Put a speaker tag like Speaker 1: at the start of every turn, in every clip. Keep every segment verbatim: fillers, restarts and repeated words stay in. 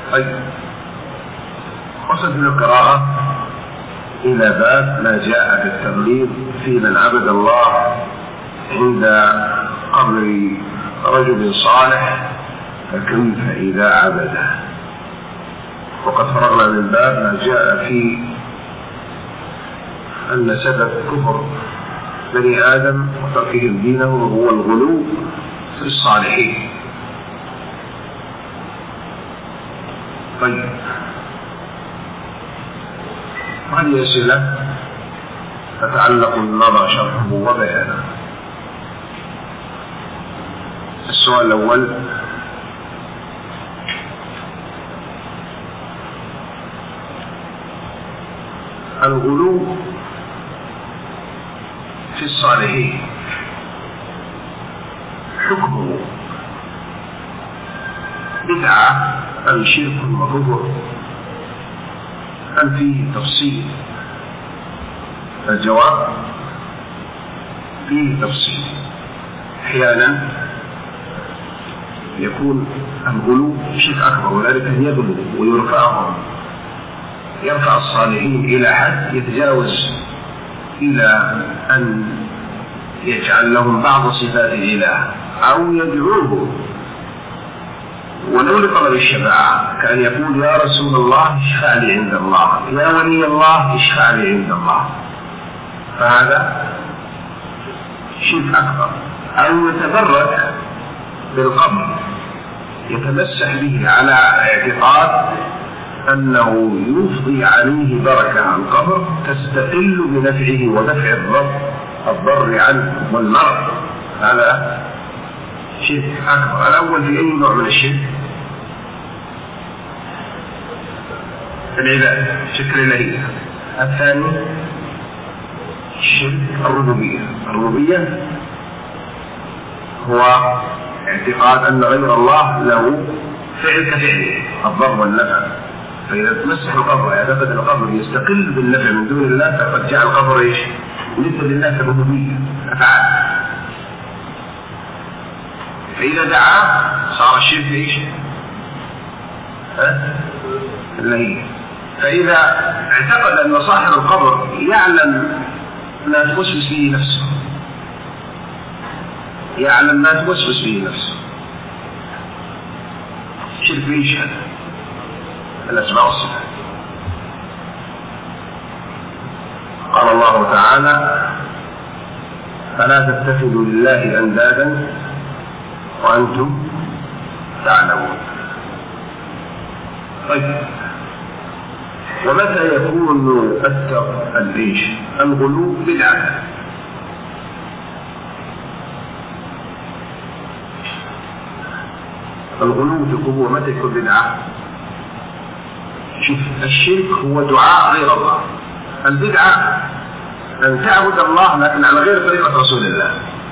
Speaker 1: طيب، وصلت من القراءة إلى باب ما جاء في التغليظ في من عبد الله عند قبر رجل صالح فكيف إذا عبده. وقد فرغنا من باب ما جاء في أن سبب كفر بني آدم وتركهم دينه هو الغلو في الصالحين. طيب، هذه أسئلة تتعلق بالنظر شرحه وبيانه. السؤال الأول: الغلو في الصالحين حكمه بدعة أم شرك وكفر أم فيه تفصيل؟ الجواب: فيه تفصيل. أحيانا يكون الغلو شرك أكبر، وذلك أن يغلو ويرفعهم يرفع الصالحين إلى حد يتجاوز إلى أن يجعل لهم بعض صفات الإله أو يدعوه ولو لطلب الشفاعة، كأن يقول: يا رسول الله اشفع لي عند الله، يا ولي الله اشفع لي عند الله. فهذا شرك أكبر. أو يتبرك بالقبر، يتمسح به على اعتقاد أنه يفضي عليه بركة القبر تستقل بنفعه ودفع الضر الضر عنه والمرض. هذا شرك أكبر. الأول في أي نوع من الشرك؟ العبادة، شرك الإلهية. الثاني شرك الربوبية. الربوبية هو اعتقاد أن غير الله له فعل كفعله الضر والنفع، فإذا تمسح القبر يعتقد أن القبر يستقل بالنفع من دون الله، فقد جعل القبر إيش؟ نسبة لله كالربوبية أفعال. فإذا دعا صار الشرك إيش؟ ها؟ اللهية. فإذا اعتقد أن صاحب القبر يعلم ما توسوس به نفسه يعلم ما توسوس به نفسه شرك إيش؟ هذا الأسماء والصفات. قال الله تعالى: فلا تتخذوا لله أندادا وأنتم تعلمون. طيب، ومتى يكون الإيش الغلو بدعة؟ الغلو في القبور متى يكون بدعة؟ شوف، الشرك هو دعاء غير الله، البدعة أن تعبد الله لكن على غير طريقة رسول الله.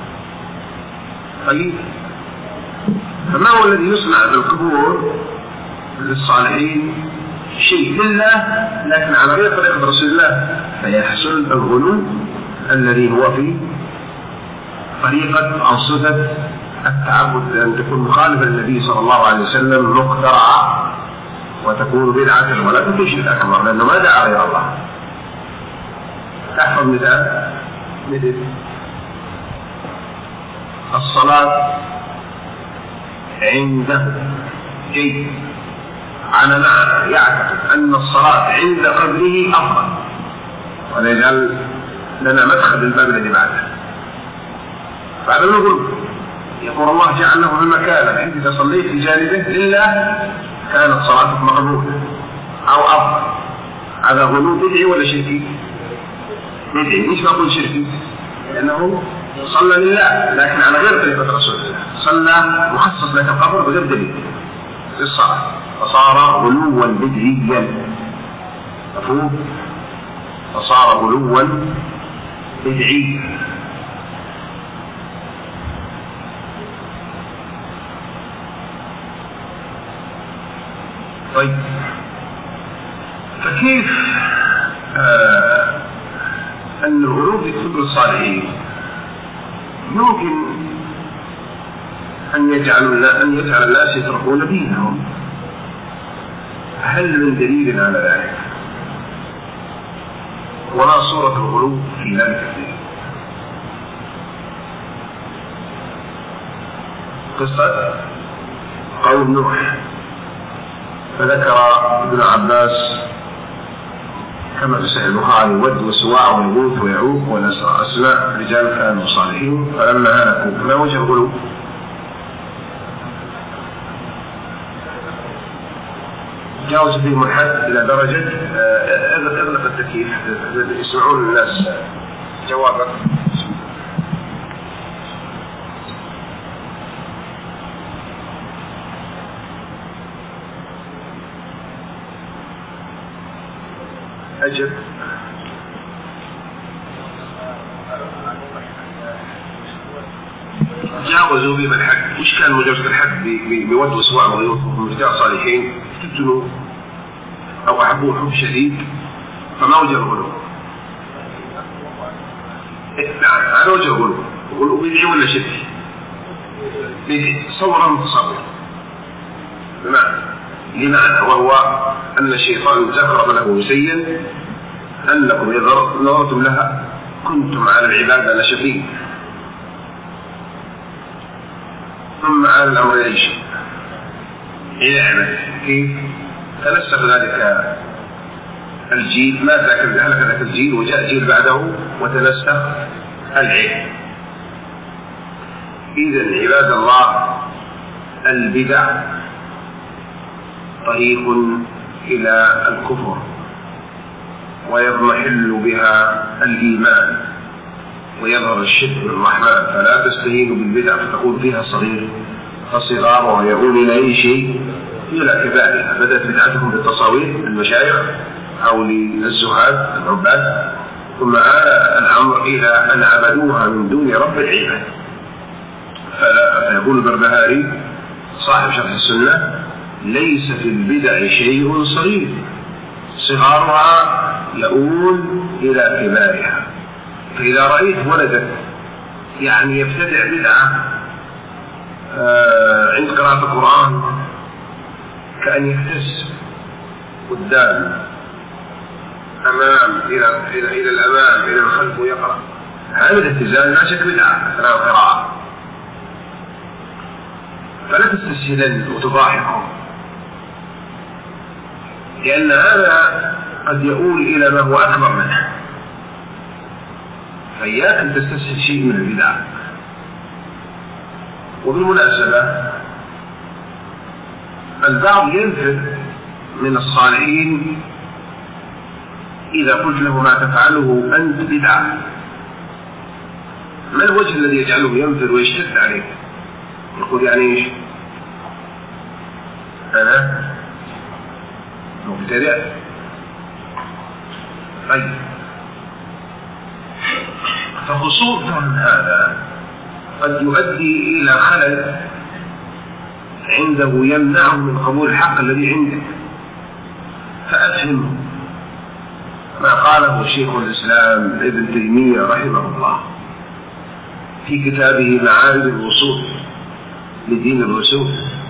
Speaker 1: طيب، فما هو الذي يصنع بالقبور للصالحين؟ شيء لله لكن على غير طريقة رسول الله، فيحصل الغلو الذي هو في طريقة أو صفة التعبد، أن تكون مخالفة للنبي صلى الله عليه وسلم مخترعة وتكون بدعة ولا تكون شرك أكبر، لأنه ما دعا غير الله. تحفظ مثال مثل الصلاة عنده جيد، على معنى يعتقد أن الصلاة عند قبره أفضل، وليجعل لنا مدخل الباب الذي بعده. بعد نقول يقول الله جعل له المكان عندي إذا صليت في جانبه لله كانت صلاتك مقبولة أو أفضل. هذا غلو بدعي ولا شركي؟ بدعي. ليش ما أقول شركي؟ لأنه صلى لله لكن على غير طريقة رسول الله، صلى مخصص لك القبر بغير دليل في الصلاة، فصار غلوا بدعيا. مفهوم؟ فصار غلوا بدعيا. طيب، فكيف آه أن الغلو في كتب الصالحين يمكن أن يجعل أن يجعل الناس يتركون دينهم؟ فهل من دليل على ذلك؟ وما صورة الغلو في ذلك الدليل؟ قصة قول نوح، فذكر ابن عباس كما في صحيح البخاري: ود وسواع ويغوث ويعوق وأسماء رجال كانوا صالحين فلما هلكوا. ما وجه الغلو؟ جاوز فيهم الحد إلى درجة اغلق التكييف يسمعون الناس جوابك. أجب. جاوزوا بهم الحد. وش كان مجرد الحد بود وسواع وغيوث رجال صالحين تبتلوا أو أحبوا حب شديد، فما وجه الغلو؟ نعم هذا وجه الغلو. غلو بدعي ولا شرك؟ بدعي صورا متصور. بمعنى لمعنى وهو أن الشيطان زخرف له زين أنكم إذا نظرتم لها كنتم على العبادة لشفين، ثم على الأمر يعيش يعمل كيف تنسخ ذلك الجيل، مات هلك ذاك الجيل وجاء جيل بعده وتنسخ العلم. إذن عباد الله البدع طريق إلى الكفر ويضمحل بها الإيمان ويظهر الشرك بالرحمن، فلا تستهينوا بالبدع فتقول فيها صغير فصغار ويؤول إلى أي شيء إلى كبارها. بدأت بدعتهم بالتصاوير المشايخ أو للزهاد العباد، ثم آل الأمر إلى أن عبدوها من دون رب العباد. فيقول البربهاري صاحب شرح السنة: ليس في البدع شيء صغير، صغارها يؤول إلى كبارها. فإذا رأيت ولدا يعني يبتدع بدعة عند قراءة القرآن كأن يهتز قدام أمام إلى إلى إلى الأمام إلى الخلف ويقرأ، هذا الاهتزاز لا شك بدعة أثناء القراءة. فلا تستسهلن وتضاحكم، لأن هذا قد يؤول إلى ما هو أكبر منه. فإياك أن تستسهل شيء من البدع. وبالمناسبة البعض ينفر من الصالحين إذا قلت له ما تفعله أنت بدعة. ما الوجه الذي يجعله ينفر ويشتد عليك؟ يقول يعني إيش؟ أنا مبتدع. طيب، فخصوص هذا قد يؤدي إلى خلل عنده يمنعه من قبول الحق الذي عنده. فأفهم ما قاله شيخ الإسلام ابن تيمية رحمه الله في كتابه معارج الوصول لدين الرسول،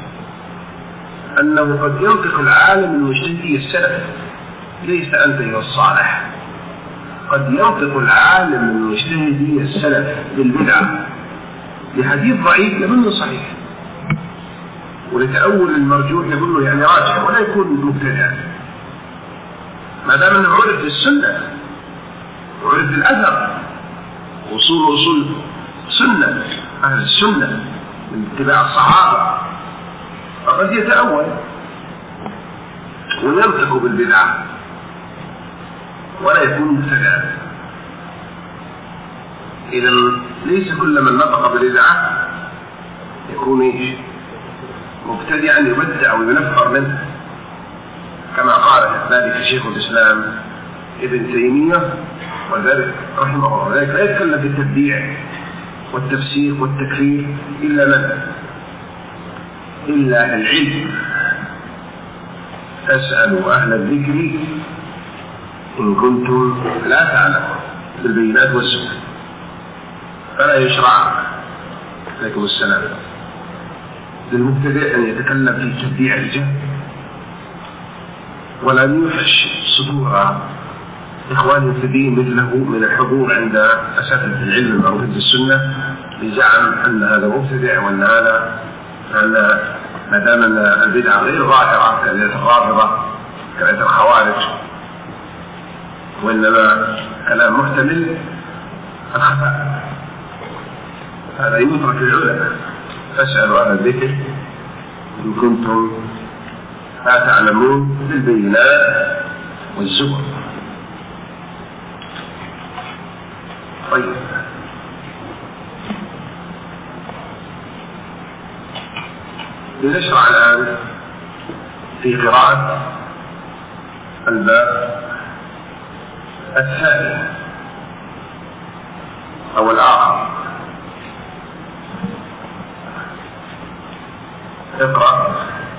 Speaker 1: أنه قد ينطق العالم المجتهدي السلف، ليس أنت يا الصالح، قد ينطق العالم المجتهدي السلف بالبدعة لحديث ضعيف يظن صحيح، ولتأول المرجوح يظن يعني راجح ولا يكون مبتدع، ما دام أنه عرف السنة وعرف الأثر وصول وصول سنة أهل السنة من اتباع الصحابة، فقد يتأول وينطق بالبدعة ولا يكون مبتدعا. إذا ليس كل من نطق بالبدعة يكون إيش؟ مبتدعا يبدع وينفر منه، كما قال ذلك شيخ الإسلام ابن تيمية وذلك رحمه الله. ذلك لا يتكلم في التبديع والتفسير والتكفير إلا من؟ إلا العلم. فاسألوا أهل الذكر إن كنتم لا تعلمون بالبينات والسنة. فلا يشرع عليكم السلام للمبتدئ أن يتكلم في تبديع الجهل ولم يوحش صدور إخواني في الدين مثله من الحضور عند أساتذة العلم المعروفين بالسنة لزعم أن هذا مبتدع وأن هذا أن ما دام أن البدعة غير ظاهرة كبدعة الرافضة كبدعة الخوارج، وإنما كلام محتمل الخفاء، هذا يترك العلماء. فاسألوا أهل الذكر إن كنتم لا تعلمون بالبينات والزبر. طيب، لنشرع الآن في قراءة الباب الثاني أو الآخر. اقرأ.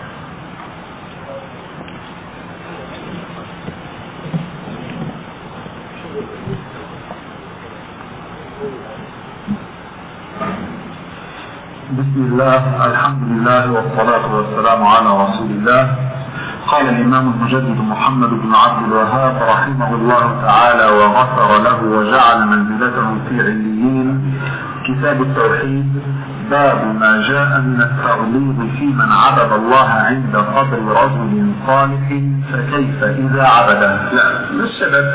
Speaker 2: بسم الله، الحمد لله والصلاة والسلام على رسول الله. قال الإمام المجدد محمد بن عبد الوهاب رحمه الله تعالى وغفر له وجعل منزلته في عليين، كتاب التوحيد، باب ما جاء من التغليظ في من عبد الله عند قبر رجل صالح فكيف إذا عبده.
Speaker 1: لا، ما السبب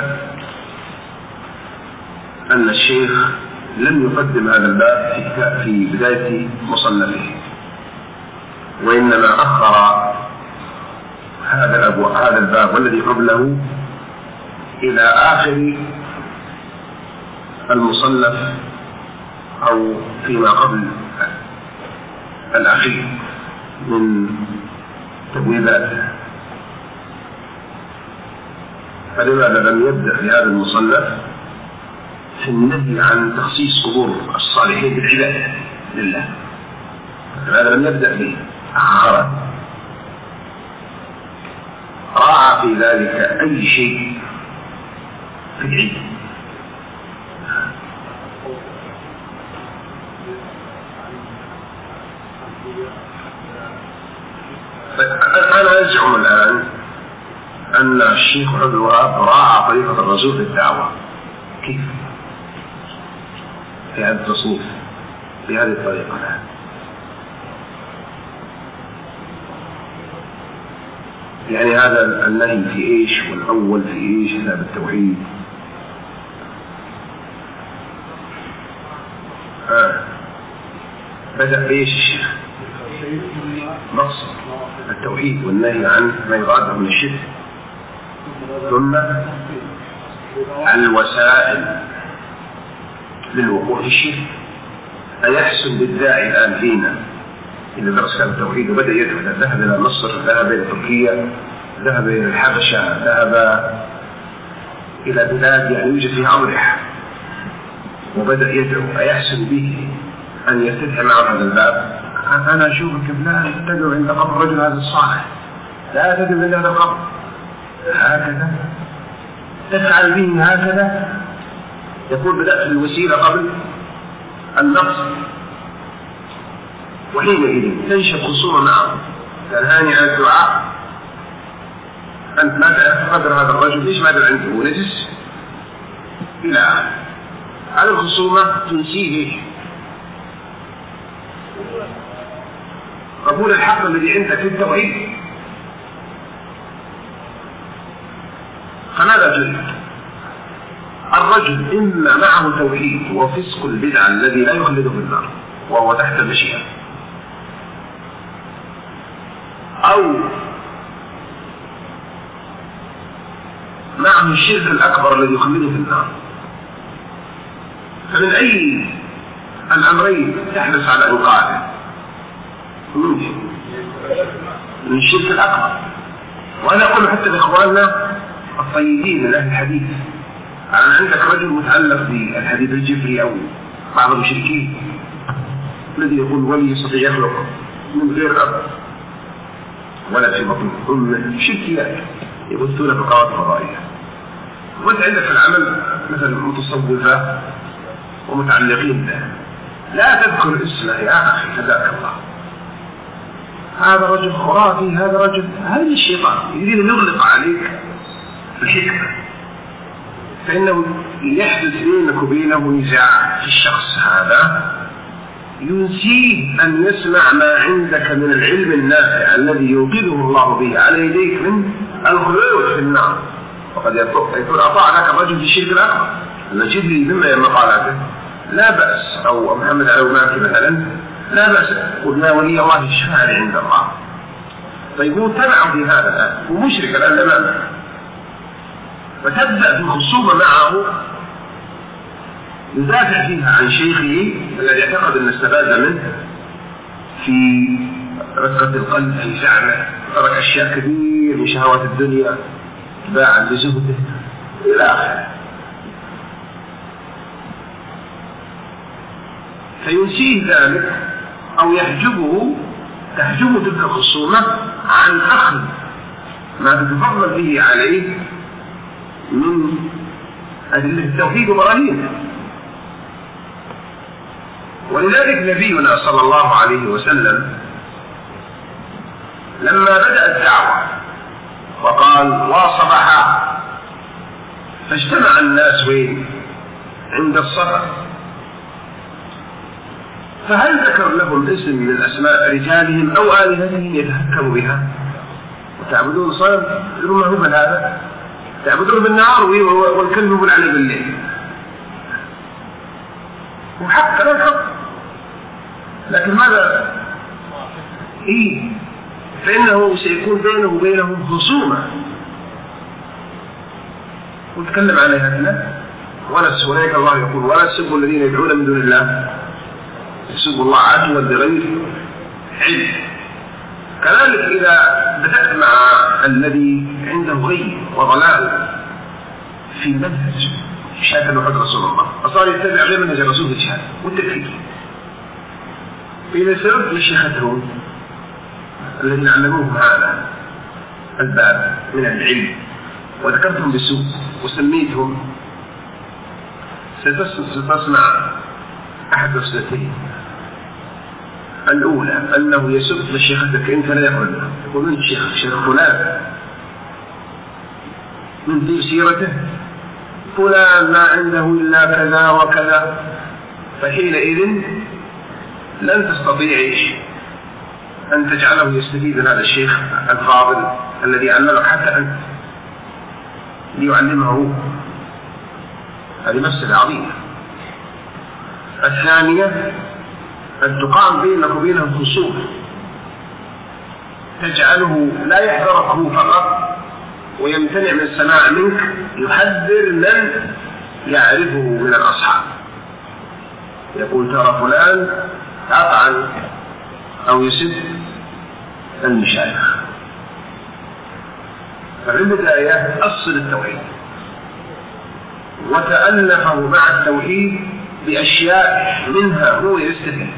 Speaker 1: أن الشيخ لم يقدم هذا الباب في, في بداية مصنفه، وإنما أخر هذا هذا الباب والذي قبله إلى آخر المصنف أو فيما قبل الأخير من تبويباته؟ فلماذا لم يبدأ في هذا المصنف في النهي عن تخصيص قبور الصالحين بالعبادة لله؟ لماذا لم يبدأ به؟ أخر، راعى في ذلك أي شيء في العلم. أنا أزعم الآن أن الشيخ عبد الوهاب راعى طريقة الرسول في الدعوة. كيف؟ في هذا التصنيف بهذه الطريقة. يعني هذا النهي في إيش والأول في إيش؟ كتاب التوحيد. آه. بدأ بإيش الشيخ؟ نص التوحيد والنهي عن ما يضاده من الشرك، ثم الوسائل للوقوع في الشرك. أيحسن بالداعي الآن فينا إذا درس كتاب التوحيد وبدأ يدعو، ذهب إلى مصر، ذهب إلى تركيا، ذهب إلى الحبشة، ذهب إلى بلاد يعني يوجد فيها أضرحة وبدأ يدعو، أيحسن به أن يفتتح معه هذا الباب؟ أنا أشوفك لا تدعو عند قبر رجل هذا الصالح، لا تدعو عند هذا القبر هكذا، تفعل به هكذا. يقول بدأت الوسيلة قبل النقص، وحينئذ تنشب خصومة معه، تنهاني عن الدعاء، أنت ما تعرف قدر هذا الرجل، ليش ما دعا عنده نجس إلى آخره. هذه الخصومة تنسيه قبول الحق الذي عندك في التوحيد. فماذا تريد؟ الرجل إما معه توحيد وفسق البدعة الذي لا يخلده في النار وهو تحت المشيئة، أو معه الشرك الأكبر الذي يخلده في النار. فمن أي الأمرين تحرص على إنقاذه؟ من الشرك الأكبر. وأنا أقول حتى لإخواننا الطيبين من أهل الحديث، أنا عندك رجل متعلق بالحديث الجفري أو بعض المشركين الذي يقول ولي يستطيع يخلق من غير أب ولا في بطن أمه، شركيات يبثون في القنوات الفضائية. وأنت عندك في العمل مثل متصوفة ومتعلقين به، لا تذكر اسمه يا أخي هداك الله. هذا رجل خرافي، هذا رجل، هذا الشيطان يريد أن يغلق عليك الحكمة، فإنه يحدث بينك وبينه نزاع في الشخص هذا ينسيه أن يسمع ما عندك من العلم النافع الذي يوقظه الله به على يديك من الخلود في النار. وقد يكون أطاع لك الرجل في الشرك الأكبر، نجد لي مما مقالاته لا بأس، أو محمد العوماكي مثلا لا بأس، قل يا ولي الله الشفاعة عند الله. طيب هو تبعه في هذا الآن ومشرك الآن أمامه، فتبدأ في خصومة معه يدافع فيها عن شيخه الذي اعتقد أن استفاد منه في رقة القلب في فعله، ترك أشياء كثير من شهوات الدنيا باعا بزهده إلى آخره. فينسيه ذلك أو يحجبه تحجبه تلك الخصومة عن أخذ ما تتفضل به عليه من أدلة التوحيد وبراهينه. ولذلك نبينا صلى الله عليه وسلم لما بدأ الدعوة وقال وصبحا، فاجتمع الناس وين؟ عند الصفا، فهل ذكر لهم اسم من أسماء رجالهم أو آلهتهم يتهكموا بها وتعبدون صنم؟ يقولون ما هو من هذا؟ تعبدون بالنهار والكلب يقول عليه بالليل، وحق لا حق، لكن ماذا؟ إيه؟ فإنه سيكون بينه وبينهم خصومة وتكلم عليها هنا. ولا سوريك الله يقول ولا تسبوا الذين يدعون من دون الله يسبوا الله عدوا بغير علم. كذلك إذا بدأت مع الذي عنده غي وضلال في المنهج شاك وحد رسول الله فصار يتبع غير منهج الرسول في الجهاد والتكفير، فإذا سرد مشيختهم الذين علموهم هذا الباب من العلم وذكرتهم بسوء وسميتهم، ستصنع أحد وسنتين. الأولى أنه يسب مشيختك أنت لا يقول يقول من شيخ شيخ فلان من ذي سيرته فلان ما عنده إلا كذا وكذا، فحينئذ لن تستطيع أن تجعله يستفيد من هذا الشيخ الفاضل الذي علمك حتى أنت ليعلمه. هذه مسألة عظيمة. الثانية أن تقام بينك وبينه خصومة تجعله لا يحذرك فقط ويمتنع من السماع منك، يحذر من يعرفه من الأصحاب، يقول ترى فلان يطعن أو يسب المشايخ. ففي البداية أصل التوحيد وتألفه مع التوحيد بأشياء منها هو يستفيد،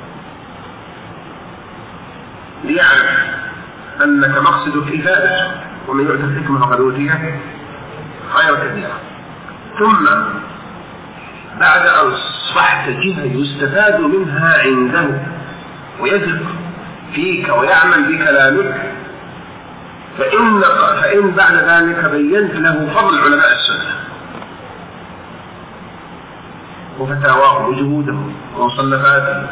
Speaker 1: ليعرف أنك مقصدك إفادة، ومن يؤتى الحكمة فقد أوتي خيرا كثيرا. ثم بعد أن أصبحت جهة يستفاد منها عنده ويثق فيك ويعمل بكلامك، فإن, فإن بعد ذلك بينت له فضل علماء السنة وفتاواهم وجهودهم ومصنفاتهم،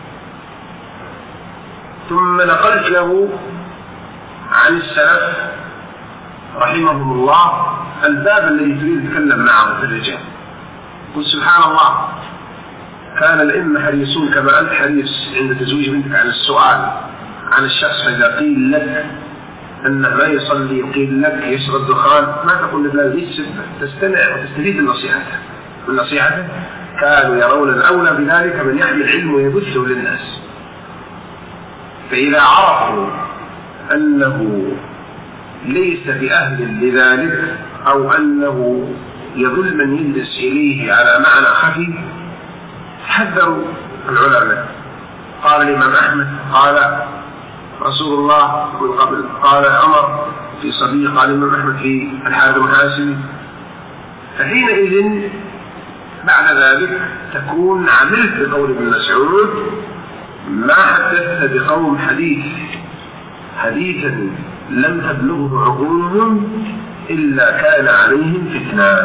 Speaker 1: ثم نقلت له عن السلف رحمهم الله الباب الذي تريد تتكلم معه في الرجال. قل سبحان الله كان الأئمة حريصون كما أنت حريص عند تزويج بنتك عن السؤال عن الشخص، فإذا قيل لك أنه ما يصلي وقيل لك يشرب الدخان ما تقول لا يسب، تستمع وتستفيد من نصيحته من نصيحته. كانوا يرون الأولى بذلك من يحمل علم ويبثه للناس. فإذا عرفوا أنه ليس بأهل لذلك أو أنه يظل من يلبس إليه على معنى خفي حذروا العلماء. قال الإمام أحمد قال رسول الله من قبل، قال عمر في صبي، قال الإمام أحمد في الحارث بن حاسم. فحينئذ بعد ذلك تكون عملت بقول ابن مسعود ما حدثت بقوم حديث حديثا لم تبلغه عقولهم إلا كان عليهم فتنة.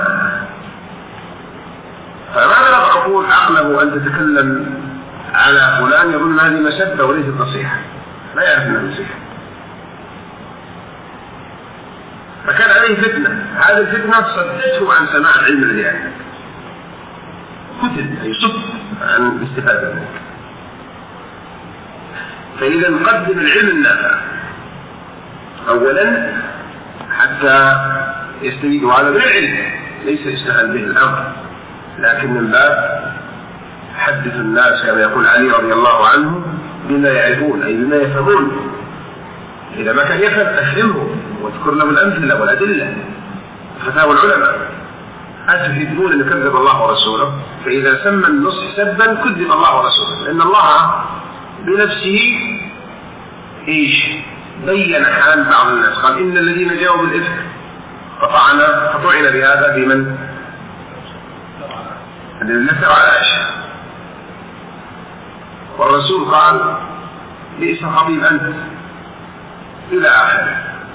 Speaker 1: فماذا أقول عقله أن تتكلم على فلان يظن هذه مسبة وليست نصيحة، لا يعرف أنها نصيحة، فكان عليه فتنة. هذه الفتنة صدته عن سماع العلم الذي عندك، فتن يصد عن الاستفادة منك. فإذا نقدم العلم النافع أولا حتى يستفيدوا هذا بالعلم، ليس يستهل به الأمر، لكن من باب حدث الناس كما يقول علي رضي الله عنه بما يعرفون، أي بما يفهمون. إذا ما كان يفهم أفهمه واذكر له الأمثلة والأدلة، فتاوى العلماء. أتحبون أن يكذب الله ورسوله؟ فإذا سمى النصح سبا كذب الله ورسوله، لأن الله بنفسه إيش بين حال بعض الناس، قال إن الذين جاءوا بالإفك فطعن فطعن بهذا بمن الذي نفر على عائشة، والرسول قال بئس الخطيب أنت إلى آخره.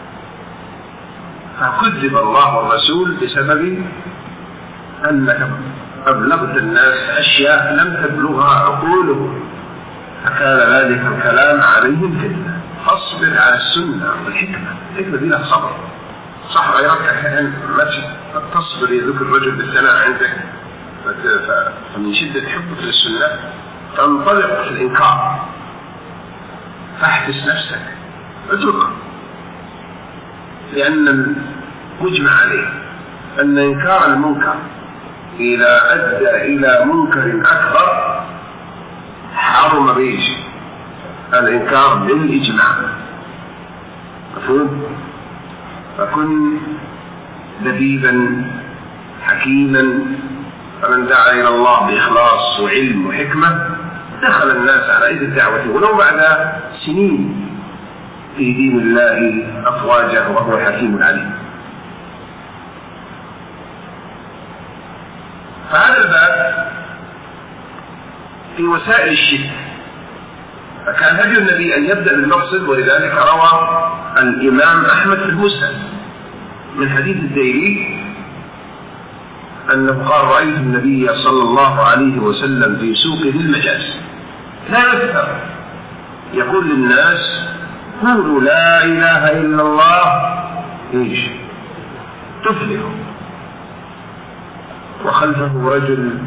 Speaker 1: فكذب الله والرسول بسبب أنك أبلغت الناس أشياء لم تبلغها عقولهم، فكان ذلك الكلام عليهم فتنة. فاصبر على السنة والحكمة، الحكمة دي لها صبر، صح غيرك أحيانا ما تصبر يذكر الرجل بالثناء عندك، فمن شدة حبك للسنة تنطلق في الإنكار، فاحبس نفسك اترك، لأن المجمع عليه أن إنكار المنكر إذا أدى إلى منكر أكبر حرم به الإنكار بالإجماع. مفهوم؟ فكن لبيبا حكيما، فمن دعا إلى الله بإخلاص وعلم وحكمة دخل الناس على إيد الدعوة ولو بعد سنين في دين الله أفواجه، وهو الحكيم العليم. فهذا الباب في وسائل الشرك، فكان هدي النبي أن يبدأ بالمقصد، ولذلك روى الإمام أحمد في المسند من حديث الديلي أنه قال رأيت النبي صلى الله عليه وسلم في سوقه المجاز لا يفتر يقول للناس قولوا لا إله إلا الله إيش تفلحوا، وخلفه رجل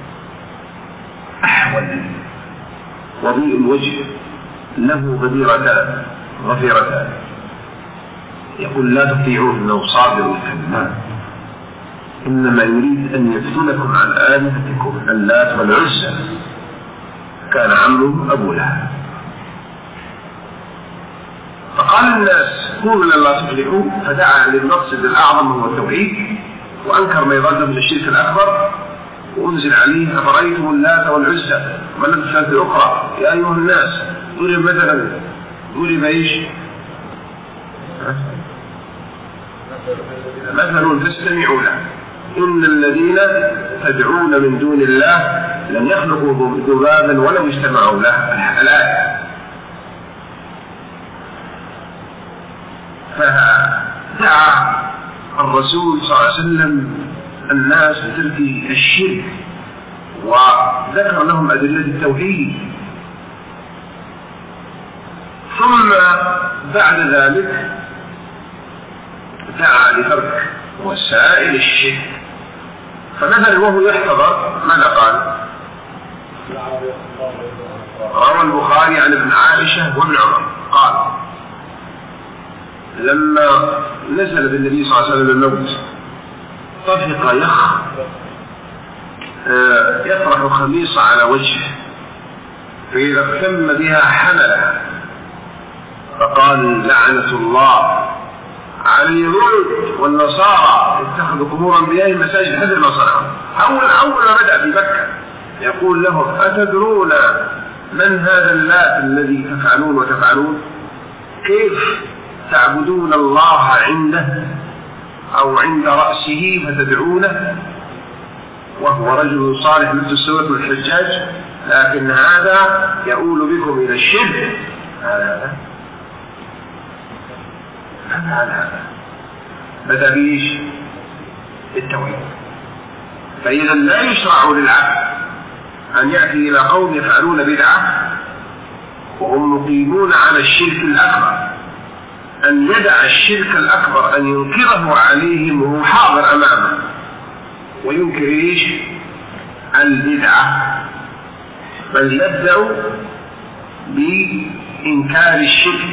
Speaker 1: أحول وضيء الوجه له غديرتان غفيرتان يقول لا تطيعوه إنه صادر الكلمات، إنما يريد أن يفتنكم عن آلهتكم اللات والعزى، كان عمه أبو لهب. فقال الناس قولوا لا تفلحوا، فدعا للمقصد الأعظم هو التوحيد، وأنكر ما يظل من الشرك الأكبر، وأنزل عليه أفرأيتم اللات والعزى ومن الثالث الأخرى يا أيها الناس ضرب مثلا ضرب إيش مثل فاستمعوا له إن الذين تدعون من دون الله لن يخلقوا ذبابا ولو اجتمعوا له الآية. فدعا الرسول صلى الله عليه وسلم الناس بترك الشرك وذكر لهم أدلة التوحيد، ثم بعد ذلك دعا لترك وسائل الشرك. فمثلا وهو يحتضر ماذا قال؟ روى البخاري عن ابن عائشة وابن عمر قال لما نزل بالنبي صلى الله عليه وسلم الموت طفق يخ يطرح خميصة على وجهه، فإذا اهتم بها حملها، فقال لعنة الله على اليهود والنصارى اتخذوا قبور انبيائهم مساجد حد ما صنعوا. اول اول ما بدا في مكه يقول لهم اتدرون من هذا اللات الذي تفعلون وتفعلون؟ كيف تعبدون الله عنده او عند راسه فتدعونه وهو رجل صالح مثل سوره الحجاج، لكن هذا يؤول بكم الى الشرك. هذا ففعل هذا بدأ بإيش؟ بالتوحيد. فإذا لا يشرع للعبد أن يأتي إلى قوم يفعلون بدعة وهم مقيمون على الشرك الأكبر أن يدع الشرك الأكبر، أن ينكره عليهم وهو حاضر أمامه، وينكر إيش؟ البدعة، بل يبدأ بإنكار الشرك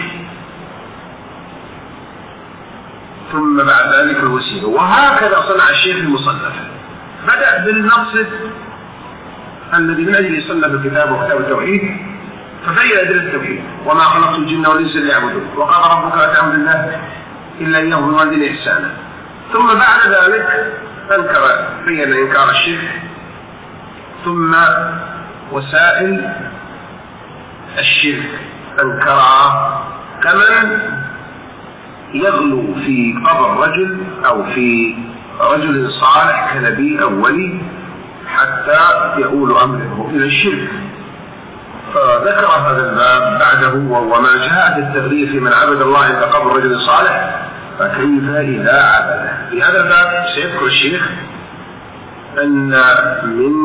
Speaker 1: ثم بعد ذلك الوسيلة. وهكذا صنع الشيخ المصنف، بدأ بالمقصد الذي من أجله صنف الكتاب وكتاب التوحيد، فبين أدلة التوحيد: وما خلقت الجن والإنس ليعبدون، وقال ربك لا تعبد الله إلا إياه وبالوالدين إحسانا. ثم بعد ذلك أنكر، بين إنكار الشرك، ثم وسائل الشرك أنكرها، كمن يغلو في قبر رجل أو في رجل صالح كنبي أو ولي حتى يؤول أمره إلى الشرك. فذكر هذا الباب بعده: وما جاء في التغليظ في من عبد الله عند قبر رجل صالح فكيف إذا عبده. في هذا الباب سيذكر الشيخ أن من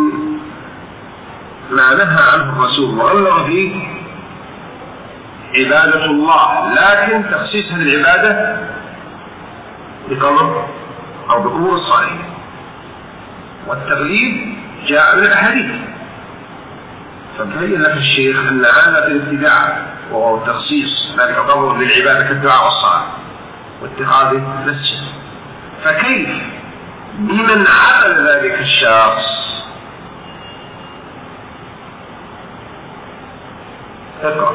Speaker 1: ما نهى عنه الرسول وغلظ فيه عبادة الله، لكن تخصيص هذه العبادة بقبر أو بقبور الصالحين. والتغليظ جاء من الأحاديث، فبين لك الشيخ أن هذا في الابتداع وهو تخصيص ذلك قبر للعبادة كالدعاء والصلاة واتخاذ مسجد، فكيف بمن عمل ذلك الشخص؟ اقرأ.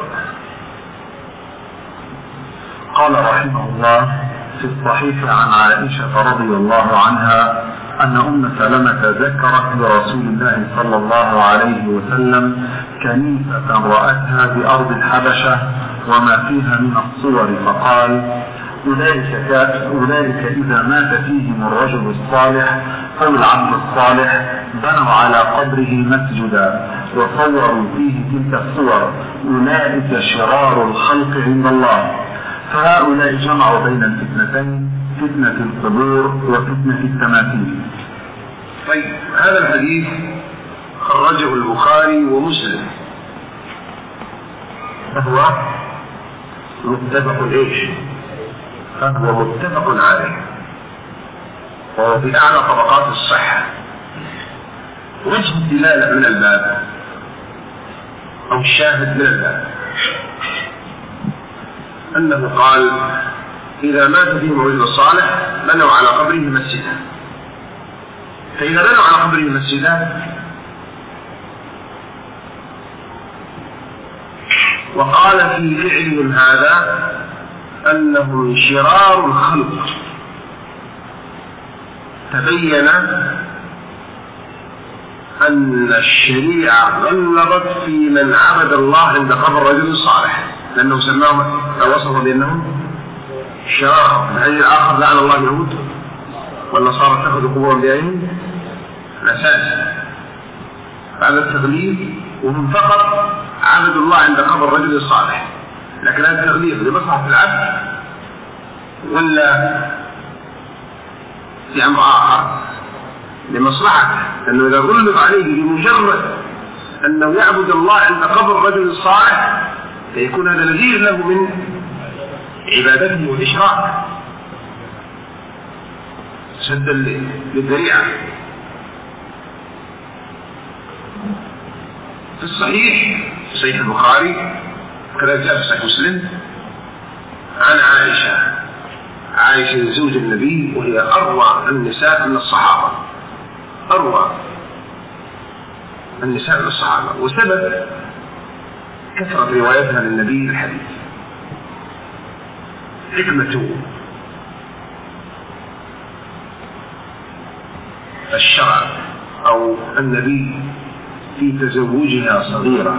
Speaker 2: قال رحمه الله: في الصحيح عن عائشة رضي الله عنها أن أم سلمة ذكرت لرسول الله صلى الله عليه وسلم كنيسة رأتها بأرض الحبشة وما فيها من الصور، فقال: أولئك, أولئك إذا مات فيهم الرجل الصالح أو العبد الصالح بنوا على قبره مسجدا وصوروا فيه تلك الصور، أولئك شرار الخلق عند الله. فهؤلاء جمعوا بين الفتنتين، فتنة القبور وفتنة التماثيل.
Speaker 1: طيب، هذا الحديث خرجه البخاري ومسلم، فهو متفق ايش؟ فهو متفق عليه، وهو في اعلى طبقات الصحة. وجه الدلالة من الباب او الشاهد من الباب أنه قال: إذا مات فيهم الرجل الصالح بنوا على قبره مسجدا. فإذا بنوا على قبره مسجدا، وقال في فعلهم هذا أنهم شرار الخلق، تبين أن الشريعة غلظت في من عبد الله عند قبر رجل صالح، لأنه سماهم وصف بأنهم شرار. من أجل الآخر لعن الله اليهود والنصارى اتخذوا قبورا بأيهم الأساس. هذا التغليظ، وهم فقط عبد الله عند قبر رجل صالح، لكن هذا التغليظ لمصلحة العبد ولا في أمر آخر؟ لمصلحته، لأنه إذا غلظ عليه بمجرد أنه يعبد الله عند قبر رجل صالح فيكون هذا نذير له من عبادته والإشراك، سدا للذريعة. في الصحيح، في صحيح البخاري كذا جاء في صحيح مسلم عن عائشة عائشة زوج النبي، وهي أروع النساء من الصحابة، أروع النساء من الصحابة، وسبب كثرة روايتها للنبي الحديث حكمة الشرع أو النبي في تزوجها صغيرة،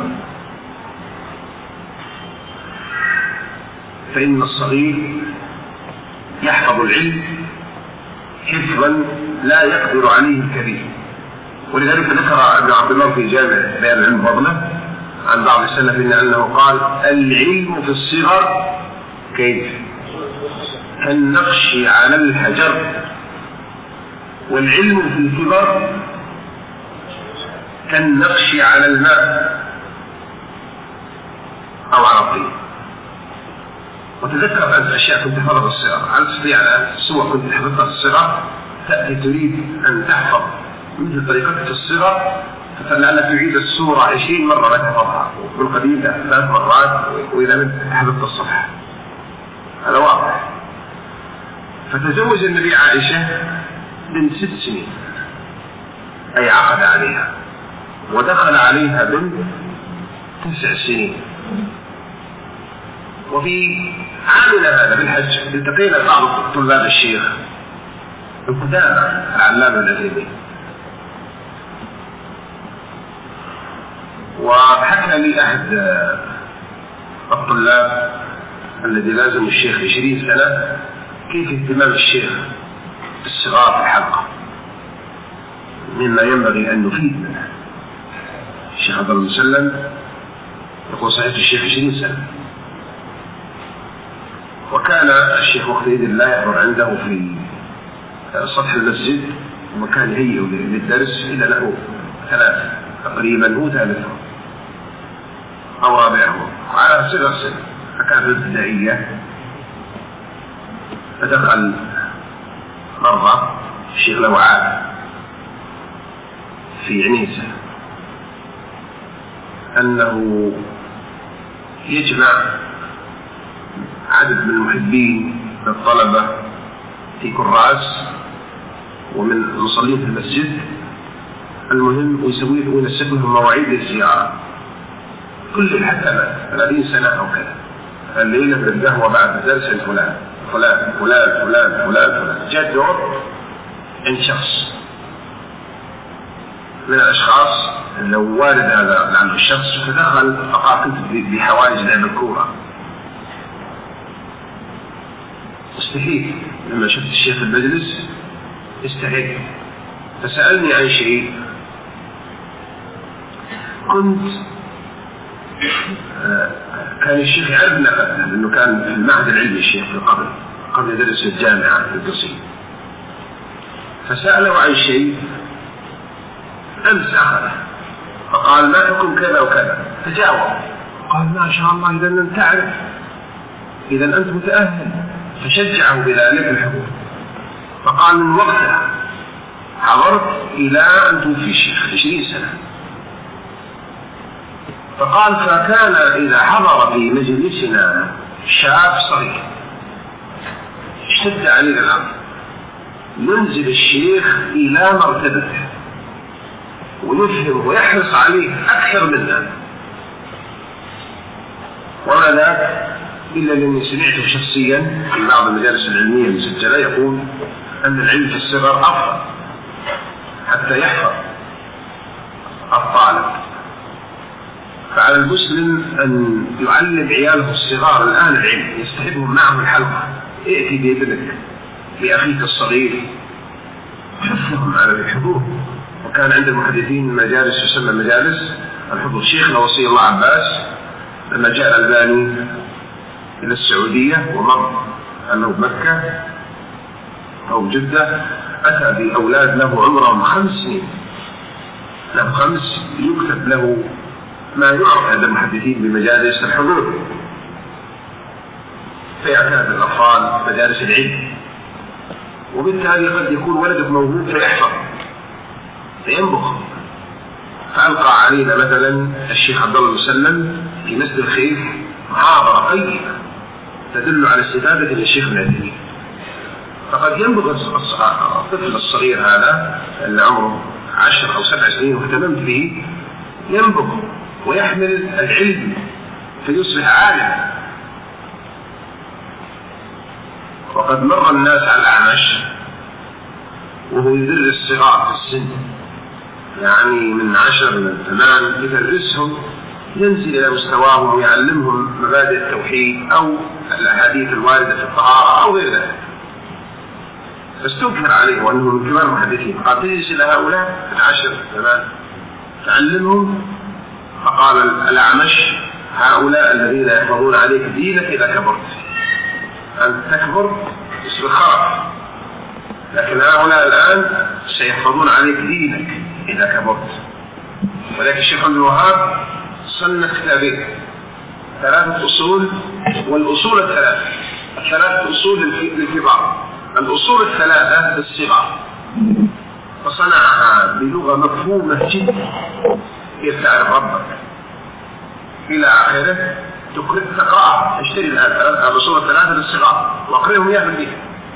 Speaker 1: فإن الصغير يحفظ العلم حفظا لا يقدر عليه الكبير. ولذلك ذكر ابن عبد الله في جامع بيان العلم فضله عن بعض السلف أنه قال: العلم في الصغر كيف كالنقش على الحجر، والعلم في الكبر كالنقش على الماء أو على الطين. وتذكر أن أشياء كنت حفظها في الصغر، هل تستطيع الآن سوى كنت حفظها في الصغر تأتي تريد أن تحفظ مثل طريقتك في الصغر، فلعلك تعيد السورة عشرين مرة لا تحفظها، والقديم ثلاث مرات، وإذا لم حفظت الصفحة. هذا واضح. فتزوج النبي عائشة بنت ست سنين، أي عقد عليها، ودخل عليها بنت تسع سنين. وفي عامنا هذا بالحج التقينا بعض طلاب الشيخ القدامى العلامة العثيمين، وحكى لي أحد الطلاب الذي لازم الشيخ عشرين سنة كيف اهتمام الشيخ بالصغار في الحلقة، مما ينبغي أن نفيد منه. الشيخ عبد الله المسلم يقول صحيح الشيخ عشرين سنة، وكان الشيخ وقت إذن الله يحضر عنده في سطح المسجد، وكان يهيئ للدرس إلى له ثلاثة تقريبا، هو ثالثه أو رابعه على صغر سن، فكان في الابتدائية. فدخل مرة الشيخ له عاد في عنيسة أنه يجمع عدد من المحبين للطلبة في كراس ومن المصلين في المسجد، المهم ويسوي وينسق لهم مواعيد للزيارة كل حتى ثلاثين سنة أو كذا. الليلة بالقهوة بعد درس فلان فلان فلان فلان فلان فلان. جاء دور عند شخص من الأشخاص لو والد هذا عند الشخص، فدخل فقال كنت بحوائج لعب الكورة. استحيت لما شفت الشيخ المجلس، استحيت فسألني عن شيء. كنت آه كان الشيخ يعرفنا لأنه كان في المعهد العلمي الشيخ في قبل قبل يدرس في الجامعة في القصيم، فسأله عن شيء أمس أخذه، فقال ما حكم كذا وكذا، تجاوب. قال ما شاء الله إذا أنت تعرف، إذا أنت متأهل، فشجعه بذلك الحضور. فقال من وقتها حضرت إلى أن توفي الشيخ عشرين سنة. فقال فكان إذا حضر في مجلسنا شاب صغير اشتد عليه الأمر ينزل الشيخ إلى مرتبته ويفهم ويحرص عليه أكثر منا، وما ذاك إلا لأني سمعته شخصيا في بعض المجالس العلمية المسجلة يقول أن العلم في الصغر أفضل حتى يحفظ الطالب. فعلى المسلم أن يعلم عياله الصغار الآن العلم، يستحبهم معهم الحلقة، ائتي بابنك بأخيك الصغير، حفظهم على الحضور. وكان عند المحدثين مجالس يسمى مجالس الحضور. شيخنا وصي الله عباس لما جاء الألباني إلى السعودية ومر أنه بمكة أو جدة، أتى بأولاد له عمرهم خمس سنين، له خمس، يكتب له ما يعرف عند المحدثين بمجالس الحضور، فيعتاد الأطفال مجالس العلم، وبالتالي قد يكون ولدك موهوب فيحفظ فينبخ. فألقى علينا مثلا الشيخ عبد الله المسلم في مسجد الخيف محاضرة قيمة تدل على استفادة الشيخ العثيمين. فقد ينبغي الطفل الصغير هذا اللي عمره عشر أو سبع سنين واهتممت به، ينبغي ويحمل العلم فيصبح عالم. وقد مر الناس على الأعمش وهو يدرس الصغار في السن، يعني من عشر من ثمان، يدرسهم ينزل إلى مستواهم ويعلمهم مبادئ التوحيد أو الأحاديث الواردة في الطهارة أو غير ذلك. فاستنكر عليه وأنه من كبار المحدثين، قال تجلس إلى هؤلاء العشر ثمان تعلمهم. فقال الأعمش هؤلاء الذين يحفظون عليك دينك إذا كبرت، أن تكبر يصير خرف. لكن هؤلاء الآن سيحفظون عليك دينك إذا كبرت. ولكن الشيخ عبد الوهاب صنف كتابين، ثلاثة أصول، والأصول الثلاثة الثلاثة أصول للكبار، الأصول الثلاثة للصغار، فصنعها بلغة مفهومة جدا كيف تعرف ربك إلى آخره. تقرأ اشتري الآن الأصول الثلاثة للصغار واقرأهم إياه بالبيت،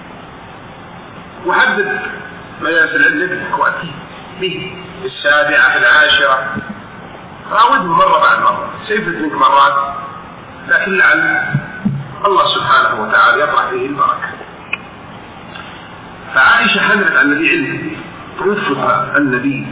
Speaker 1: وحدد مجالس العلم وأتي به السابعة العاشرة، راوده مرة بعد مرة، سيفلت منك مرات، لكن لعل الله سبحانه وتعالى يطرح فيه البركة. فعائشة حملت عن النبي علم، توفق النبي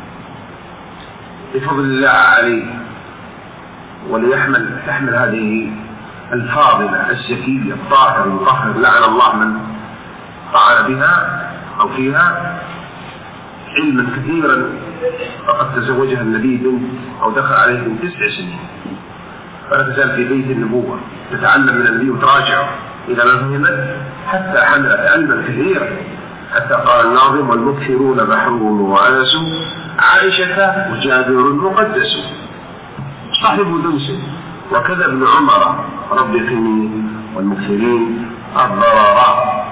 Speaker 1: بفضل الله عليه، وليحمل تحمل هذه الفاضلة الزكية الطاهرة المطهرة، لعن الله من طعن بها أو فيها، علما كثيرا. فقد تزوجها النبي بنت أو دخل عليه بنت تسع سنين، فلا تزال في بيت النبوة تتعلم من النبي وتراجع إذا ما فهمت، حتى حملت علما كثيرا، حتى قال الناظم: والمكثرون بحرون وأنس، عائشة وجابر مقدس، صاحب دوس وكذا ابن عمر رب قني، والمكثرين الضرراء.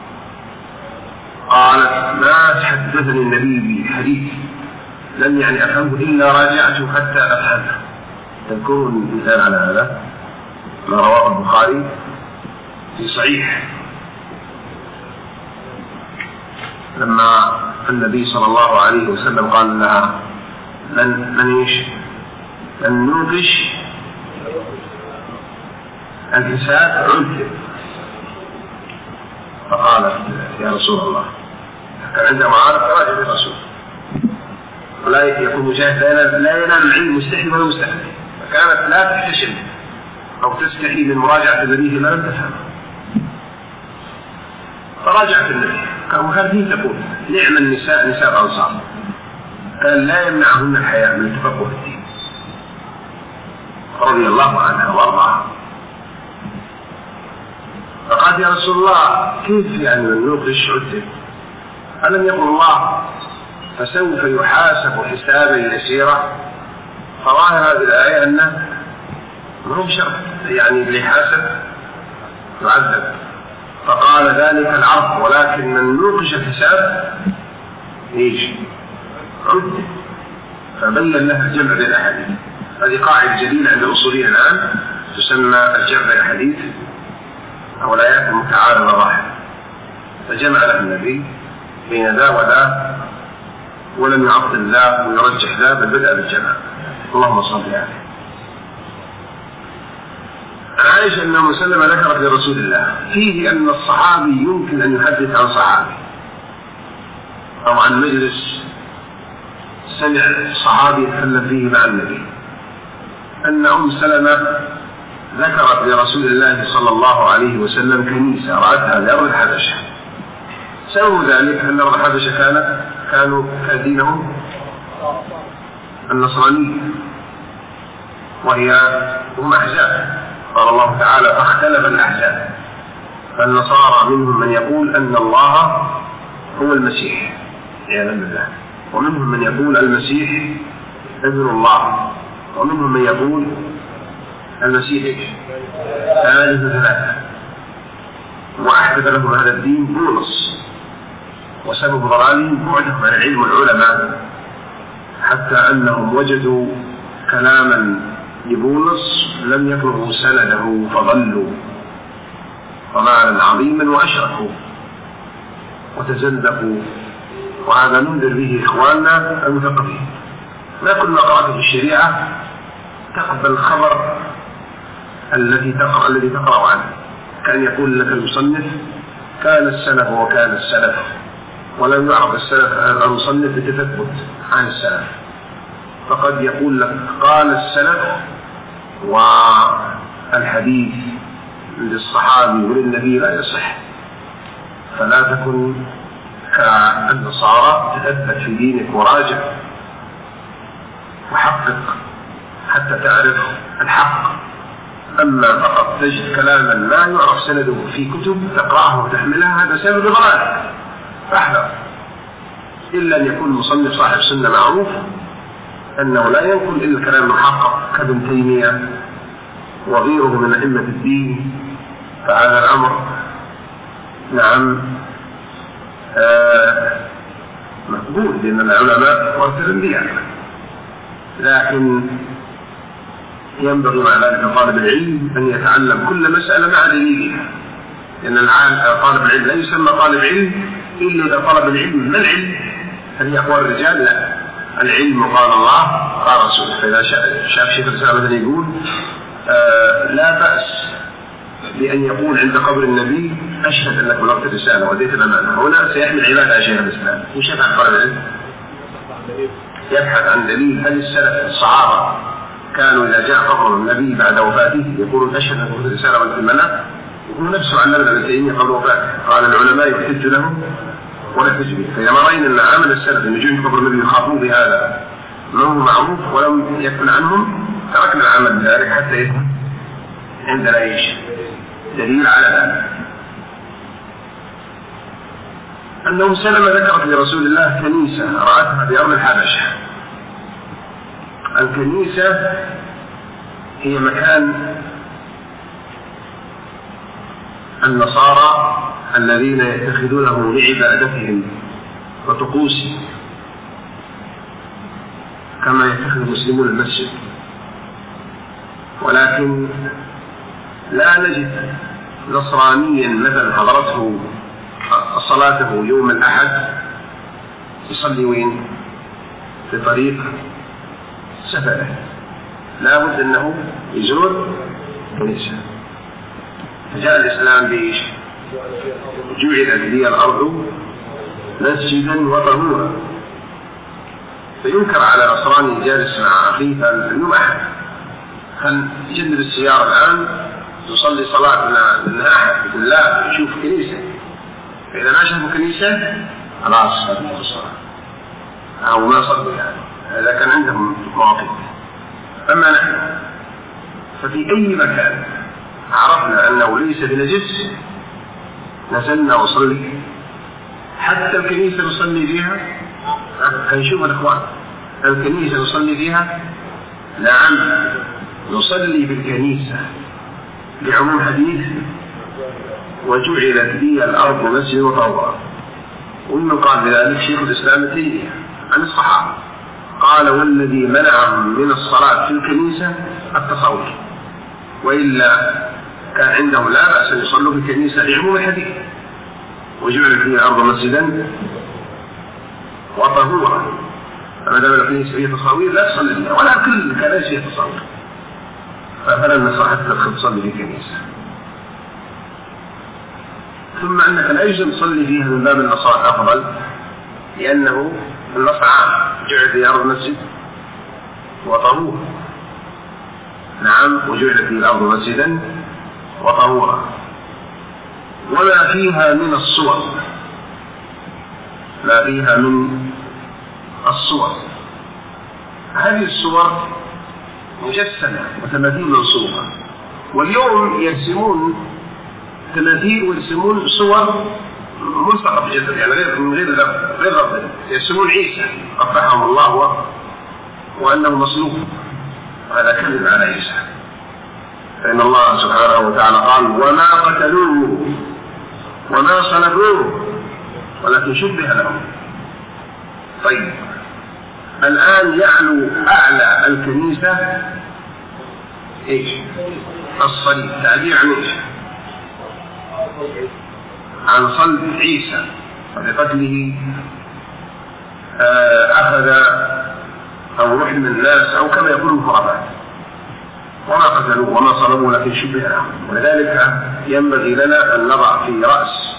Speaker 1: قالت: ما حدثني النبي بحديث لم يعني أفهمه إلا راجعته حتى أفهمه. تذكرون المثال على هذا ما رواه البخاري في صحيح، لما النبي صلى الله عليه وسلم قال لها: من من ايش؟ من نوقش الحساب عذب. فقالت: يا رسول الله، كان عندها معارف راجع للرسول، ولا يكون مجاهد لا ينال العلم مستحي ولا مستحي، فكانت لا تحتشم أو تستحي من مراجعة النبي ما لم تفهم. فراجعت النبي، وهذه تقول: نعم النساء نساء الأنصار، كان لا يمنعهن الحياء من التفقه في الدين، رضي الله عنها وارضاها. فقال: يا رسول الله، كيف يعني من نوقش عذب؟ ألم يقل الله: فسوف يحاسب حسابا يسيرا؟ فظاهر هذه الآية أنه ما هو شرط يعني اللي يحاسب يعذب. فقال: ذلك العرض، ولكن من نوقش الحساب ايش؟ عذب. فبين لها الجمع بين الأحاديث. هذه قاعدة جديدة عند الأصوليين الآن تسمى الجمع بين الحديث أو الآيات المتعارضة ظاهرة، فجمع له النبي بين ذا وذا، ولم يعطل ذا ويرجح ذا، بل بدأ بالجمع. اللهم صل عليه. عن عائشة أن أم سلمة ذكرت لرسول الله فيه أن الصحابي يمكن أن يحدث عن صحابي أو عن مجلس سمع صحابي يتكلم فيه مع النبي، أن أم سلمة ذكرت لرسول الله صلى الله عليه وسلم كنيسة رأتها لأرض الحبشة. سبب ذلك أن أرض الحبشة كانت كانوا كدينهم النصرانية، وهي هم أحزاب، قال الله تعالى: فاختلف الأحزاب، فالنصارى منهم من يقول أن الله هو المسيح عياذا بالله، ومنهم من يقول المسيح ابن الله، ومنهم من يقول المسيح ثالث ثلاثة. وأحدث لهم هذا الدين بولس، وسبب ضلالهم بعدهم عن العلم والعلماء، حتى أنهم وجدوا كلاما لبولس لم يكن سنده فضلوا ضلالا عظيما وأشركوا وتزندقوا. وهذا ننذر به إخواننا المثقفين. ما كل ما قرأت في الشريعة تقبل الخبر الذي تقرأ الذي تقرأ عنه، كأن يقول لك المصنف: كان السلف وكان السلف، ولم يعرف السلف المصنف بتثبت عن السلف. فقد يقول لك قال السلف والحديث للصحابي وللنبي لا يصح، فلا تكن كالنصارى، تثبت في دينك وراجع وحقق حتى تعرف الحق أما فقط تجد كلاما لا يعرف سنده في كتب تقرأه وتحملها هذا سبب ضلال، فاحذر. إلا أن يكون المصنف صاحب سنة معروف أنه لا ينقل إلا الكلام المحقق كابن تيمية وغيره من أئمة الدين، فهذا الأمر نعم آه مقبول لأن العلماء ورثة الأنبياء، لكن ينبغي مع ذلك طالب العلم أن يتعلم كل مسألة مع دليلها، لأن طالب العلم لا يسمى طالب علم إلا إذا طلب العلم. ما العلم؟ هل هي أقوال الرجال؟ لا، العلم قال الله قال رسوله. فإذا شاف شيخ الإسلام مثلا يقول آه لا بأس بأن يقول عند قبر النبي أشهد أنك بلغت الرسالة وأديت الأمانة، هنا سيحمل عبادة على شيخ الإسلام. وش يفعل طالب العلم؟ يبحث عن دليل. هل السلف الصحابة كانوا إذا جاء قبر النبي بعد وفاته يقولون أشهد أنك بلغت الرسالة وأديت الأمانة؟ يقول نفسه علمنا ابن تيمية قبل وفاته قال العلماء يحتج لهم ولا تجبي. فإذا ما رأينا أن عمل السلف أن يجون قبر النبي يخافون بهذا ما هو معروف ولم يكن عنهم تركنا العمل بذلك حتى يكون عندنا ايش دليل على ذلك. أنه سلم ذكرت لرسول الله كنيسة رأتها بأرض الحبشة. الكنيسة هي مكان النصارى الذين يتخذونه لعبادتهم وطقوسهم كما يتخذ المسلمون المسجد، ولكن لا نجد نصرانيا مثلا حضرته صلاته يوم الأحد يصلي وين؟ في طريق سفره، لا بد أنه يزور كنيسة. فجاء الإسلام بإيش؟ جعلت لي الأرض مسجدا وطهورا. فينكر على نصراني جالس مع أخيه اليوم أحد خل يجلب السيارة الآن يصلي صلاة لنا أحد، يقول لا يشوف كنيسة. فإذا ما شافوا كنيسة خلاص هذه الصلاة أو ما صلوا، يعني إذا كان عندهم مواقف. أما نحن ففي أي مكان عرفنا أنه ليس بنجس نزلنا وصلي، حتى الكنيسة نصلي فيها. هنشوف الأخوان الكنيسة نصلي فيها، نعم نصلي بالكنيسة لعموم حديث وجعلت لي الأرض مسجدا وطهورا. ومن قال بذلك شيخ الإسلام ابن تيمية عن الصحابة قال والذي منعهم من الصلاة في الكنيسة التصوف، وإلا كان عندهم لا بأس أن يصلوا في الكنيسة لعموم الحديث وجعلت لي الأرض مسجدا وطهورا. فما دام الكنيسة فيها تصاوير لا تصلي فيها، ولا كل الكنائس فيها تصاوير، فلا النصارى حتى تدخل تصلي في الكنيسة. ثم أنك لا يجب تصلي فيها من باب النصارى أفضل، لأنه النص عام جعلت لي الأرض مسجد وطهورا. نعم وجعلت لي الأرض مسجدا وطهورا. وما فيها من الصور، ما فيها من الصور، هذه الصور مجسمة وتماثيل منصوبة. واليوم يرسمون تماثيل ويرسمون صور ملصقة بجسد، يعني غير من غير غير رب، يرسمون عيسى قبحهم الله وأنه مصلوب. هذا كذب على عيسى، فإن الله سبحانه وتعالى قال وما قتلوه وما صلبوه ولكن شبه لهم. طيب الآن يعلو أعلى الكنيسة إيش؟ الصليب. تعبير عن إيش؟ عن صلب عيسى وبقتله أخذ أو رحم الناس أو كما يقول الخرافات. وما قتلوه وما صلبوه لكن شبه لهم. ولذلك ينبغي لنا أن نضع في رأس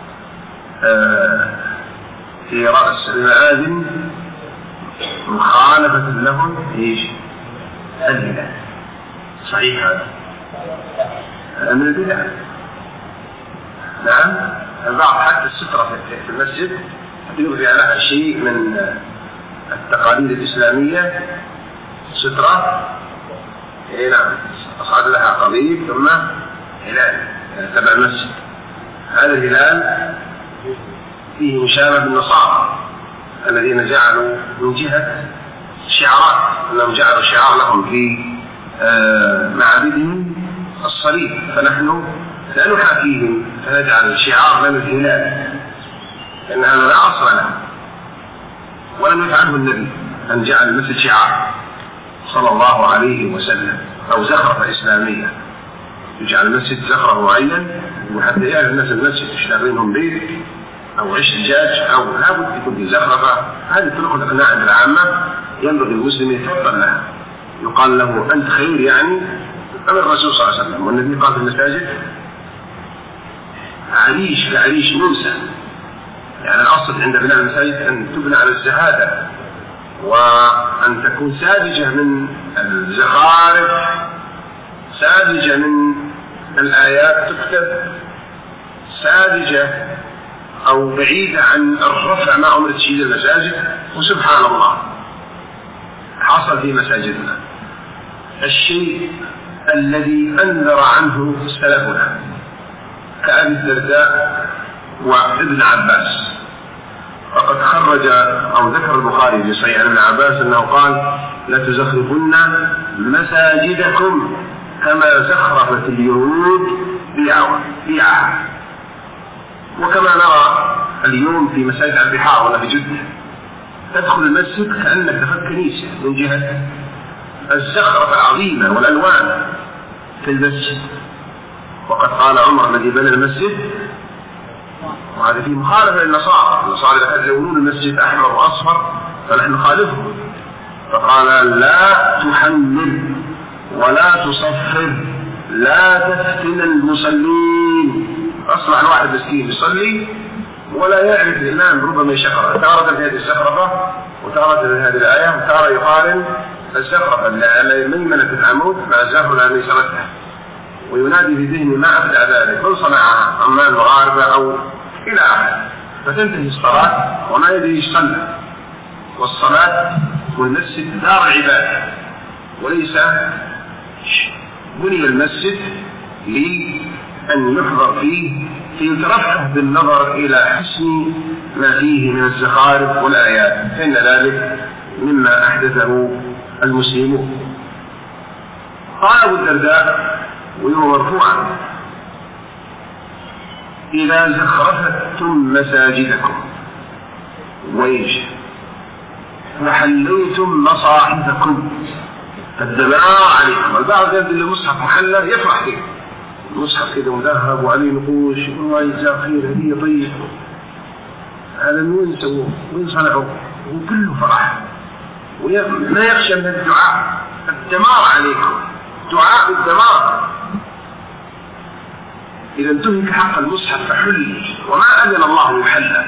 Speaker 1: في رأس المآذن مخالفة لهم إيش؟ البدع. صحيح هذا من البدع. نعم البعض حتى السترة في المسجد يوضع لها شيء من التقاليد الإسلامية سترة. إيه نعم أصعد لها قضيب ثم هلال تبع المسجد. هذا الهلال فيه مشابه بالنصارى الذين جعلوا من جهة شعارات، أنهم جعلوا شعار لهم في معابدهم الصليب، فنحن لا نحاكيهم فنجعل شعار لنا الهلال، لأن هذا لا أصل له ولم يفعله النبي أن جعل مثل شعار صلى الله عليه وسلم أو زخرفة إسلامية، يجعل المسجد زخرفة معين وحتى يعرف الناس المسجد يشتغلونهم بيت أو عيش دجاج أو لابد يكون في زخرفة. هذه طرق الإقناع عند العامة ينبغي المسلم يتفضل لها، يقال له أنت خير يعني أمر الرسول صلى الله عليه وسلم. والنبي قال في المساجد عريش كعريش موسى، يعني الأصل عند بناء المساجد أن تبنى على الزهادة وأن تكون ساذجة من الزخارف، ساذجة من الآيات تكتب، ساذجة أو بعيدة عن الرفع ما أمرت تشييد المساجد. وسبحان الله حصل في مساجدنا الشيء الذي أنذر عنه سلفنا كأبي الدرداء وابن عباس. فقد خرج أو ذكر البخاري في صحيح ابن عباس أنه قال لتزخرفن مساجدكم كما زخرفت اليهود بيعها. وكما نرى اليوم في مساجد البحار ولا في جدة تدخل المسجد كأنك دخلت كنيسة من جهة الزخرفة العظيمة والألوان في المسجد. وقد قال عمر الذي بنى المسجد، وهذا فيه مخالفة للنصارى، النصارى إذا يلونون المسجد أحمر وأصفر فنحن نخالفهم، فقال لا تحمل ولا تصفر لا تفتن المصلين. أصبح الواحد مسكين يصلي ولا يعرف الإمام ربما يشقر، تارة في هذه الزخرفة وتارة في هذه الآية وتارة يقارن الزخرفة اللي ميمنة العمود مع الزخرفة التي ميسرتها، وينادي في ذهنه ما أبدع ذلك من صنعها أما المغاربة أو إلى آخره، فتنتهي الصلاة وما يدري يصلي. والصلاة والمسجد دار العبادة وليس بني المسجد لأن يحضر فيه فيترفه بالنظر إلى حسن ما فيه من الزخارف والآيات، فإن ذلك مما أحدثه المسلمون. قال أبو الدرداء وهو مرفوعا إذا زخرفتم مساجدكم وإيش وحليتم مصاحفكم فالدماء عليكم. البعض يبدو المصحف محلى يفرح فيه، المصحف كده مذهب وعليه نقوش والله يجزاه خير هدية طيب، هذا من وين سووه وين صنعوا، وكله فرح وما يخشى من الدعاء الدمار عليكم، دعاء الدمار. إذا انتهك حق المصحف فحل وما أذن الله يحلى.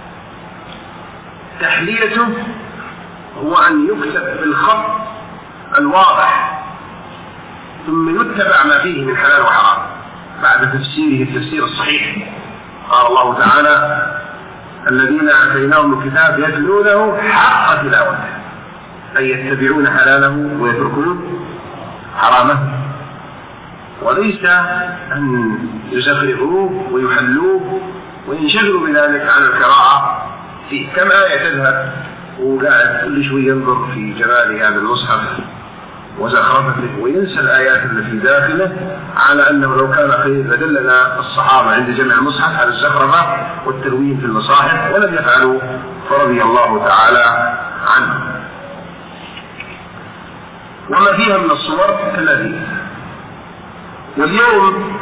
Speaker 1: تحليته هو أن يكتب بالخط الواضح ثم يتبع ما فيه من حلال وحرام بعد تفسيره التفسير الصحيح. قال الله تعالى الذين آتيناهم الكتاب يتلونه حق تلاوته، أي يتبعون حلاله ويتركون حرامه، وليس أن يزخرفوه ويحلوه وينشغلوا بذلك عن القراءة فيه. كم آية تذهب وقاعد كل شوي ينظر في جمال هذا المصحف وزخرفته وينسى الآيات التي داخله، على أنه لو كان خير لدلنا الصحابة عند جمع المصحف على الزخرفة والتلوين في المصاحف ولم يفعلوا فرضي الله تعالى عنه. وما فيها من الصور كالذي واليوم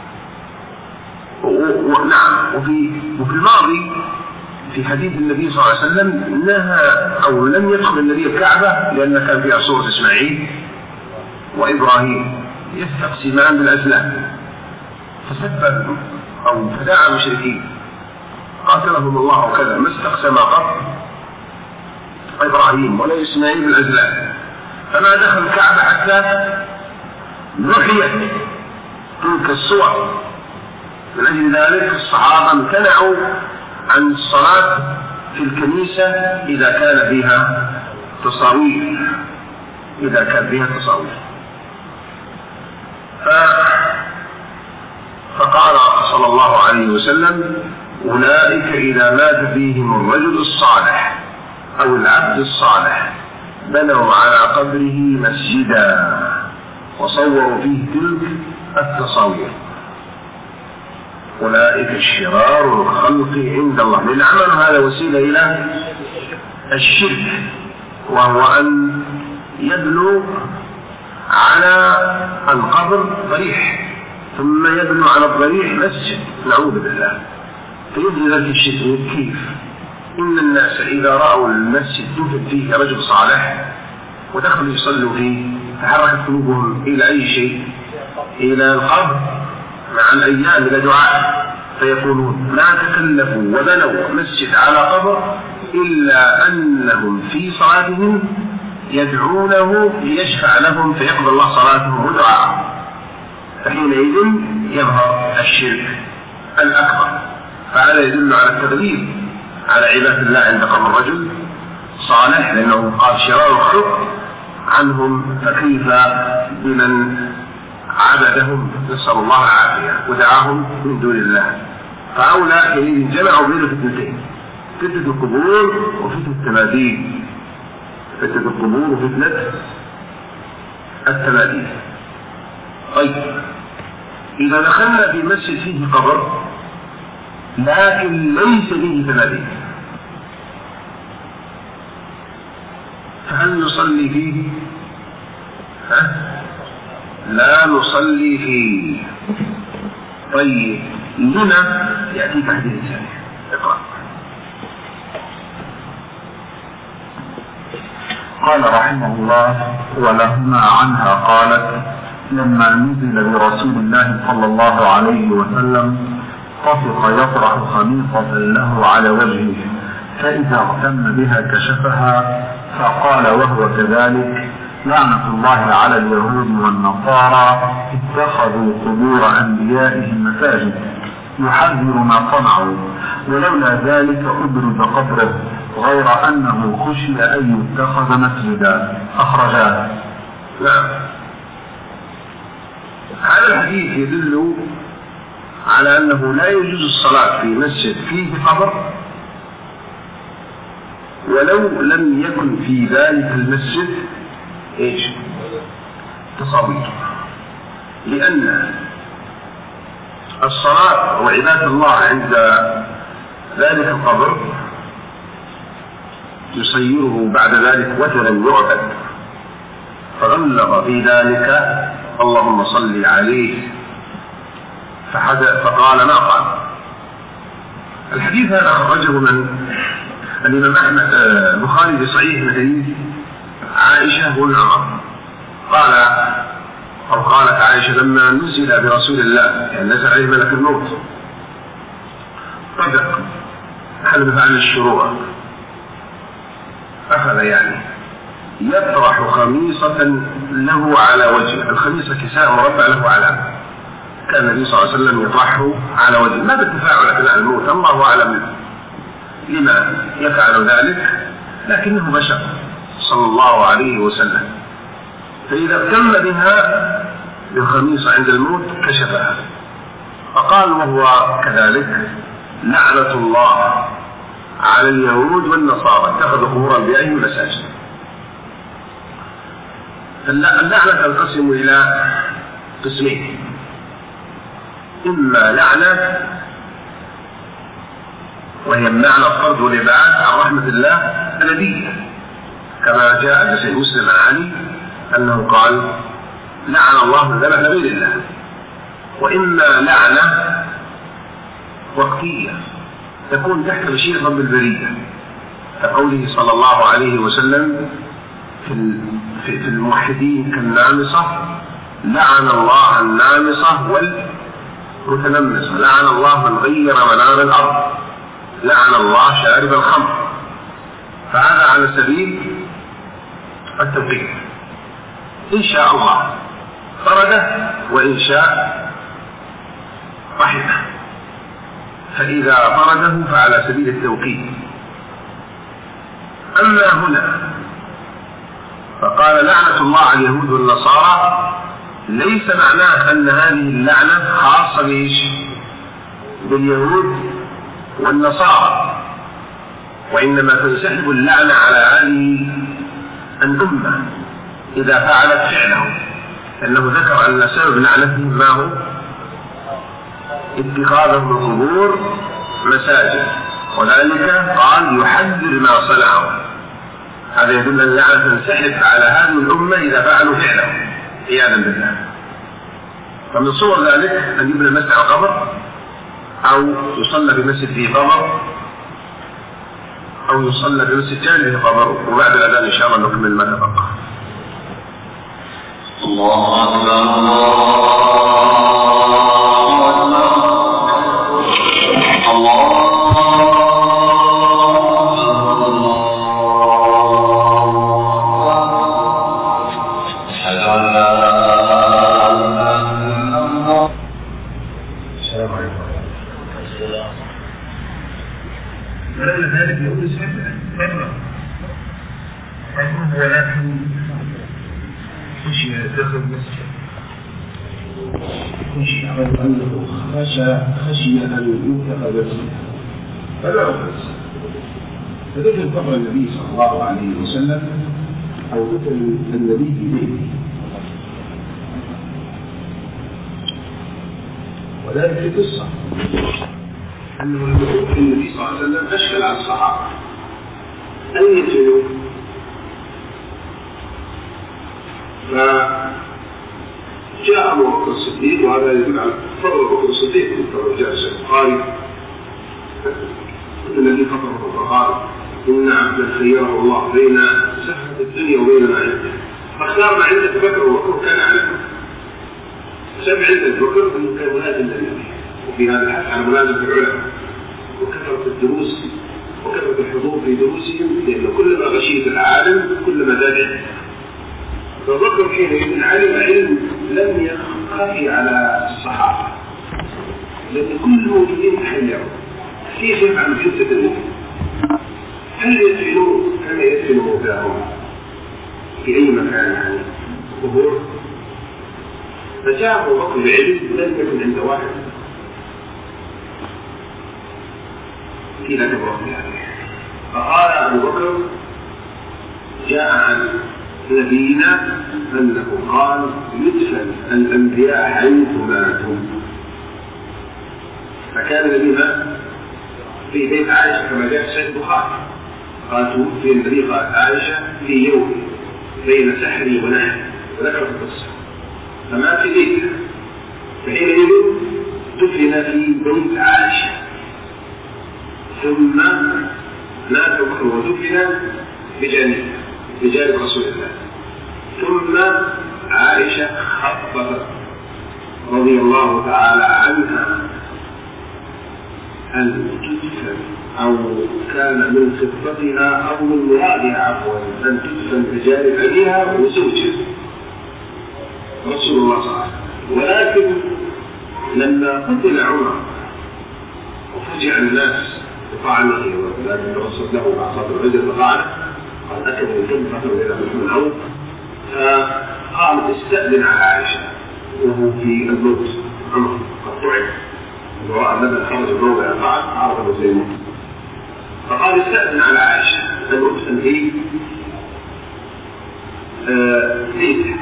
Speaker 1: نعم. وفي وفي الماضي في حديث النبي صلى الله عليه وسلم نهى أو لم يدخل النبي الكعبة لأن كان فيها صورة إسماعيل وإبراهيم يستقسمان بالأزلام، فسب أو فدعا المشركين قاتلهم الله وكذا، ما استقسم قط إبراهيم ولا إسماعيل بالأزلام، فما دخل الكعبة حتى نحيت تلك الصور. من أجل ذلك الصحابة امتنعوا عن الصلاة في الكنيسة إذا كان فيها تصاوير إذا كان فيها تصاوير فقال صلى الله عليه وسلم: أولئك إذا مات فيهم الرجل الصالح أو العبد الصالح بنوا على قبره مسجدا وصوروا فيه تلك التصاوير. أولئك الشرار الخلق عند الله. من عمل هذا وسيلة إلى الشرك، وهو أن يبنوا على القبر ضريح ثم يبنوا على الضريح مسجد، نعوذ بالله. فيبدو ذلك الشرك. كيف؟ إن الناس إذا رأوا المسجد دفن فيه رجل صالح ودخلوا يصلوا فيه تحركت قلوبهم إلى أي شيء؟ إلى القبر مع الأيام، إلى دعاء، فيقولون: ما تكلفوا وبنوا مسجد على قبر إلا أنهم في صلاتهم يدعونه ليشفع لهم فيقبل الله صلاتهم ودعاءهم. فحينئذ يظهر الشرك الأكبر. فهذا يدل على التغليب على عبادة الله عند قبر رجل صالح، لأنه قال: شرار الخلق عنهم، فكيف بمن عبدهم نسأل الله العافية ودعاهم من دون الله. فهؤلاء حينئذ جمعوا بين فتنتين: فتنة القبور وفتنة التماثيل. فتنة القبور وفتنة التماثيل. طيب، إذا دخلنا في مسجد فيه قبر لكن ليس فيه تماثيل، فهل نصلي فيه؟ ها؟ لا نصلي فيه. طيب، لما؟ يأتيك حديث ثاني. اقرأ.
Speaker 2: قال رحمه الله: ولهما عنها قالت: لما نزل برسول الله صلى الله عليه وسلم طفق يطرح خميصة له على وجهه، فإذا اغتم بها كشفها، فقال وهو كذلك: لعنة الله على اليهود والنصارى اتخذوا قبور أنبيائهم مساجد، يحذر ما صنعوا، ولولا ذلك أبرز قبره، غير أنه خشي أن يتخذ مسجدا. أخرجاه.
Speaker 1: نعم. هذا الحديث يدل على أنه لا يجوز الصلاة في مسجد فيه قبر ولو لم يكن في ذلك المسجد ايش؟ تصاوير، لأن الصلاة وعبادة الله عند ذلك القبر يصيره بعد ذلك وترا يعبد، فغلظ في ذلك: اللهم صل عليه، فقال ما قال. الحديث هذا خرجه من الإمام أحمد البخاري في صحيح حديث عائشة والعمر. قال أو قالت عائشة: لما نزل برسول الله، يعني نزل عليه ملك الموت، طبق حلف عن الشروع، أخذ يعني يطرح خميصة له على وجهه. الخميصة كساء مربع له علامة، كان النبي صلى الله عليه وسلم يطرحه على وجهه، ما بالتفاعل أثناء الموت، الله أعلم لما يفعل ذلك، لكنه بشر صلى الله عليه وسلم. فإذا اهتم بها بالخميصة عند الموت كشفها، فقال وهو كذلك: لعنة الله على اليهود والنصارى اتخذوا قبور أنبيائهم مساجد. اللعنة تنقسم إلى قسمين: إما لعنة وهي معنى الطرد والإبعاد عن رحمة الله الأبدية، كما جاء في مسلم عن علي أنه قال: لعن الله من ذبح لغير الله. وإما لعنة وقتية تكون تحت مشيئة رب البرية، كقوله صلى الله عليه وسلم في الموحدين كالنامصة: لعن الله النامصة والمتنمصة، لعن الله من غير منار الأرض، لعن الله شارب الخمر. فهذا على سبيل التوقيت، إن شاء الله فرده وإن شاء رحمه. فإذا فرده فعلى سبيل التوقيت. أما هنا فقال: لعنة الله على اليهود والنصارى، ليس معناه أن هذه اللعنة خاصة بإيش؟ باليهود والنصارى، وإنما تنسحب اللعنة على هذه الأمة إذا فعلت فعله، لأنه ذكر أن سبب لعنتهم ما هو؟ اتخاذهم القبور مساجد، وذلك قال يحذر ما صنعوا. هذا يدل أن اللعنة تنسحب على هذه الأمة إذا فعلوا فعله عياذا بالله. فمن صور ذلك أن يبنى المسجد على قبر، أو يصلى بمسجد فيه قبر، أو يصلى بمسجد ثاني فيه قبر. وبعد الأذان إن شاء الله نكمل ما تبقى.
Speaker 2: الله أكبر الله
Speaker 1: خشي أن ينفق بسه فلا أفلس. فذكر قبر النبي صلى الله عليه وسلم أو ذكر النبي في بيته، وذلك القصة أنه لما النبي صلى الله عليه وسلم أشكل على الصحابة أن يدفنوا، فجاء أبو بكر الصديق، وهذا يدل على فضل أبو بكر الصديق كما جاء في البخاري الذي فضله فقال إن عبدا خيره الله بين زهرة الدنيا وبين ما عنده، فاختار ما عنده بكر، وبكر كان على سبع عند بكر أنه كان ملازم للنبي، وفي هذا الحث على ملازمة العلماء وكثرة الدروس وكثرة الحضور في دروسهم، لأنه كلما غشيت العالم كلما زاد علم. فبكر حينئذ علم علم لم يخفي على الصحابة، لأن كل الموجودين تحيروا كيف يفعل جثة النبي؟ هل يدفنوا كما يدفن موتاهم في أي مكان يعني قبور؟ فجاء أبو بكر بعلم لم يكن عند واحد إلى تبرك هذه. فقال أبو بكر جاء عن نبينا أنه قال يدفن الأنبياء حيث ماتوا. فكان نبينا في بيت عائشة كما جاء في صحيح البخاري، قال توفي النبي قال عائشة في يوم بين سحري ونحري، وذكرت القصة. فمات في بيتها، فحينئذ دفن في بيت عائشة، ثم مات بكر ودفن بجانب بجانب رسول الله. ثم عائشة خطبت رضي الله تعالى عنها أن تدفن، أو كان من خطتها أو من مرادها عفوا أن تدفن بجانب أبيها وزوجها رسول الله صلى الله عليه وسلم. ولكن لما قتل عمر وفجع الناس بطعنه ولكن الرسول له بعض الرجل بطعنه قال أكد الكلب فتر إلى محمد العود، فقال استأذن على عائشة وهو في الموت عمر قد طعن وراء الذي خرج الروضة يقعد عرضه زي الموت، فقال استأذن على عائشة أن أدفن في بيته،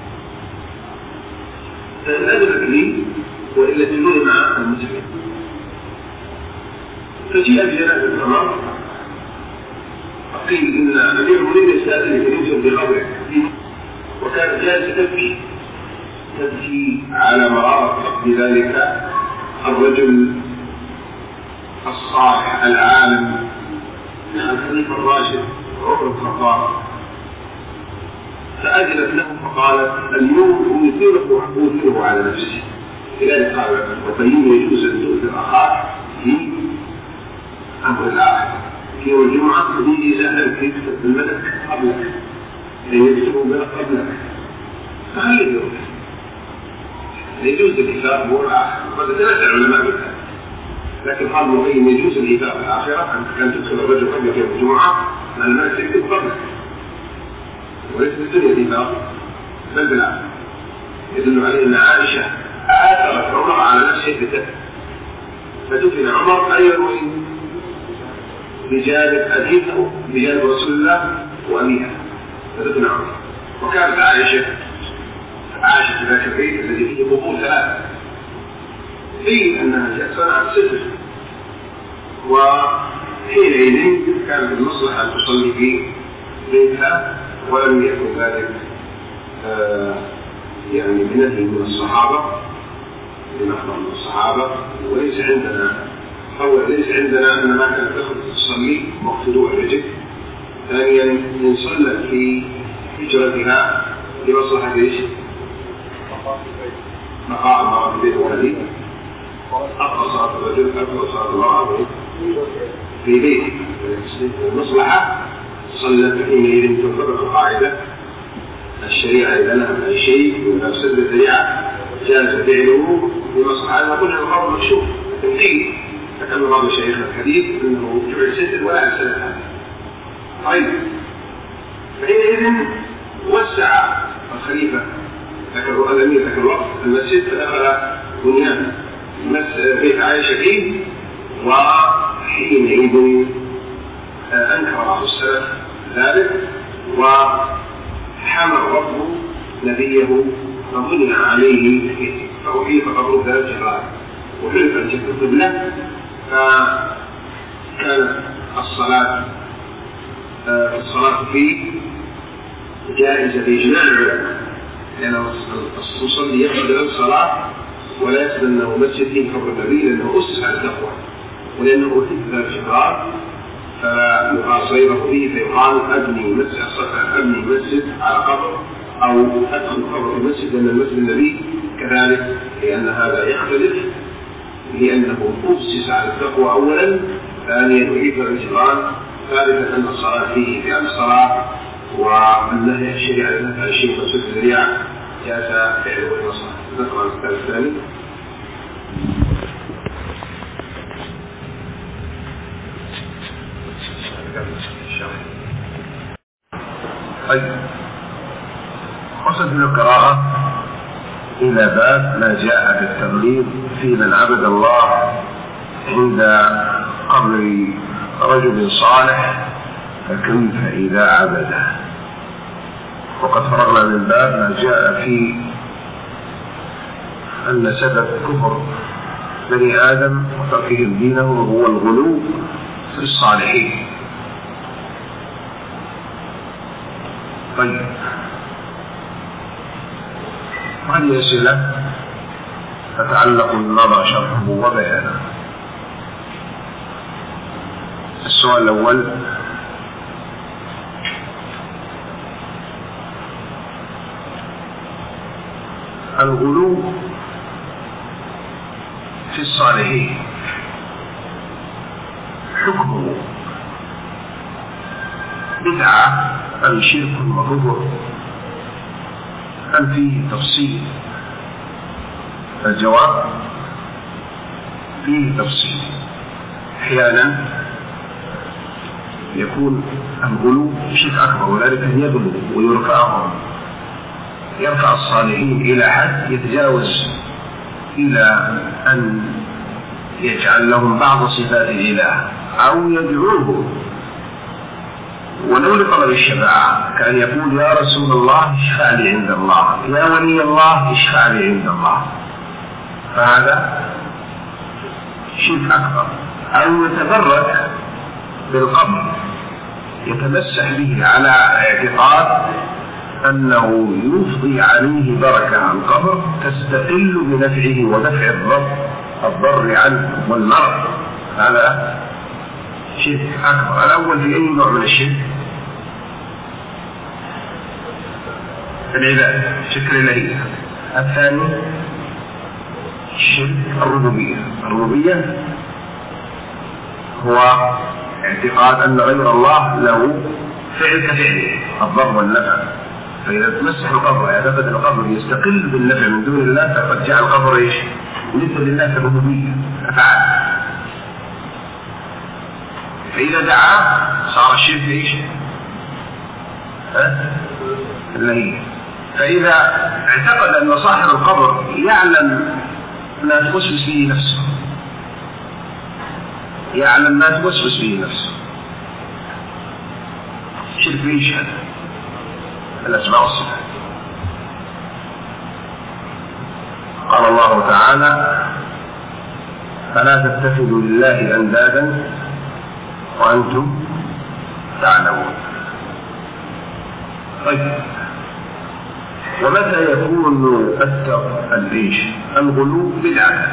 Speaker 1: فإن أذنت لي وإلا تلوني مع المسلمين. فجاء بجنازة عمر، قيل إن أمير المؤمنين يستأذن يدفن بقبره، وكانت جالسة تبكي تبكي على مرارة بذلك الرجل الصالح العالم الخليفة الراشد عمر بن الخطاب. فأجلت له فقالت اليوم أثيره أثيره على نفسه. لذلك قال وفيما يجوز أن تؤثر أخاك في أمر الآخر. في يوم الجمعة يجي زهر في الملك قبلك، يكتبوا الملك قبلك، فخليه يروح. يجوز الإثار هو الآخر، وهذا ثلاثة علماء منها، لكن قال مبين يجوز الإثار الآخرة أن تدخل الرجل قبلك يوم الجمعة مع الملك يكتب قبلك، وليس في الدنيا الإثار بل بالآخر. يدل على أن عائشة آثرت عمر على نفسه بتكفر، فدفن عمر أيضا بجانب أبيه بجانب رسول الله وأميها، فدفن عمر. وكانت عائشة عائشة في ذاك البيت الذي فيه قبور ثلاثة، في أنها جاءت صنعت ستر، وحينئذ كانت المصلحة أن تصلي في بيتها، ولم يكن ذلك آه يعني بنهي من الصحابة لنحضر من الصحابة، وليس عندنا أولا ليس عندنا أن ما كانت تخرج تصلي وقت طلوع الفجر. ثانيا إن صلت في هجرتها لمصلحة ايش؟ بقاء المرأة في بيت ولدها، أفضل صلاة الرجل أفضل صلاة المرأة في بيته، المصلحة صلت حينئذ تنطبق قاعدة الشريعة إذا نهى عن شيء من أفسد الشريعة جاز فعله بمصلحة. هذا قلنا الخبر مكشوف تنقيل، تكلم بعض الشيخ الحديث أنه جعل ستر ولا أفسد هذا. طيب فحينئذ وسع الخليفة ذكر الأمير ذكر الوقت المسجد، فدخل بنيان بيت عائشة فيه، وحينئذ أنكر بعض السلف ذلك وحمى ربه نبيه فبني عليه فأحيط قبره ذات جبال وحلف عن شكل القبلة، فكانت الصلاة الصلاة فيه جائزة بإجماع العلماء، لأن المصلي يقصد الصلاة ولا يقصد أنه مسجد فيه قبر النبي، لأنه أسس على التقوى ولأنه أحب ذلك الشهر، فيقال صيغه فيه فيقال أبني مسجد أبني مسجد على قبر أو أدخل قبر في المسجد، لأن المسجد النبي كذلك، لأن هذا يختلف لأنه أسس على التقوى أولا، ثانيا أحب الانشغال، ثالثا أن الصلاة فيه في الصلاة والنهي الشريعة لنفع الشيء مسجد الذريعة جاز فعله بالمصلحة. ذكر الكتاب الثاني.
Speaker 2: طيب وصلت القراءة إلى باب ما جاء بالتغليظ في من عبد الله عند قبر رجل صالح فكيف إذا عبده. وقد فرغنا من باب ما جاء في أن سبب كفر بني آدم وتركهم دينه هو الغلو في الصالحين. طيب هذه أسئلة تتعلق بالنظر شرحه وبيانه. السؤال الأول: الغلو في الصالحين حكمه بدعة أم شرك وكفر أم فيه تفصيل؟ الجواب: فيه تفصيل. أحيانا يكون الغلو شرك أكبر، وذلك أن يغلو ويرفعهم يرفع الصالحين إلى حد يتجاوز إلى أن يجعل لهم بعض صفات الإله أو يدعوه ولو لطلب الشفاعة، كأن يقول: يا رسول الله اشفع لي عند الله، يا ولي الله اشفع لي عند الله. فهذا شرك أكبر. أو يتبرك بالقبر، يتمسح به على اعتقاد أنه يفضي عليه بركة القبر تستقل بنفعه ودفع الضر الضر عنه والمرض. هذا شرك أكبر. الأول في أي نوع من الشرك؟ العبادة، شرك الإلهية. الثاني شرك الربوبية. الربوبية هو اعتقاد أن غير الله له فعل كفعله الضر والنفع، فإذا تمسح القبر اعتقد القبر يستقل بالنفع من دون الله، فقد جعل القبر ايش؟ وليس لله في الربوبية أفعال. فإذا دعا صار الشرك ايش؟ ها؟ الإلهية.
Speaker 1: فإذا اعتقد أن صاحب القبر يعلم ما توسوس به نفسه يعلم ما توسوس به نفسه شرك يشهد الأسماء والصفات. قال الله تعالى: فلا تتخذوا لله أندادا وأنتم تعلمون. طيب، ومتى يكون الإيش الغلو بدعة؟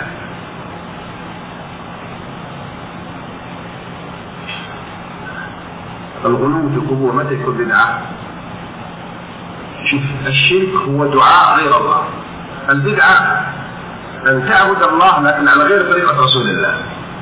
Speaker 1: الغلو في القبور متى يكون بدعة؟ شوف، الشرك هو دعاء غير الله، البدعة أن تعبد الله لكن على غير طريقة رسول الله.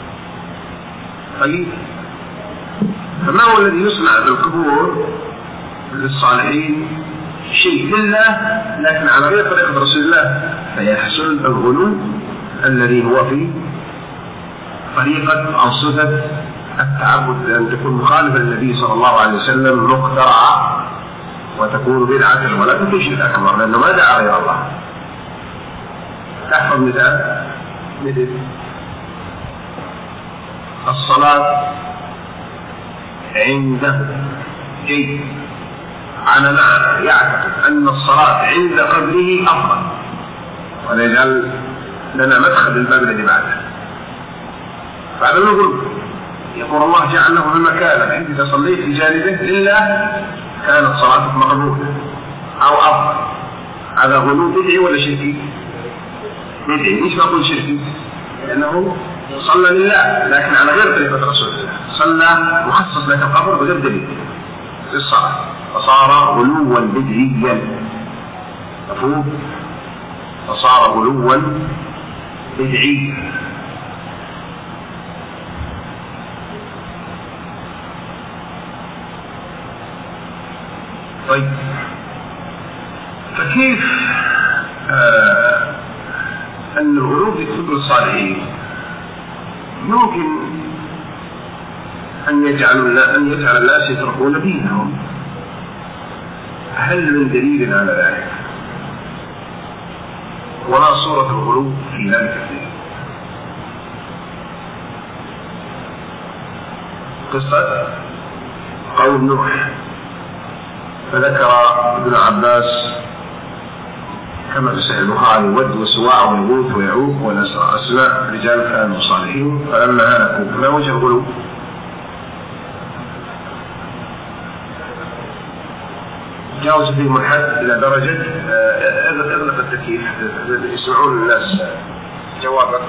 Speaker 1: طيب، فما هو الذي يصنع بالقبور للصالحين؟ شيء لله لكن على غير طريقة رسول الله، فيحصل الغلو الذي هو في طريقة أو صفة التعبد، أن تكون مخالفة للنبي صلى الله عليه وسلم مخترعة وتكون بدعة ولا تكون شرك أكبر، لأنه ما دعا غير الله. تحفظ مثال مثل الصلاة عنده جيد، أنا معنى يعتقد أن الصلاة عند قبره أفضل، وليجعل لنا مدخل الباب الذي بعده. فهذا نقول يقول الله جعل له المكان، أنت إذا صليت في جانبه لله كانت صلاتك مقبولة أو أفضل. هذا غلو بدعي ولا شركي؟ بدعي. ليش ما أقول شركي؟ لأنه صلى لله لكن على غير طريقة رسول الله، صلى مخصص لك القبر بغير دليل للصلاة، فصار غلوا بدعيا. مفهوم؟ فصار غلوا بدعيا. طيب، فكيف آه أن الغلو في كتب الصالحين يمكن أن يجعل أن يجعل الناس يتركون دينهم؟ هل من دليل على ذلك؟ ولا صورة الغلو في ذلك الدين؟ قصة قوم نوح، فذكر ابن عباس كما في صحيح البخاري: ود وسواع ويغوث ويعوق وأسماء رجال كانوا صالحين فلما هلكوا. ما وجه الغلو؟ جاوز فيهم الحد إلى درجة اغلق التكييف يسمعون الناس جوابك.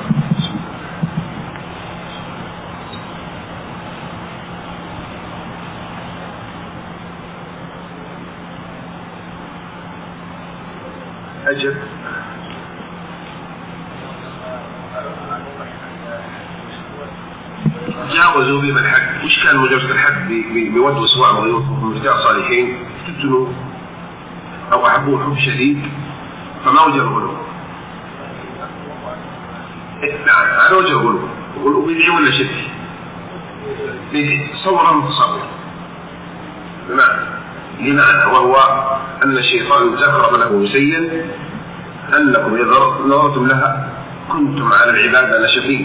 Speaker 1: أجب. جاوزوا بهم الحد. وش كان مجاوزة الحد بود وسواع وغيوث وهم رجال صالحين افتتنوا أو أحبوا حب شديد، فما وجه الغلو؟ نعم، هذا وجه الغلو. غلو بدعي ولا شرك؟ بدعي صورا متصور. بمعنى لمعنى وهو أن الشيطان ذكر له زين أنكم إذا نظرتم لها كنتم على العبادة لشفين،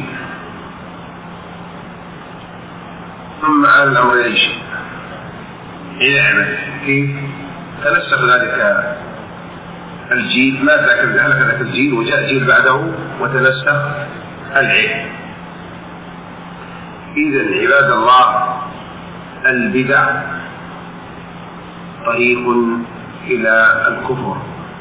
Speaker 1: ثم على الأمر يعيش إلى عبادة. كيف تنسخ ذلك الجيل؟ ما هلك ذاك الجيل وجاء جيل بعده وتنسخ العلم. إذن عباد الله، البدع طريق إلى الكفر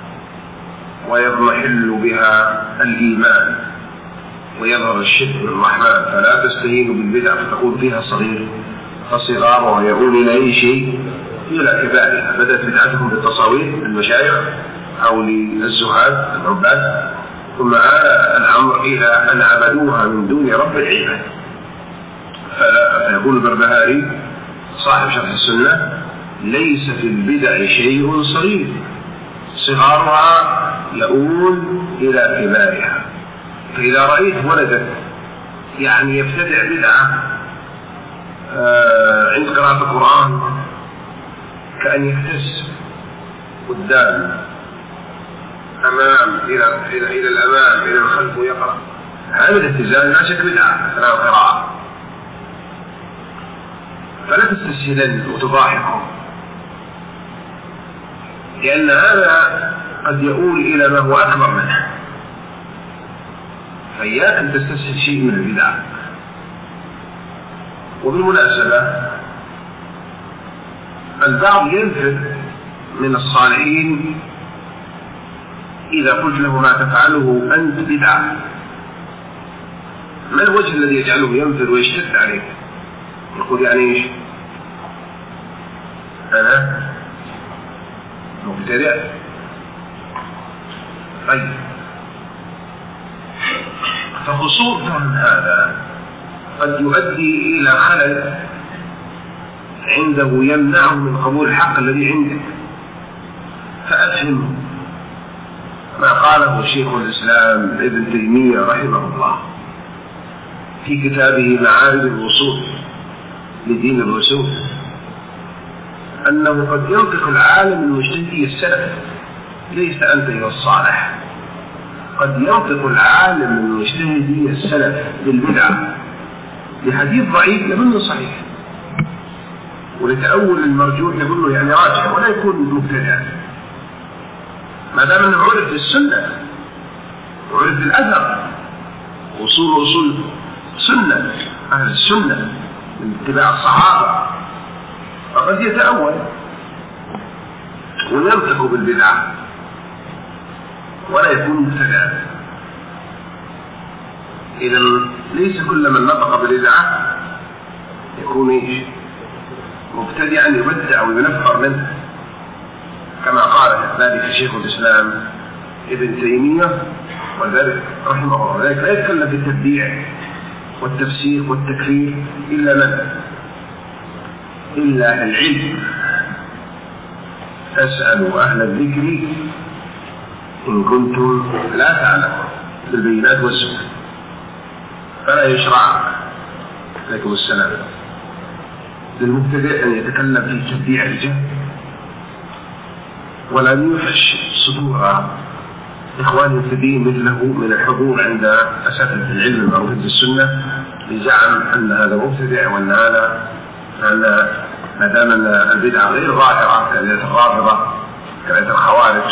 Speaker 1: ويضمحل بها الإيمان ويظهر الشرك بالرحمن، فلا تستهينوا بالبدع فتقول فيها صغير، فصغار ويقول إلى أي شيء إلى كبارها. بدأت بدعتهم بالتصاوير المشايخ أو للزهاد العباد، ثم آل الأمر إلى أن عبدوها من دون رب العباد. فيقول البربهاري صاحب شرح السنة: ليس في البدع شيء صغير، صغارها يؤول إلى كبارها. فإذا رأيت ولدك يعني يبتدع بدعة آه عند قراءة القرآن كأن يهتز قدام أمام إلى إلى إلى الأمام إلى الخلف ويقرأ، هذا الاهتزاز لا شك بدعة أثناء القراءة، فلا تستسهلن وتضاحكهم، لأن هذا قد يؤول إلى ما هو أكبر منه، فإياك أن تستسهل شيء من البدع. وبالمناسبة البعض ينفر من الصالحين إذا قلت له ما تفعله أنت بدعة. ما الوجه الذي يجعله ينفر ويشتد عليك؟ يقول يعني إيش؟ أنا مبتدع. طيب، فقصور فهم هذا قد يؤدي إلى خلل عنده يمنعه من قبول الحق الذي عنده. فأفهم ما قاله شيخ الإسلام ابن تيمية رحمه الله في كتابه معارج الوصول لدين الرسول، أنه قد ينطق العالم المجتهدي السلف، ليس أنت يا الصالح، قد ينطق العالم المجتهدي السلف بالبدعة لحديث ضعيف يظن صحيح، ولتأول المرجوح يظن يعني راجح ولا يكون مبتدع، ما دام أنه عرف السنة وعرف الأثر وصول وصول سنة أهل السنة من اتباع الصحابة، فقد يتأول وينطق بالبدعة ولا يكون مبتدعا. إذا ليس كل من نطق بالبدعة يكون إيش؟ مبتدعا يبدع وينفر منه، كما قال ذلك شيخ الإسلام ابن تيمية وذلك رحمه الله. ذلك لا يتكلم في التبديع والتفسيق والتكفير إلا من؟ إلا العلم. فاسألوا أهل الذكر إن كنتم لا تعلمون بالبينات والسنة. فلا يشرع عليكم السلام للمبتدئ أن يتكلم في تبديع الجهل، ولا يفحش صدور إخوانه في الدين مثله من الحضور عند أساتذة العلم المعروفين بالسنة لزعم أن هذا مبتدع وأن هذا أن ما دام أن البدعة غير ظاهرة كبدعة الرافضة كبدعة الخوارج،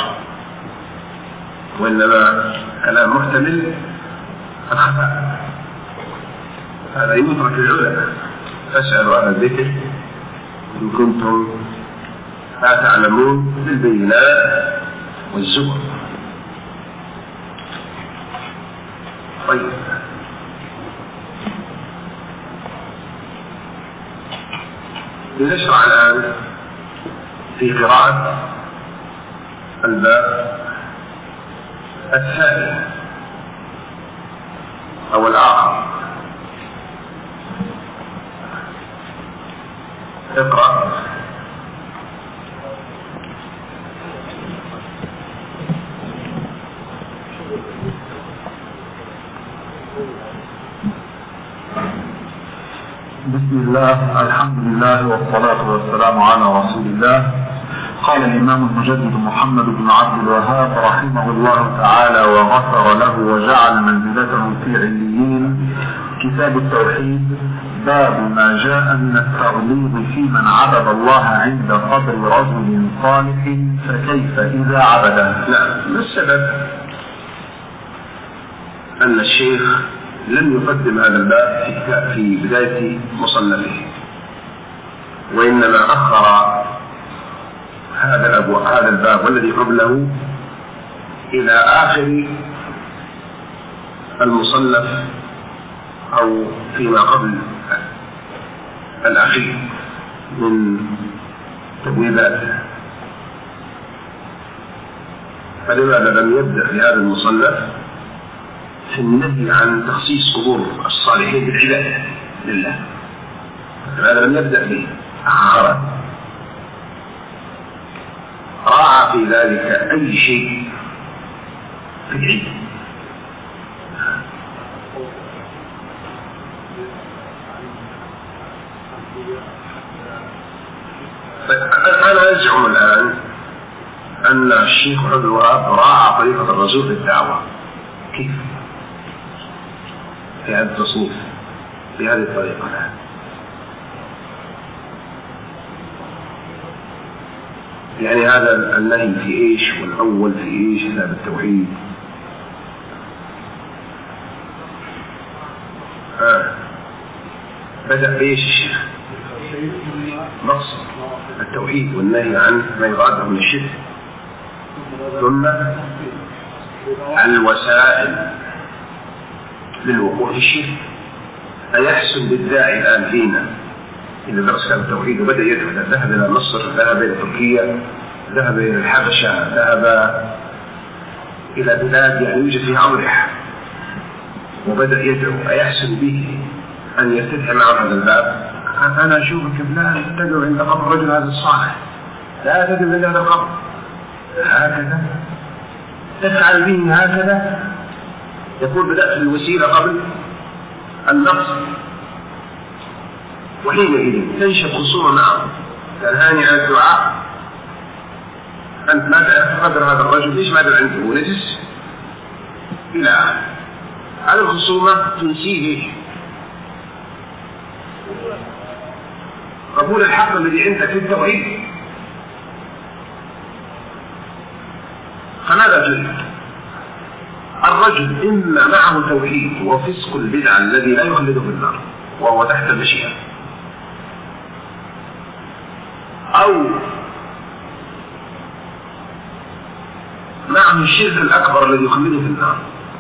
Speaker 1: وإنما كلام محتمل الخفاء، هذا يترك العلماء. فاسألوا أهل الذكر إن كنتم لا تعلمون بالبينات والزبر. طيب، لنشرع الآن في قراءة الباب الثاني أو الآخر. اقرأ.
Speaker 2: بسم الله، الحمد لله والصلاة والسلام على رسول الله. قال الإمام المجدد محمد بن عبد الوهاب رحمه الله تعالى وغفر له وجعل منزلته في عليين، كتاب التوحيد، باب ما جاء من التغليظ في من عبد الله عند قبر رجل صالح فكيف إذا عبده.
Speaker 1: نعم، ما السبب أن الشيخ لم يقدم هذا الباب في بداية مصنفه، وإنما أخر هذا هذا الباب والذي قبله إلى آخر المصنف أو فيما قبل الأخير من تبويباته؟ فلماذا لم يبدأ في هذا المصنف في النهي عن تخصيص قبور الصالحين بالعبادة لله؟ لماذا لم يبدأ به؟ أخر، راعى في ذلك أي شيء في العلم. أنا أزعم الآن أن الشيخ عبد الوهاب راعى طريقة الرسول في الدعوة. كيف؟ في هذا التصنيف بهذه الطريقة. يعني هذا النهي في إيش والأول في إيش؟ كتاب التوحيد. آه. بدأ بإيش الشيخ؟ نص التوحيد والنهي عن ما يضاده من الشرك، ثم الوسائل للوقوع في الشرك. أيحسن بالداعي الآن فينا إذا درس كتاب التوحيد وبدأ يدعو، ذهب إلى مصر، ذهب إلى تركيا، ذهب إلى الحبشة، ذهب إلى بلاد يعني يوجد فيها أضرحة، وبدأ يدعو، أيحسن به أن يفتتح معه هذا الباب؟ أنا أشوفك فلان تدعو عند قبر رجل هذا الصالح، لا تدعو عند هذا القبر، هكذا تفعل به هكذا. يقول بدأت بالوسيلة قبل النقص، وحينئذ تنشب خصومة معه، تنهاني عن الدعاء، أنت ما تعرف قدر هذا الرجل، ليش ما دعا عنده نجس إلى آخره. هذه الخصومة تنسيه قبول الحق الذي عندك في التوحيد. فماذا تريد؟ الرجل إما معه توحيد وفسق البدعة الذي لا يخلده في النار وهو تحت المشيئة، أو معه الشرك الأكبر الذي يخلده في النار.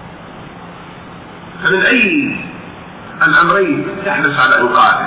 Speaker 1: فمن أي الأمرين تحرص على إنقاذه؟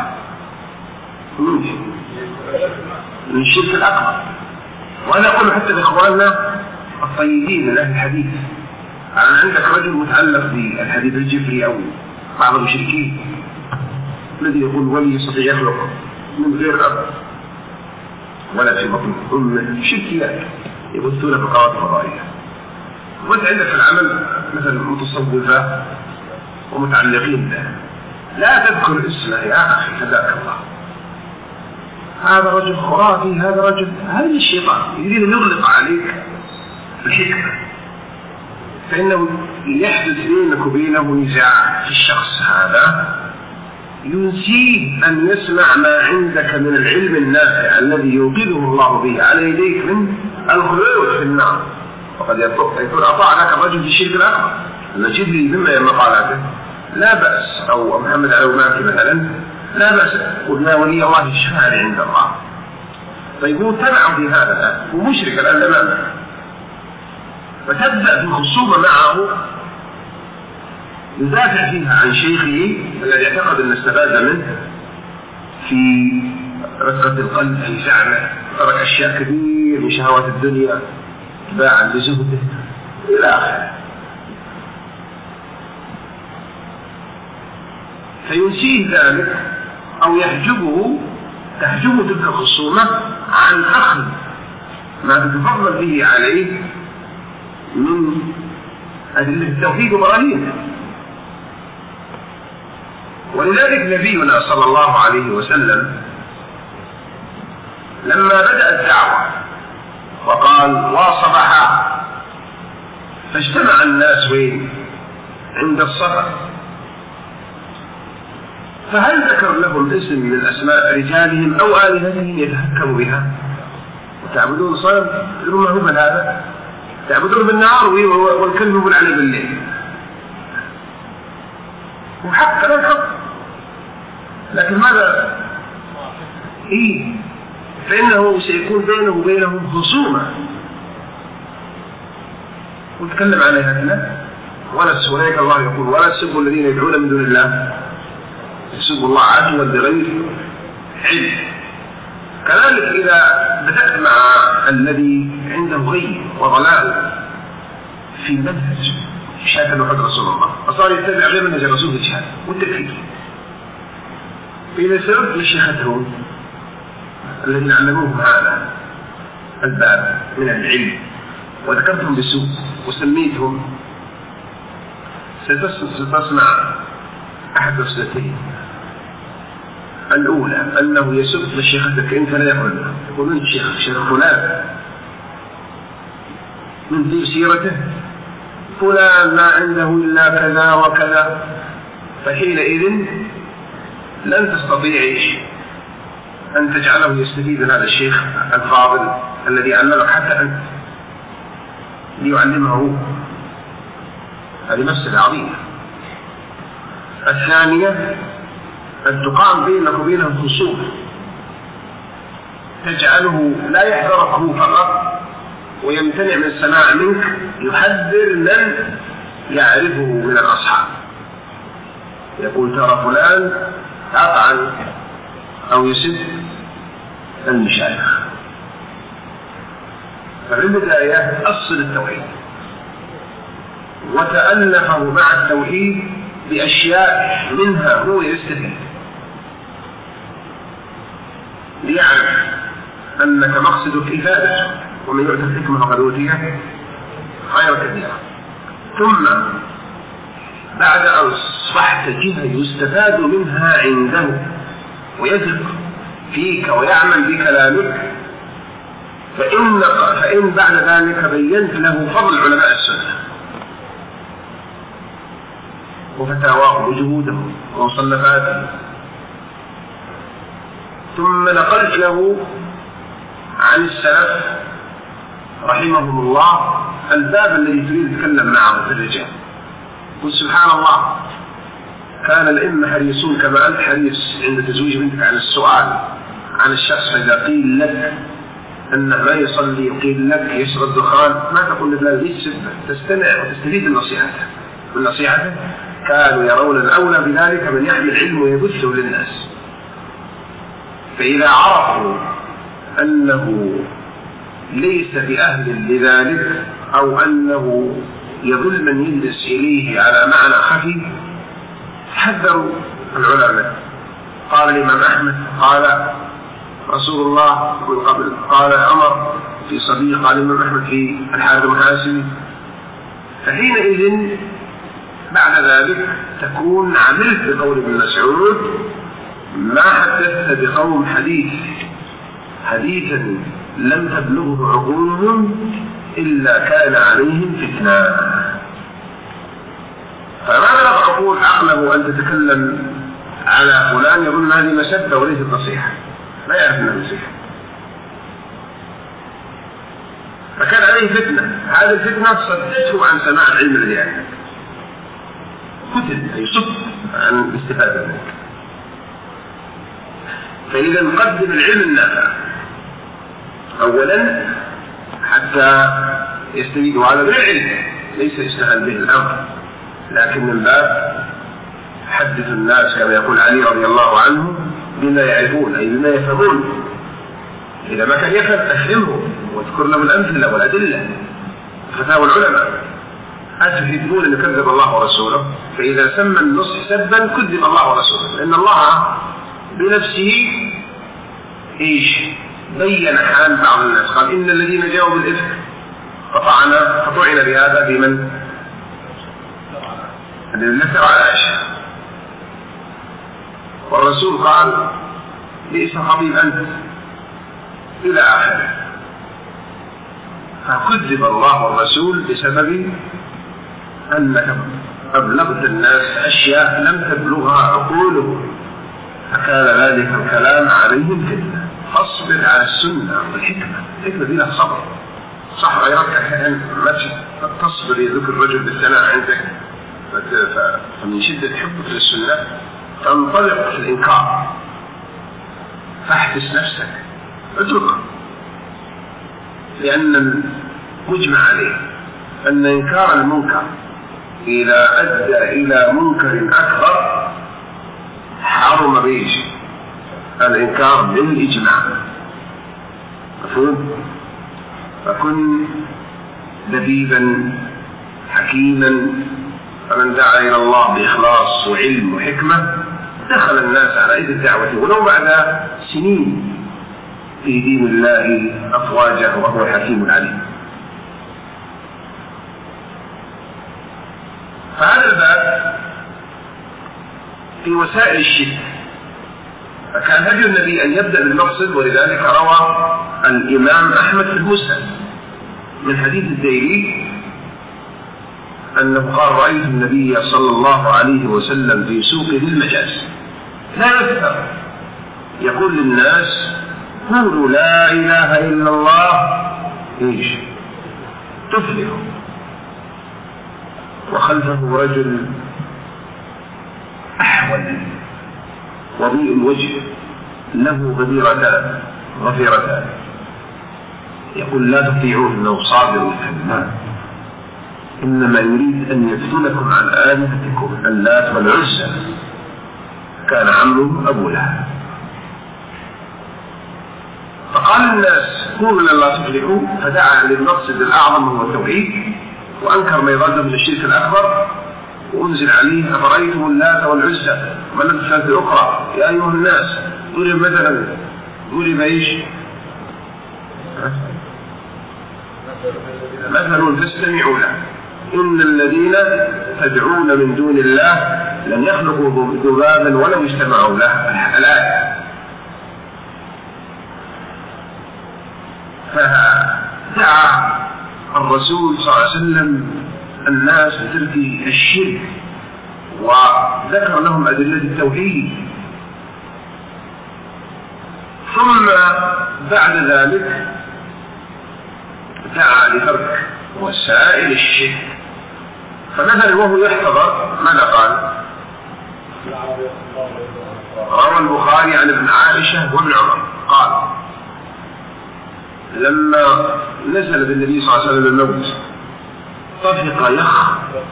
Speaker 1: من الشرك الأكبر. وأنا أقول حتى لإخواننا الطيبين من أهل الحديث، أنا عندك رجل متعلق بالحديث الجفري أو بعض المشركين الذي يقول ولي يستطيع يخلق من غير أب ولا في بطن أمه، شركيات يبثون في القنوات الفضائية. وأنت عندك في العمل مثل متصوفة ومتعلقين به، لا تذكر اسمه يا أخي هداك الله، هذا رجل خرافي، هذا رجل، هذا الشيطان يريد أن يغلق عليك الحكمة، فإنه يحدث بينك وبينه نزاع في الشخص هذا، ينسيه أن يسمع ما عندك من العلم النافع الذي يوقظه الله به على يديك من الخلود في النار. وقد يكون أطاع لك الرجل في الشرك الأكبر، نجد لي مما مقالاته لا بأس، أو محمد على وماك مثلا لا بأس، قل يا ولي الله اشفع لي عند الله. طيب هو تبع في هذا الآن ومشرك الآن أمامك، فتبدأ في خصومة معه يدافع فيها عن شيخه الذي اعتقد أن استفاد منه في رقة القلب، في فعله ترك أشياء كثير من شهوات الدنيا باعا لزهده إلى آخره. فينسيه ذلك أو يحجبه، تحجبه تلك الخصومة عن أخذ ما تتفضل به عليه من أدلة التوحيد وبراهينه. ولذلك نبينا صلى الله عليه وسلم لما بدأ الدعوة وقال وصبحا، فاجتمع الناس وين؟ عند الصفا، فهل ذكر لهم اسم من أسماء رجالهم أو آلهتهم يتهكموا بها؟ وتعبدون صنم، تقولون ما هو من هذا؟ تعبدون بالنهار والكلب يقول عليه بالليل، وحق لا الحق، لكن ماذا؟ إيه؟ فإنه سيكون بينه وبينهم خصومة. ونتكلم عن آياتنا، ولا هناك الله يقول ولا تسبوا الذين يدعون من دون الله يسبوا الله عدوا بغير علم. كذلك إذا بدأت مع الذي عنده غي وضلال في المنهج شاهد وحد رسول الله فصار يتبع غير منهج الرسول في الجهاد والتكفير، فإذا سرد لشيختهم الذين علموهم هذا الباب من العلم وذكرتهم بالسوء وسميتهم، ستصنع أحد وسلتين. الأولى أنه يسب لشيختك أنت لا يقول يقول أنت شيخ شيخ فلان، من ذي سيرته فلان ما عنده إلا كذا وكذا، فحينئذ لن تستطيع أن تجعله يستفيد من هذا الشيخ الفاضل الذي علمك حتى أنت ليعلمه. هذه مسألة عظيمة. الثانية أن تقام بينك وبينه خصومة تجعله لا يحذرك هو فقط ويمتنع من السماع منك، يحذر من يعرفه من الأصحاب، يقول ترى فلان يطعن أو يسب المشايخ. ففي البداية أصل التوحيد وتألفه مع التوحيد بأشياء منها هو يستفيد، ليعرف أنك مقصدك إفادته، ومن يؤتى الحكمة فقد أوتي خيرا كثيرا. ثم بعد أن أصبحت جهة يستفاد منها عنده ويثق فيك ويعمل بكلامك، فإن, فإن بعد ذلك بينت له فضل علماء السنة وفتاواهم وجهودهم ومصنفاتهم، ثم نقلت له عن السلف رحمهم الله الباب الذي تريد تتكلم معه في الرجال. قل سبحان الله كان الأئمة حريصون كما أنت حريص عند تزويج بنتك عن السؤال عن الشخص، فإذا قيل لك أنه ما يصلي وقيل لك يشرب الدخان ما تقول له ليش سبه، تستمع وتستفيد من نصيحته من نصيحته. كانوا يرون الأولى بذلك من يحمل العلم ويبثه للناس. فإذا عرفوا أنه ليس بأهل لذلك أو أنه يظل من يجلس إليه على معنى خفي حذروا العلماء. قال الإمام أحمد قال رسول الله من قبل، قال عمر في صديق، قال الإمام أحمد في الحارث المحاسبي. فحينئذ بعد ذلك تكون عملت بقول ابن مسعود ما حدثت بقوم حديث حديثا لم تبلغه عقولهم إلا كان عليهم فتنة. فماذا أقول عقله أن تتكلم على فلان يظن هذه مسبة وليست نصيحة، لا يعرف أنها نصيحة، فكان عليه فتنة. هذه الفتنة صدته عن سماع العلم الذي عنده، فتن يصد عن الاستفادة منك. فإذا نقدم العلم النافع أولا حتى يستفيدوا على العلم، ليس يستهل به الأمر، لكن من باب حدث الناس كما يقول علي رضي الله عنه بما يعرفون، أي بما يفهمون. إذا ما كان يفهم أفهمه واذكر له الأمثلة والأدلة. فتاوى العلماء أتفهمون أن كذب الله ورسوله، فإذا سمى النصح سبا كذب الله ورسوله، لأن الله بنفسه إيش بين حال بعض الناس، قال إن الذين جاءوا بالإفك فطعنا فطعن بهذا بمن الذي نفر على عائشة، والرسول قال بئس خطيب أنت إلى آخره. فكذب الله والرسول بسبب أنك أبلغت الناس أشياء لم تبلغها عقولهم، فكان ذلك الكلام عليهم فتنة. فاصبر على السنة والحكمة، الحكمة دي لها صبر، صح غيرك أحيانا ما تصبر يذكر الرجل بالثناء عندك، فمن شدة حبك للسنة تنطلق في الإنكار، فاحبس نفسك اتركه، لأن المجمع عليه أن إنكار المنكر إذا أدى إلى منكر أكبر حرم به الإنكار بالإجماع. مفهوم؟ فكن لبيبا حكيما، فمن دعا إلى الله بإخلاص وعلم وحكمة دخل الناس على إيد الدعوة ولو بعد سنين في دين الله أفواجه، وهو الحكيم العليم. فهذا الباب في وسائل الشرك، فكان هدي النبي أن يبدأ بالمقصد، ولذلك روى الإمام أحمد في المسند من حديث الديلي أنه قال رأيت النبي صلى الله عليه وسلم في سوق ذي المجاز لا يفتر يقول للناس قولوا لا إله إلا الله إيش تفلحوا، وخلفه رجل أحول وضيء الوجه له غديرتان غفيرتان يقول لا تطيعوه إنه صابر كذاب إنما يريد أن يفتنكم عن آلهتكم اللات والعزى كان عمه أبو لهب. فقال الناس قولوا لا تفلحوا، فدعا للمقصد الأعظم هو التوحيد، وأنكر ما يراد من الشرك الأكبر، وأنزل عليه أفرأيتم اللات والعزى من الثلاث الأخرى يا أيها الناس ضرب مثلا ضرب إيش مثل فاستمعوا له إن الذين تدعون من دون الله لن يخلقوا ذبابا ولو اجتمعوا له الآية. فدعا الرسول صلى الله عليه وسلم الناس بترك الشرك وذكر لهم أدلة التوحيد، ثم بعد ذلك دعا لترك وسائل الشرك. فمثلا وهو يحتضر ماذا قال؟ روى البخاري عن ابن عائشة وابن عمر قال لما نزل بالنبي صلى الله عليه وسلم الموت طفق يخ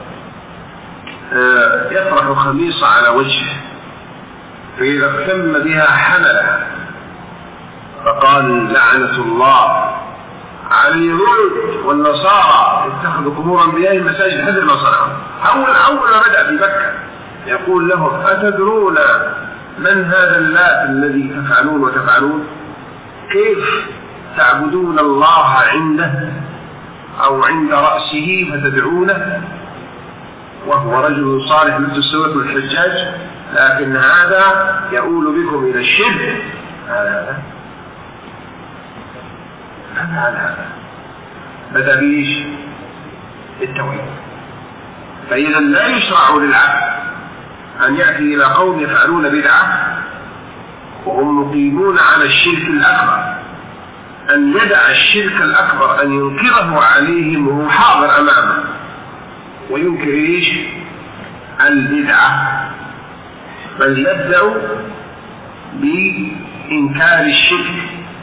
Speaker 1: يطرح خميصة على وجهه، فإذا اهتم بها حملها فقال لعنة الله على اليهود والنصارى اتخذوا قبور انبيائهم مساجد حذر ما صنعوا. اول اول ما بدا في مكه يقول لهم اتدرون من هذا اللات الذي تفعلون وتفعلون؟ كيف تعبدون الله عنده او عند راسه فتدعونه وهو رجل صالح مثل سوره الحجاج، لكن هذا يؤول بكم الى الشرك. هذا هذا بدأ بيش التوحيد. فإذا لا يشرع للعبد أن يأتي إلى قوم يفعلون بدعة وهم مقيمون على الشرك الأكبر، أن يدع الشرك الأكبر أن ينكره عليهم وهو حاضر أمامه وينكر إيش البدعة، بل يبدأ بإنكار الشرك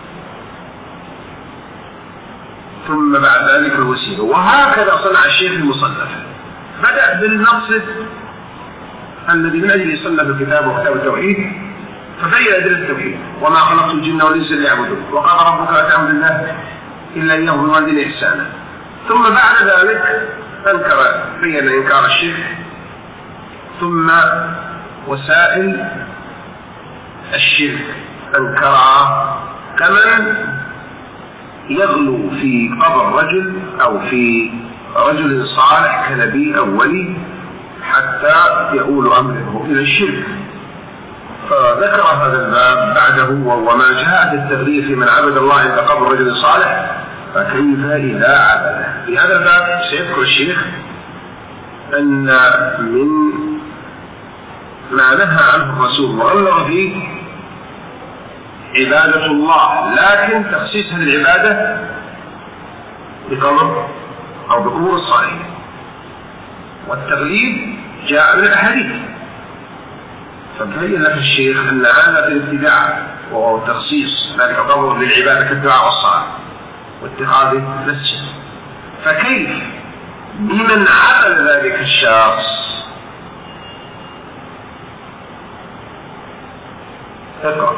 Speaker 1: ثم بعد ذلك الوسيلة. وهكذا صنع الشيخ المصنف، بدأ بالمقصد الذي من أجله صنف الكتاب وكتاب التوحيد فبين أدلة التوحيد وما خلقت الجن والإنس ليعبدون وقال ربك لا تعبد الله إلا إياه وبالوالدين إحسانا. ثم بعد ذلك أنكر بين إنكار الشرك ثم وسائل الشرك أنكرها، كمن يغلو في قبر رجل أو في رجل صالح كنبي أو ولي حتى يؤول أمره إلى الشرك. فذكر هذا الباب بعده وما جاء في التغليف من عبد الله عند قبر رجل صالح فكيف إذا عبده. في هذا الباب سيذكر الشيخ أن من ما نهى عنه الرسول وغلظ فيه عبادة الله، لكن تخصيص هذه العبادة بقبر أو بقبور الصالحين، والتغليب جاء من الأحاديث. فبين لك الشيخ أن هذا في الابتداع وهو تخصيص ذلك قبر للعبادة كالدعاء والصلاة واتخاذ مسجد، فكيف بمن عمل ذلك الشخص؟ اقرأ.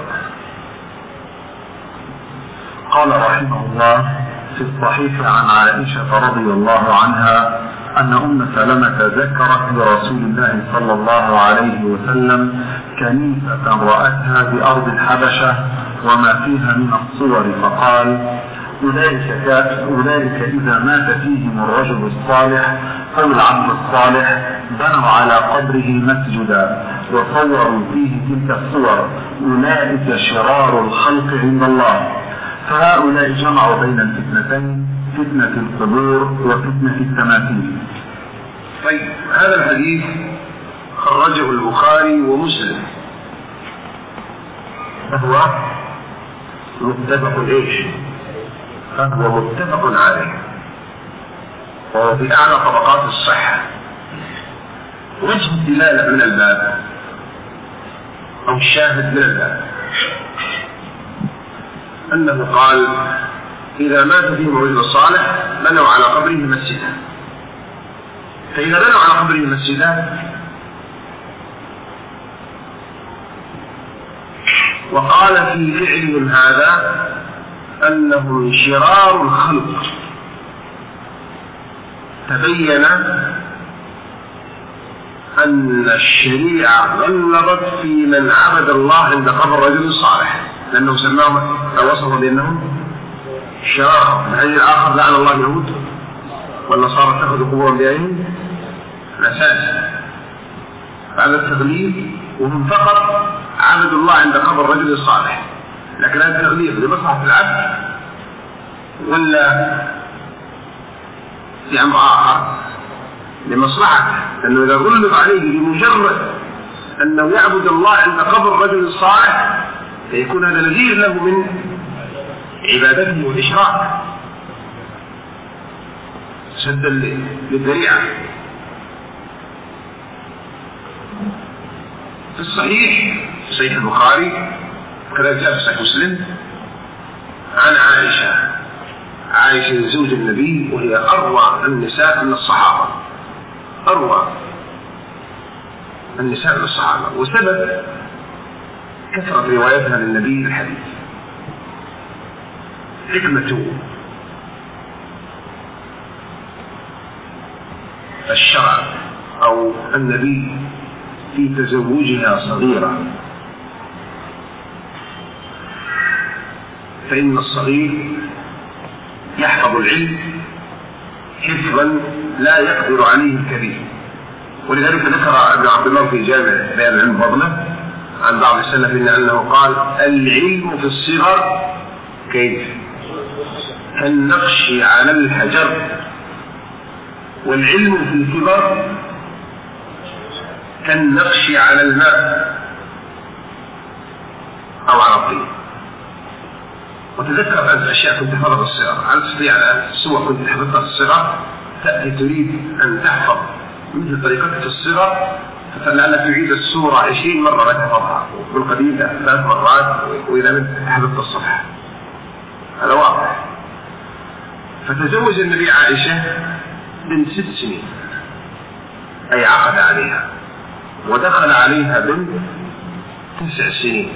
Speaker 2: قال رحمه الله في الصحيح عن عائشة رضي الله عنها أن أم سلمة ذكرت لرسول الله صلى الله عليه وسلم كنيسة رأتها بأرض الحبشة وما فيها من الصور، فقال أولئك, أولئك إذا مات فيهم الرجل الصالح أو العبد الصالح بنوا على قبره مسجدا وصوروا فيه تلك الصور، أولئك شرار الخلق عند الله. فهؤلاء جمعوا بين الفتنتين فتنة القبور وفتنة التماثيل.
Speaker 1: طيب، هذا الحديث خرجه البخاري ومسلم، فهو متفق ايش؟ فهو متفق عليه، وهو في اعلى طبقات الصحة. وجه الدلالة من الباب او الشاهد من الباب انه قال: اذا مات فيهم رجل صالح بنوا على قبره مسجدا. فاذا بنوا على قبره مسجدا وقال في فعلهم هذا أنهم شرار الخلق، تبين أن الشريعة غلظت في من عبد الله عند قبر رجل صالح، لأنه سماهم وصف بأنهم شرار. الحديث الآخر: لعن الله اليهود والنصارى اتخذوا قبور أنبيائهم مساجد. هذا التغليظ، وهم فقط عبد الله عند قبر رجل صالح، لكن هذا التغليظ لمصلحة العبد ولا في أمر آخر؟ لمصلحته، لأنه إذا غلظ عليه بمجرد أنه يعبد الله عند قبر رجل صالح فيكون هذا نذير له من عبادته والإشراك، سدا للذريعة. في الصحيح في صحيح البخاري كذلك جاء في صحيح مسلم عن عائشة عائشة زوج النبي، وهي أروع النساء من الصحابة، أروع النساء من الصحابة، وسبب كثرة روايتها للنبي الحديث حكمة الشرع أو النبي في تزوجها صغيرة، فإن الصغير يحفظ العلم حفظا لا يقدر عليه الكبير. ولذلك ذكر ابن عبد الله في جامع بيان العلم فضله عن بعض السلف أنه قال: العلم في الصغر كيف؟ كالنقش على الحجر، والعلم في الكبر كالنقش على الماء أو على الطين. وتذكر أن أشياء كنت حفظها في الصغر، هل تستطيع الآن سوى كنت حفظها في الصغر تأتي تريد أن تحفظ مثل طريقتك في الصغر فلعلك تعيد السورة عشرين مرة ما تحفظها، والقديم ثلاث مرات، وإذا من حفظت الصفحة. هذا واضح. فتزوج النبي عائشة بنت ست سنين، أي عقد عليها، ودخل عليها بنت تسع سنين.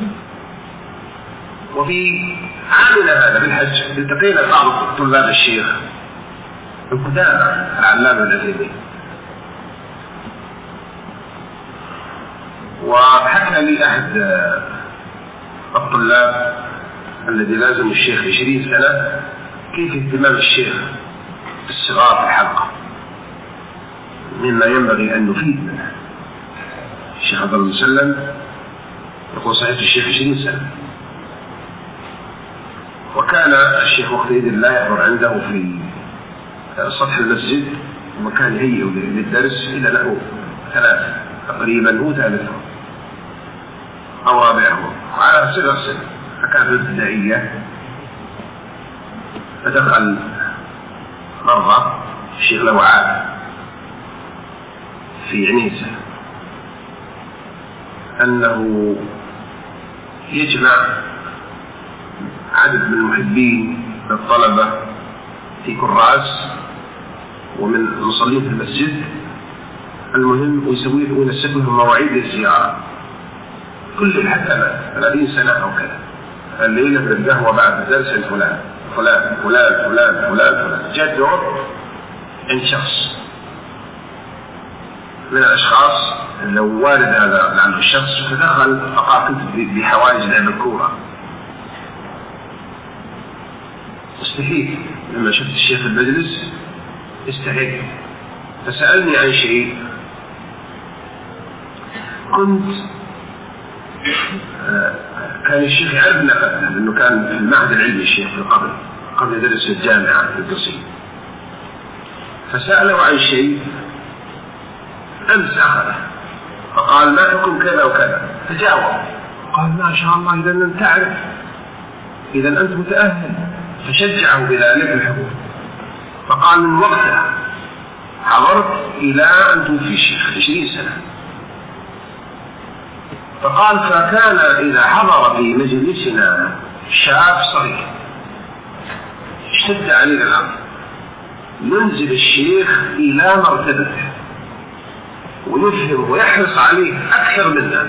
Speaker 1: وفي عامنا هذا بالحج التقينا بعض طلاب الشيخ القدامى العلامة العثيمين، وحكى لي أحد الطلاب الذي لازم الشيخ عشرين سنة كيف اهتمام الشيخ بالصغار في الحلقة، مما ينبغي أن نفيد منه. الشيخ عبد الله بن سلم يقول صحيح الشيخ عشرين سنة، وكان الشيخ وقتئذ لا يحضر عنده في سطح المسجد، وكان هيئ للدرس إلى له ثلاث تقريبا، هو ثالثهم أو رابعهم على صغر سن، فكان في الابتدائية. فدخل مرة الشيخ له عاد في عنيسة أنه يجمع عدد من المحبين للطلبة في كراس ومن المصلين في المسجد، المهم ويسوي وينسق لهم مواعيد للزيارة كل حتى ثلاثين سنة أو كذا. الليلة بالقهوة بعد الدرس فلان فلان فلان فلان فلان فلان. جاء دور عند شخص من الأشخاص لو والد هذا عنه الشخص، فدخل فقال كنت بحوائج لعب الكورة. استحيت لما شفت الشيخ في المجلس، استحيت فسألني عن شيء. كنت آه كان الشيخ يعرف نقله لأنه كان في المعهد العلمي الشيخ في القبر، قبل درس الجامعة في القصيم، فسأله عن شيء أمس أخذه فقال ما حكم كذا وكذا، فجاوب قال ما شاء الله إذا أنت تعرف، إذا أنت متأهل، فشجعه بذلك الحضور. فقال من وقتها حضرت إلى أن توفي الشيخ عشرين سنة. فقال فكان إذا حضر في مجلسنا شاب صغير اشتد عليه الأمر ينزل الشيخ إلى مرتبته ويفهم ويحرص عليه أكثر منا،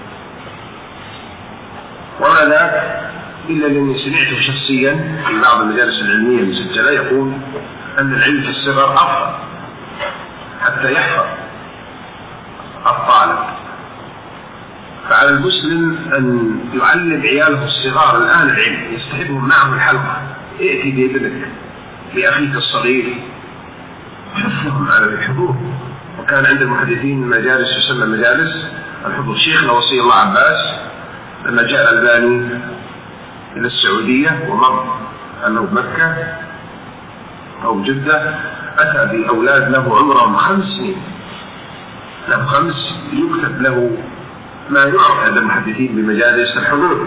Speaker 1: وما ذاك إلا لأني سمعته شخصيا في بعض المجالس العلمية المسجلة يقول أن العلم في الصغر أفضل حتى يحفظ الطالب. فعلى المسلم أن يعلم عياله الصغار الآن العلم، يستحبهم معهم الحلقة، ائتي بابنك لأخيك الصغير حفظهم على الحضور. وكان عند المحدثين مجالس يسمى مجالس الحضور. شيخنا وصي الله عباس لما جاء الألباني إلى السعودية ومر أنه بمكة أو جدة أتى بأولاد له عمرهم خمس سنين، له خمس، يكتب له ما يعرف عند المحدثين بمجالس الحضور،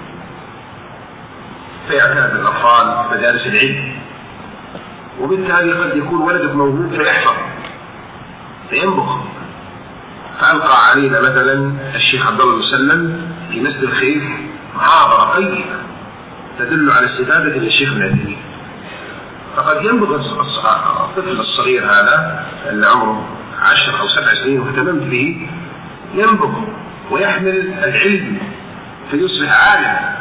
Speaker 1: فيعتاد الأطفال مجالس العلم، وبالتالي قد يكون ولدك موهوب فيحفظ فينبخ. فألقى علينا مثلا الشيخ عبد الله المسلم في مسجد الخيف محاضرة طيبة تدل على استفادة الشيخ العثيمين. فقد ينبغي الطفل الصغير هذا اللي عمره عشر أو سبع سنين واهتممت به ينبغي ويحمل العلم فيصبح عالما.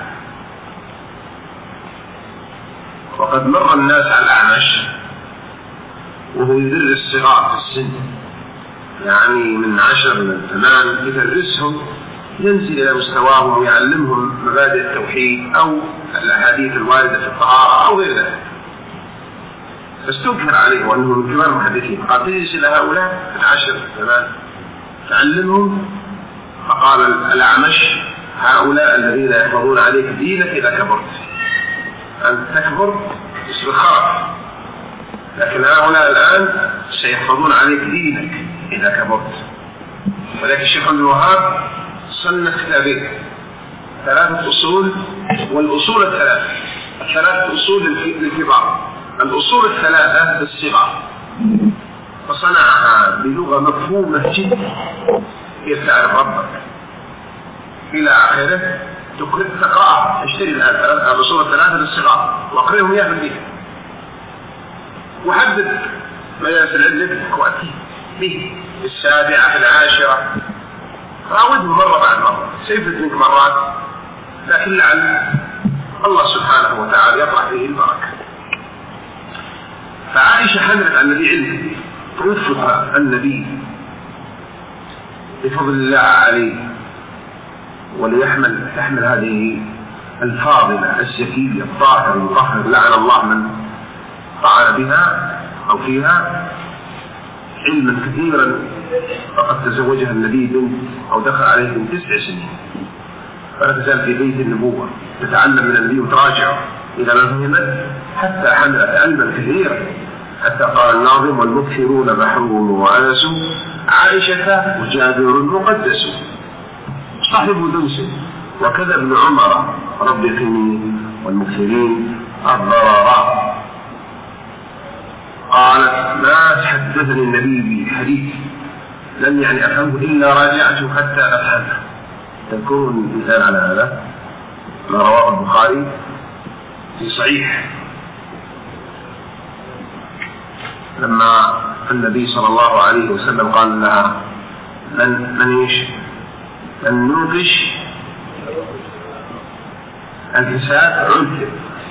Speaker 1: وقد مر الناس على الأعمش وهو يدرس الصغار في السن، يعني من عشر من ثمان، يدرسهم ينزل إلى مستواهم ويعلمهم مبادئ التوحيد أو الأحاديث الواردة في الطهارة أو غير ذلك. فاستنكر عليه وأنه من كبار المحدثين، قال تجلس إلى هؤلاء العشر ثمان تعلمهم؟ فقال الأعمش هؤلاء الذين يحفظون عليك دينك إذا كبرت، أن تكبر يصبح خرق، لكن هؤلاء الآن سيحفظون عليك دينك إذا كبرت. ولكن الشيخ عبد الوهاب صنف كتابين، ثلاثة أصول والأصول الثلاثة، ثلاثة أصول للكبار، الأصول الثلاثة للصغار، فصنعها بلغة مفهومة جدا كيف تعرف ربك إلى آخره. تقرأها، اشتري الآن الأصول الثلاثة للصغار واقرأهم إياه بالبيت، وحدد مجالس العلم وأتي به السابعة في العاشرة، راوده مرة بعد مرة، سيفت منك مرات، لكن لعل الله سبحانه وتعالى يطرح فيه البركة. فعائشة حملت عن النبي علم، توفق النبي بفضل الله عليه وليحمل تحمل هذه الفاضلة الزكية الطاهرة المطهرة، لعن الله من طعن بها أو فيها، علما كثيرا. فقد تزوجها النبي بنت أو دخل عليه من تسع سنين، فلا تزال في بيت النبوة تتعلم من النبي وتراجعه إذا ما فهمت، حتى حملت علما كثيرا، حتى قال الناظم والمكثرون محروم وأنس عائشة وجابر مقدس صاحب دوس وكذا ابن عمر رب قني والمكثرين الضرراء. قالت ما تحدثني النبي بحديث لم يعني أفهمه إلا راجعته حتى أفهمه. تذكرون مثال على هذا ما رواه البخاري في صحيح لما النبي صلى الله عليه وسلم قال لها من من ايش من نوقش الحساب عذب،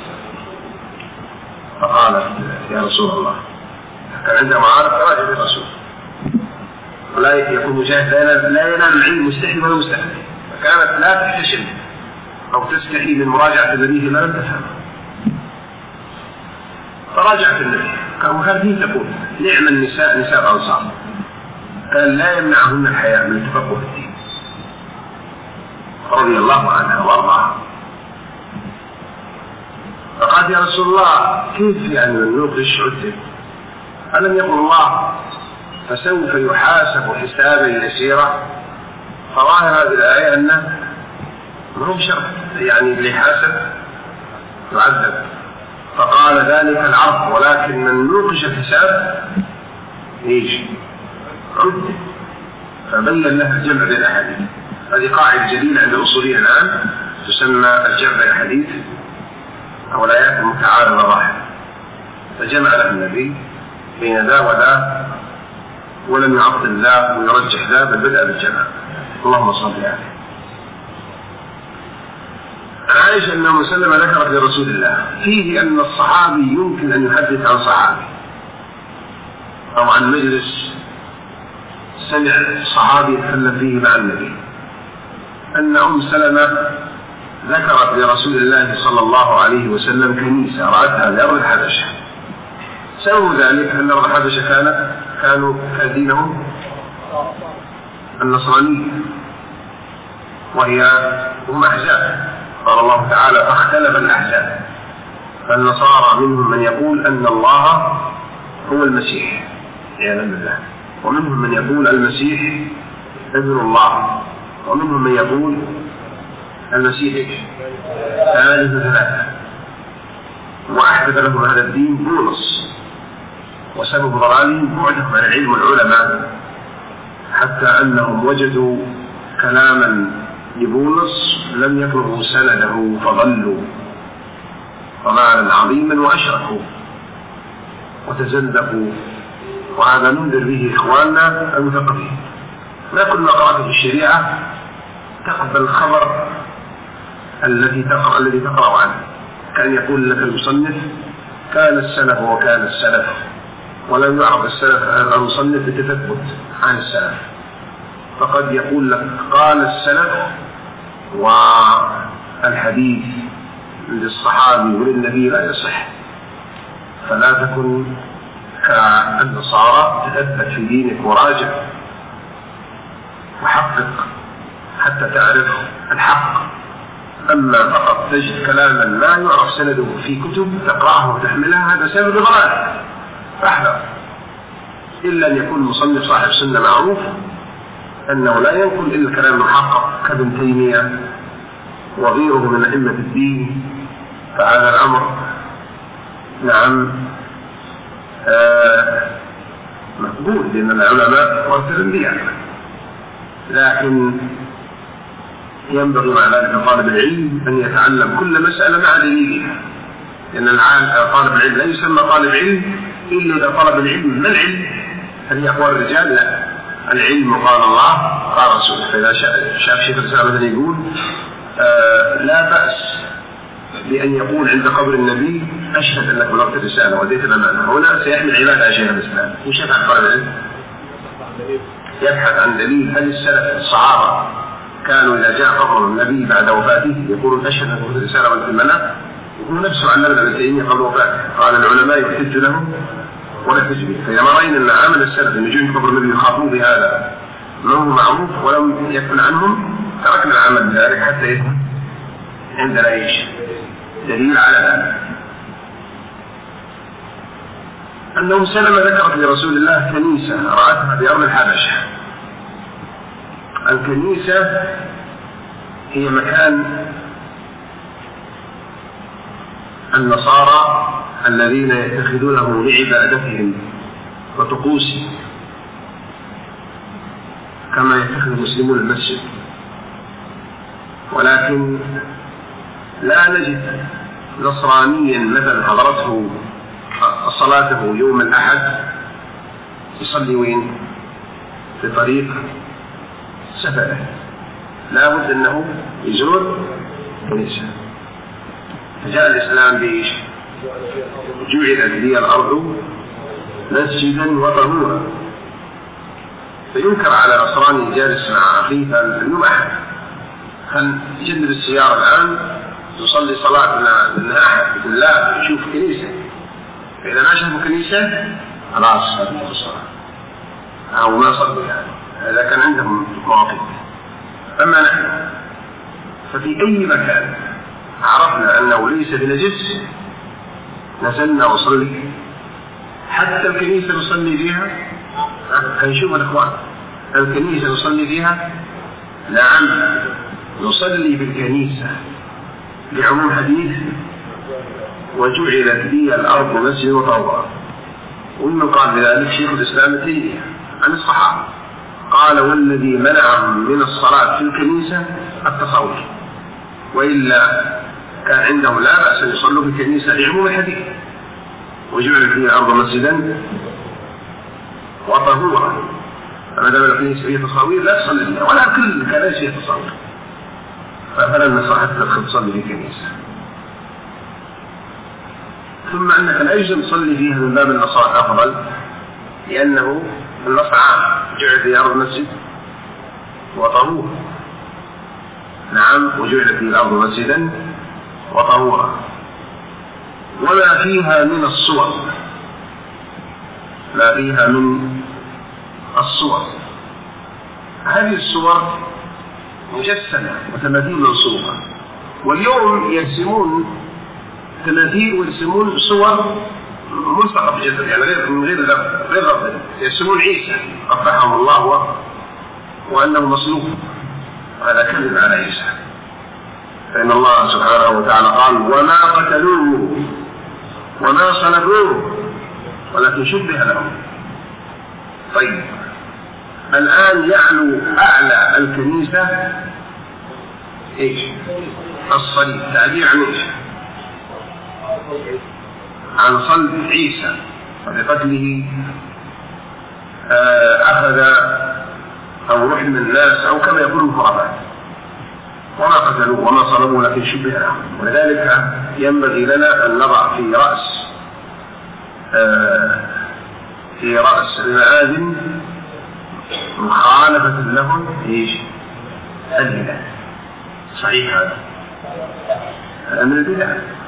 Speaker 1: فقالت يا رسول الله، كان عندها معارف راجع للرسول ولا يكون مجاهد لا ينال العلم مستحي ولا مستحي، فكانت لا تحتشم أو تستحي من مراجعة النبي ما لم تفهم، فراجعت النبي. وهذه تقول نعم النساء نساء الأنصار، قال لا يمنعهن الحياء من التفقه في الدين رضي الله عنها وارضاها. فقال يا رسول الله كيف يعني من نوقش عده؟ ألم يقل الله فسوف يحاسب حسابا يسيرا؟ فظاهر هذه الآية أنه ما هو شرط يعني اللي يحاسب يعذب، فقال ذلك العرض، ولكن من نوقش الحساب ايش؟ عده. فبين له الجمع بين الأحاديث. هذه قاعدة جديدة عند الأصوليين الآن تسمى الجمع بين الحديث أو الآيات المتعارضة الظاهرة، فجمع له النبي بين ذا وذا ولم يعطل ذا ويرجح ذا بل بدأ بالجمع. اللهم صل عليه. عائشة أن أم سلمة ذكرت لرسول الله فيه أن الصحابي يمكن أن يحدث عن صحابي أو عن مجلس سمع الصحابي يتكلم فيه مع النبي، أن أم سلمة ذكرت لرسول الله صلى الله عليه وسلم كنيسة رأتها لأرض الحبشة. سبب ذلك أن أرض الحبشة كانت كانوا دينهم النصرانية وهي هم أحزاب، قال الله تعالى فاختلف الأحزاب، فالنصارى منهم من يقول أن الله هو المسيح عياذا بالله، ومنهم من يقول المسيح ابن الله، ومنهم من يقول المسيح ثالث ثلاثة. وأحدث لهم هذا الدين بولس، وسبب ضلالهم بعدهم عن العلم والعلماء، حتى أنهم وجدوا كلاما لبولس لم يطلبوا سنده فضلوا ضلالا عظيما وأشركوا وتزندقوا. وهذا ننذر به إخواننا المثقفين. لا كل ما قرأت في الشريعة تقبل الخبر الذي تقرأ الذي تقرأ عنه، كان يقول لك المصنف كان السلف وكان السلف، ولم يعرف السلف المصنف بتثبت عن السلف، فقد يقول لك قال السلف والحديث للصحابي وللنبي لا يصح. فلا تكن كالنصارى، تثبت في دينك وراجع وحقق حتى تعرف الحق. أما فقط تجد كلاما لا يعرف سنده في كتب تقرأه وتحملها هذا سبب ضلال، فاحذر. إلا أن يكون المصنف صاحب سنة معروف أنه لا ينقل إلا الكلام المحقق كابن تيمية وغيره من أئمة الدين، فهذا الأمر نعم آه مقبول لأن العلماء مرتبين بها، لكن ينبغي مع ذلك طالب العلم أن يتعلم كل مسألة مع دليلها، لأن العالم طالب العلم لا يسمى طالب علم إلا إذا طلب العلم. ما العلم؟ هل هي أقوال الرجال؟ لا، العلم قال الله قال رسوله. فإذا شاف شيخ الإسلام مثلا يقول آه لا بأس بأن يقول عند قبر النبي أشهد أنك بلغت الرسالة وأديت الأمانة، هنا سيحمل عبادة على شيخ الإسلام. وش يفعل طالب العلم؟ يبحث عن دليل. هل السلف الصحابة كانوا إذا جاء قبر النبي بعد وفاته يقولون أشهد أنك بلغت الرسالة وأديت الأمانة؟ يقول نفسه عن ابن ابن تيمية قبل وفاته قال العلماء يحتج لهم ولا تجبي. فإذا ما رأينا أن عمل السلف أن يجون قبر النبي يخاطبون بهذا ما هو معروف ولم يكن عنهم تركنا العمل بذلك حتى يكون عندنا ايش دليل على ذلك. أن أم سلمة ذكرت لرسول الله كنيسة رأتها بأرض الحبشة. الكنيسة هي مكان النصارى الذين يتخذونه لعبادتهم وطقوسهم كما يتخذ المسلمون المسجد، ولكن لا نجد نصرانيا مثلا حضرته صلاته يوم الأحد يصلي وين؟ في طريق سفره، لا بد أنه يزور كنيسة. فجاء الإسلام بإيش؟ جعلت لي الأرض مسجدا وطهورا. فينكر على نصراني جالس مع أخيه اليوم أحد هل يجلب السيارة الآن تصلي صلاة من أحد؟ يقول لا، يشوف كنيسة. فإذا ما شافوا كنيسة خلاص هذه الصلاة أو ما صلوا، يعني هذا كان عندهم مواقف. أما نحن ففي أي مكان عرفنا أنه ليس بنجس نزلنا وصلي، حتى الكنيسة نصلي فيها. هنشوف الإخوان، الكنيسة نصلي فيها. نعم نصلي بالكنيسة لعموم حديث وجعلت لي الأرض مسجدا وطهورا. ومن قال بذلك شيخ الإسلام ابن تيمية عن الصحابة قال: والذي منعهم من الصلاة في الكنيسة التصوف، وإلا كان عندهم لا بأس أن يصلوا في الكنيسة لعموم الحديث وجعلت لي الأرض مسجدا وطهورا. فما دام الكنيسة فيها تصاوير لا تصلي فيها، ولا كل كنائس فيها تصاوير، فلا نصحت لك تصلي في الكنيسة. ثم أنك لا يجب تصلي فيها من باب النصارى أفضل، لأنه النص عام: جعلت لي الأرض مسجد وطهورا. نعم وجعلت لي الأرض مسجدا وطهورا. وما فيها من الصور، ما فيها من الصور، هذه الصور مجسمة وتماثيل منصوبة. واليوم يرسمون تماثيل ويرسمون صور ملصقة بجسد، يعني غير من غير غير رب، يرسمون عيسى قبحهم الله وأنه مصلوب. هذا كذب على عيسى، فإن الله سبحانه وتعالى قال: وما قتلوه وما صلبوه ولكن شبه لهم. طيب الآن يعلو أعلى الكنيسة إيش؟ الصليب. تعبير عن إيش؟ عن صلب عيسى وبقتله أخذ أو رحم الناس أو كما يقول الخرافات. وما قتلوه وما صلبوه لكن شبه لهم. ولذلك ينبغي لنا أن نضع في رأس في رأس المآذن مخالفة لهم إيش؟ البدع. صحيح هذا من البدع.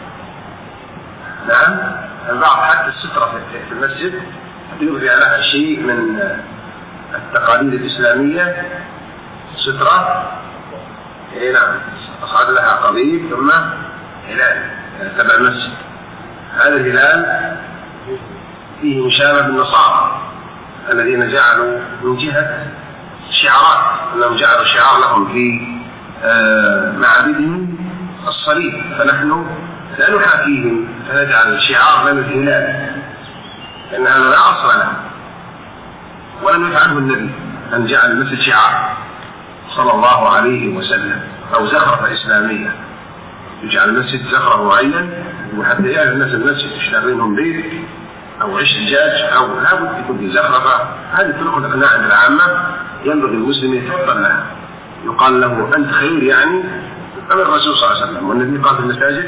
Speaker 1: نعم البعض حتى السترة في المسجد يوضع لها شيء من التقاليد الإسلامية، سترة إيه نعم أصعد لها قضيب ثم هلال تبع المسجد. هذا الهلال فيه مشابه بالنصارى الذين جعلوا من جهة شعارات، أنهم جعلوا شعار لهم في معابدهم الصليب، فنحن لا نحاكيهم فنجعل الشعار لنا الهلال، لأن هذا لا أصل له ولم يفعله النبي أن جعل المسجد شعار صلى الله عليه وسلم أو زخرفة إسلامية، يجعل المسجد زخرف معين وحتى يعرف الناس المسجد يشتغلينهم بيت أو عش دجاج أو لابد يكون في زخرفة. هذه طرق الإقناع عند العامة ينبغي المسلم يتفضل لها، يقال له أنت خير يعني أمر الرسول صلى الله عليه وسلم. والنبي قال في المساجد: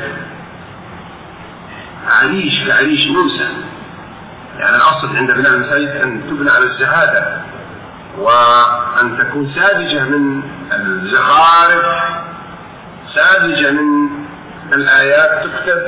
Speaker 1: عريش كعريش موسى، يعني الأصل عند بناء المساجد أن تبنى على الزهادة وأن تكون ساذجة من الزخارف، ساذجة من الآيات تكتب،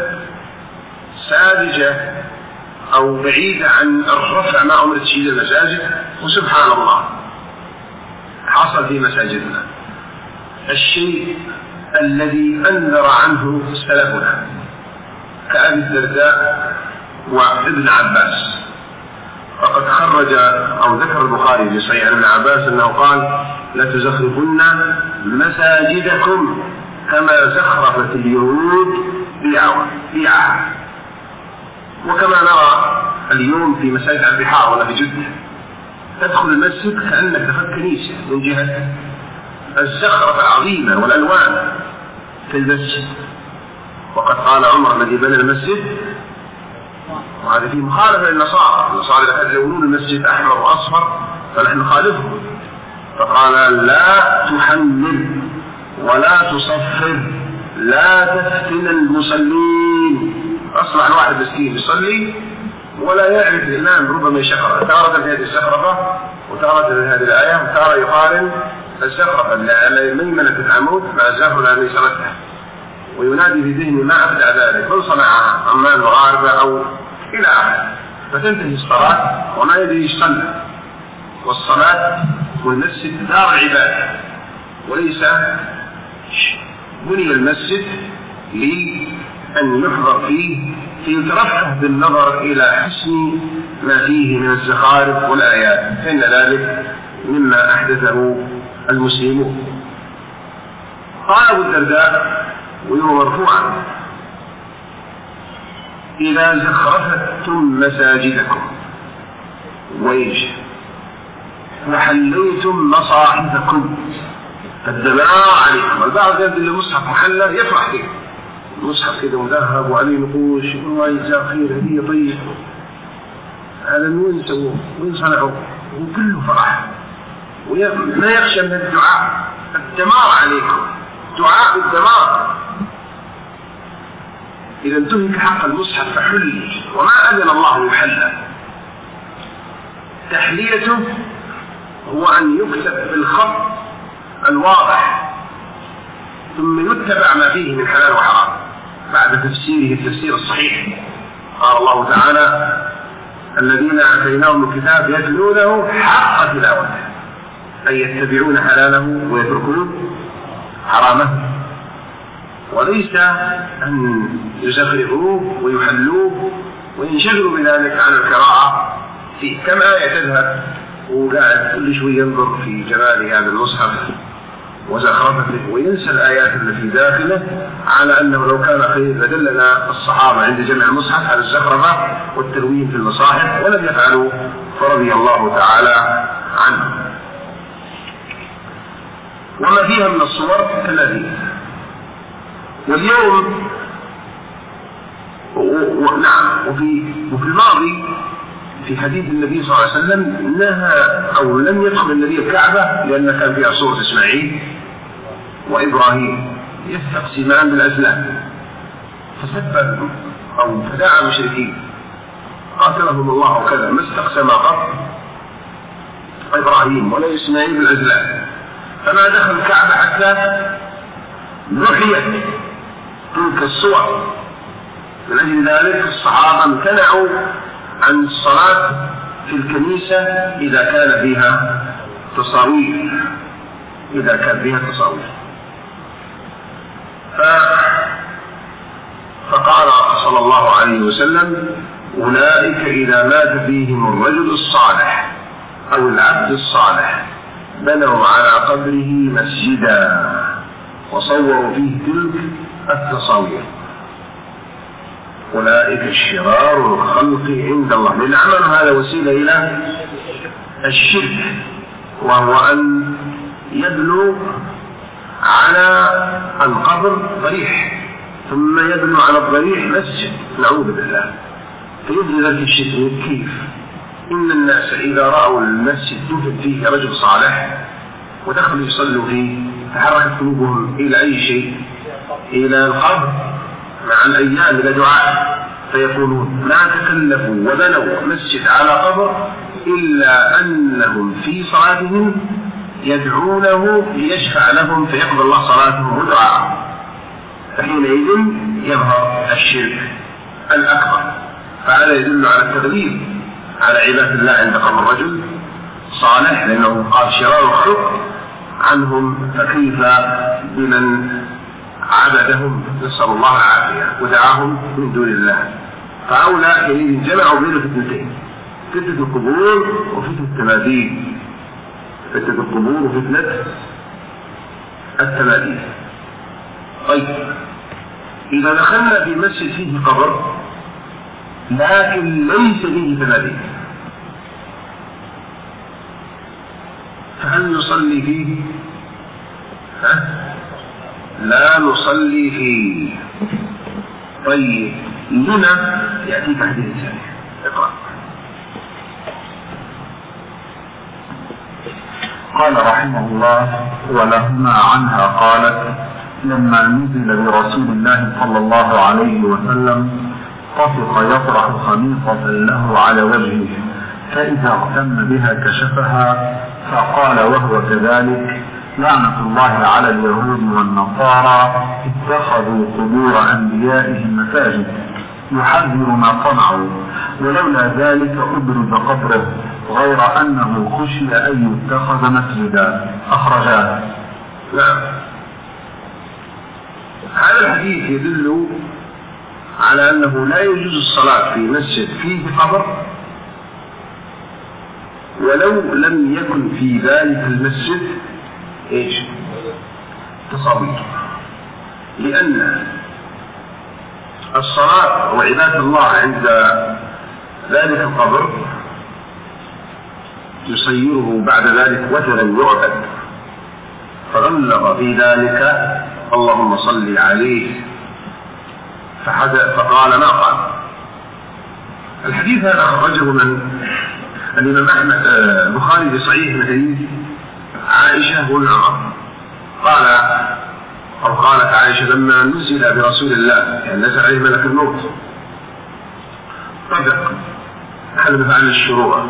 Speaker 1: ساذجة أو بعيدة عن الرفع ما أمرت شيء المساجد. وسبحان الله حصل في مساجدنا الشيء الذي أنذر عنه سلفنا كأبي الدرداء وابن عباس. فقد خرج أو ذكر البخاري في صحيح ابن عباس أنه قال: لا تزخرفن مساجدكم كما زخرفت اليهود بيعها. وكما نرى اليوم في مساجد البحار ولا في جدة تدخل المسجد كأنك دخلت كنيسة من جهة الزخرفة العظيمة والألوان في المسجد. وقد قال عمر الذي بنى المسجد، وهذا فيه مخالفة للنصارى، النصارى إذا يلونون المسجد أحمر وأصفر فنحن نخالفهم، فقال: لا تحمل ولا تصفر لا تفتن المصلين. أصبح الواحد مسكين يصلي ولا يعرف الإمام ربما يشقر، تارة في هذه الزخرفة وتارة في هذه الآية وتارة يقارن الزخرفة اللي ميمنة العمود مع الزخرفة التي سردها، وينادي في ذهنه ما أبدع ذلك من صنعها عمال مغاربة أو إلى آخره، فتنتهي الصلاة وما يدري يصلي. والصلاة والمسجد دار عبادة، وليس بني المسجد لأن يحضر فيه يترفه بالنظر إلى حسن ما فيه من الزخارف والآيات، فإن ذلك مما أحدثه المسلمون. قال أبو الدرداء وهو مرفوعا: إذا زخرفتم مساجدكم وإيش وحليتم مصاحفكم فالدماء عليكم. البعض يبدو المصحف محلى يفرح به، المصحف كده مذهب وعليه نقوش، والله يجزاه خير، هدية طيب، هذا من وين سووه؟ وين صنعوه؟ وكله فرح، وما يخشى من الدعاء الدمار عليكم، دعاء الدمار. إذا انتهك حق المصحف فحل، وما أذن الله يحلى. تحليته هو أن يكتب بالخط الواضح ثم يتبع ما فيه من حلال وحرام بعد تفسيره التفسير الصحيح. قال الله تعالى: الذين آتيناهم الكتاب يتلونه حق تلاوته، أي يتبعون حلاله ويتركون حرامه، وليس أن يزخرفوه ويحلوه وينشغلوا بذلك عن القراءة فيه. كم آية تذهب وقاعد كل شوي ينظر في جمال هذا المصحف وزخرفته وينسى الآيات التي داخله، على أنه لو كان خير لدلنا الصحابة عند جمع المصحف على الزخرفة والتلوين في المصاحف، ولم يفعلوا فرضي الله تعالى عنه. وما فيها من الصور ثلاثين. واليوم نعم وفي وفي الماضي في حديث النبي صلى الله عليه وسلم نهى أو لم يدخل النبي الكعبة لأن كان فيها صورة إسماعيل وإبراهيم يستقسمان بالأزلام، فسب أو فدعا المشركين قاتلهم الله وكذا، ما استقسم قط إبراهيم ولا إسماعيل بالأزلام، فما دخل الكعبة حتى نحيت تلك الصور. من أجل ذلك الصحابة امتنعوا عن الصلاة في الكنيسة إذا كان فيها تصاوير إذا كان فيها تصاوير ف... فقال صلى الله عليه وسلم: أولئك إذا مات فيهم الرجل الصالح أو العبد الصالح بنوا على قبره مسجدا وصوروا فيه تلك التصاوير، أولئك الشرار الخلق عند الله. لأن عمل هذا وسيلة إلى الشرك، وهو أن يبنوا على القبر ضريح ثم يبنوا على الضريح مسجد، نعوذ بالله، فيبني ذلك الشرك. كيف؟ إن الناس إذا رأوا المسجد دفن فيه رجل صالح ودخلوا يصلوا فيه تحركت قلوبهم إلى أي شيء؟ إلى القبر مع الأيام إلى دعاء، فيقولون: ما تكلفوا وبنوا مسجد على قبر إلا أنهم في صلاتهم يدعونه ليشفع لهم فيقبل الله صلاتهم ودعاءهم. فحينئذ يظهر الشرك الأكبر. فهذا يدل على التغليب على عبادة الله عند قبر رجل صالح، لأنه قال شرار الخلق عنهم، فكيف بمن عبدهم نسأل الله العافية ودعاهم من دون الله. فهؤلاء حينئذ جمعوا بين فتنتين: فتنة القبور وفتنة التماثيل. فتنة القبور وفتنة التماثيل. طيب، إذا دخلنا في مسجد فيه قبر لكن ليس فيه تماثيل، فهل نصلي فيه؟ ها؟ لا نصلي فيه. طيب، لما يأتيك حديث ثاني؟ اقرأ.
Speaker 2: قال رحمه الله: ولهما عنها قالت: لما نزل برسول الله صلى الله عليه وسلم طفق يطرح خميصة له على وجهه، فإذا اغتم بها كشفها، فقال وهو كذلك: لعنة الله على اليهود والنصارى اتخذوا قبور أنبيائهم مساجد، يحذر ما صنعوا، ولولا ذلك أبرز قبره، غير أنه خشي أن يتخذ مسجدا. أخرجاه.
Speaker 1: نعم. هذا الحديث يدل على أنه لا يجوز الصلاة في مسجد فيه قبر ولو لم يكن في ذلك المسجد ايش؟ تصاوير، لأن الصلاة وعبادة الله عند ذلك القبر يصيره بعد ذلك وثنا يعبد، فغلظ في ذلك اللهم صل عليه فقال ما قال. الحديث هذا خرجه من الإمام أحمد البخاري في صحيح من حديث عائشة وابن عمر قال أو قالت عائشة لما نزل برسول الله يعني نزل عليه ملك الموت صدق حلف عن الشروع،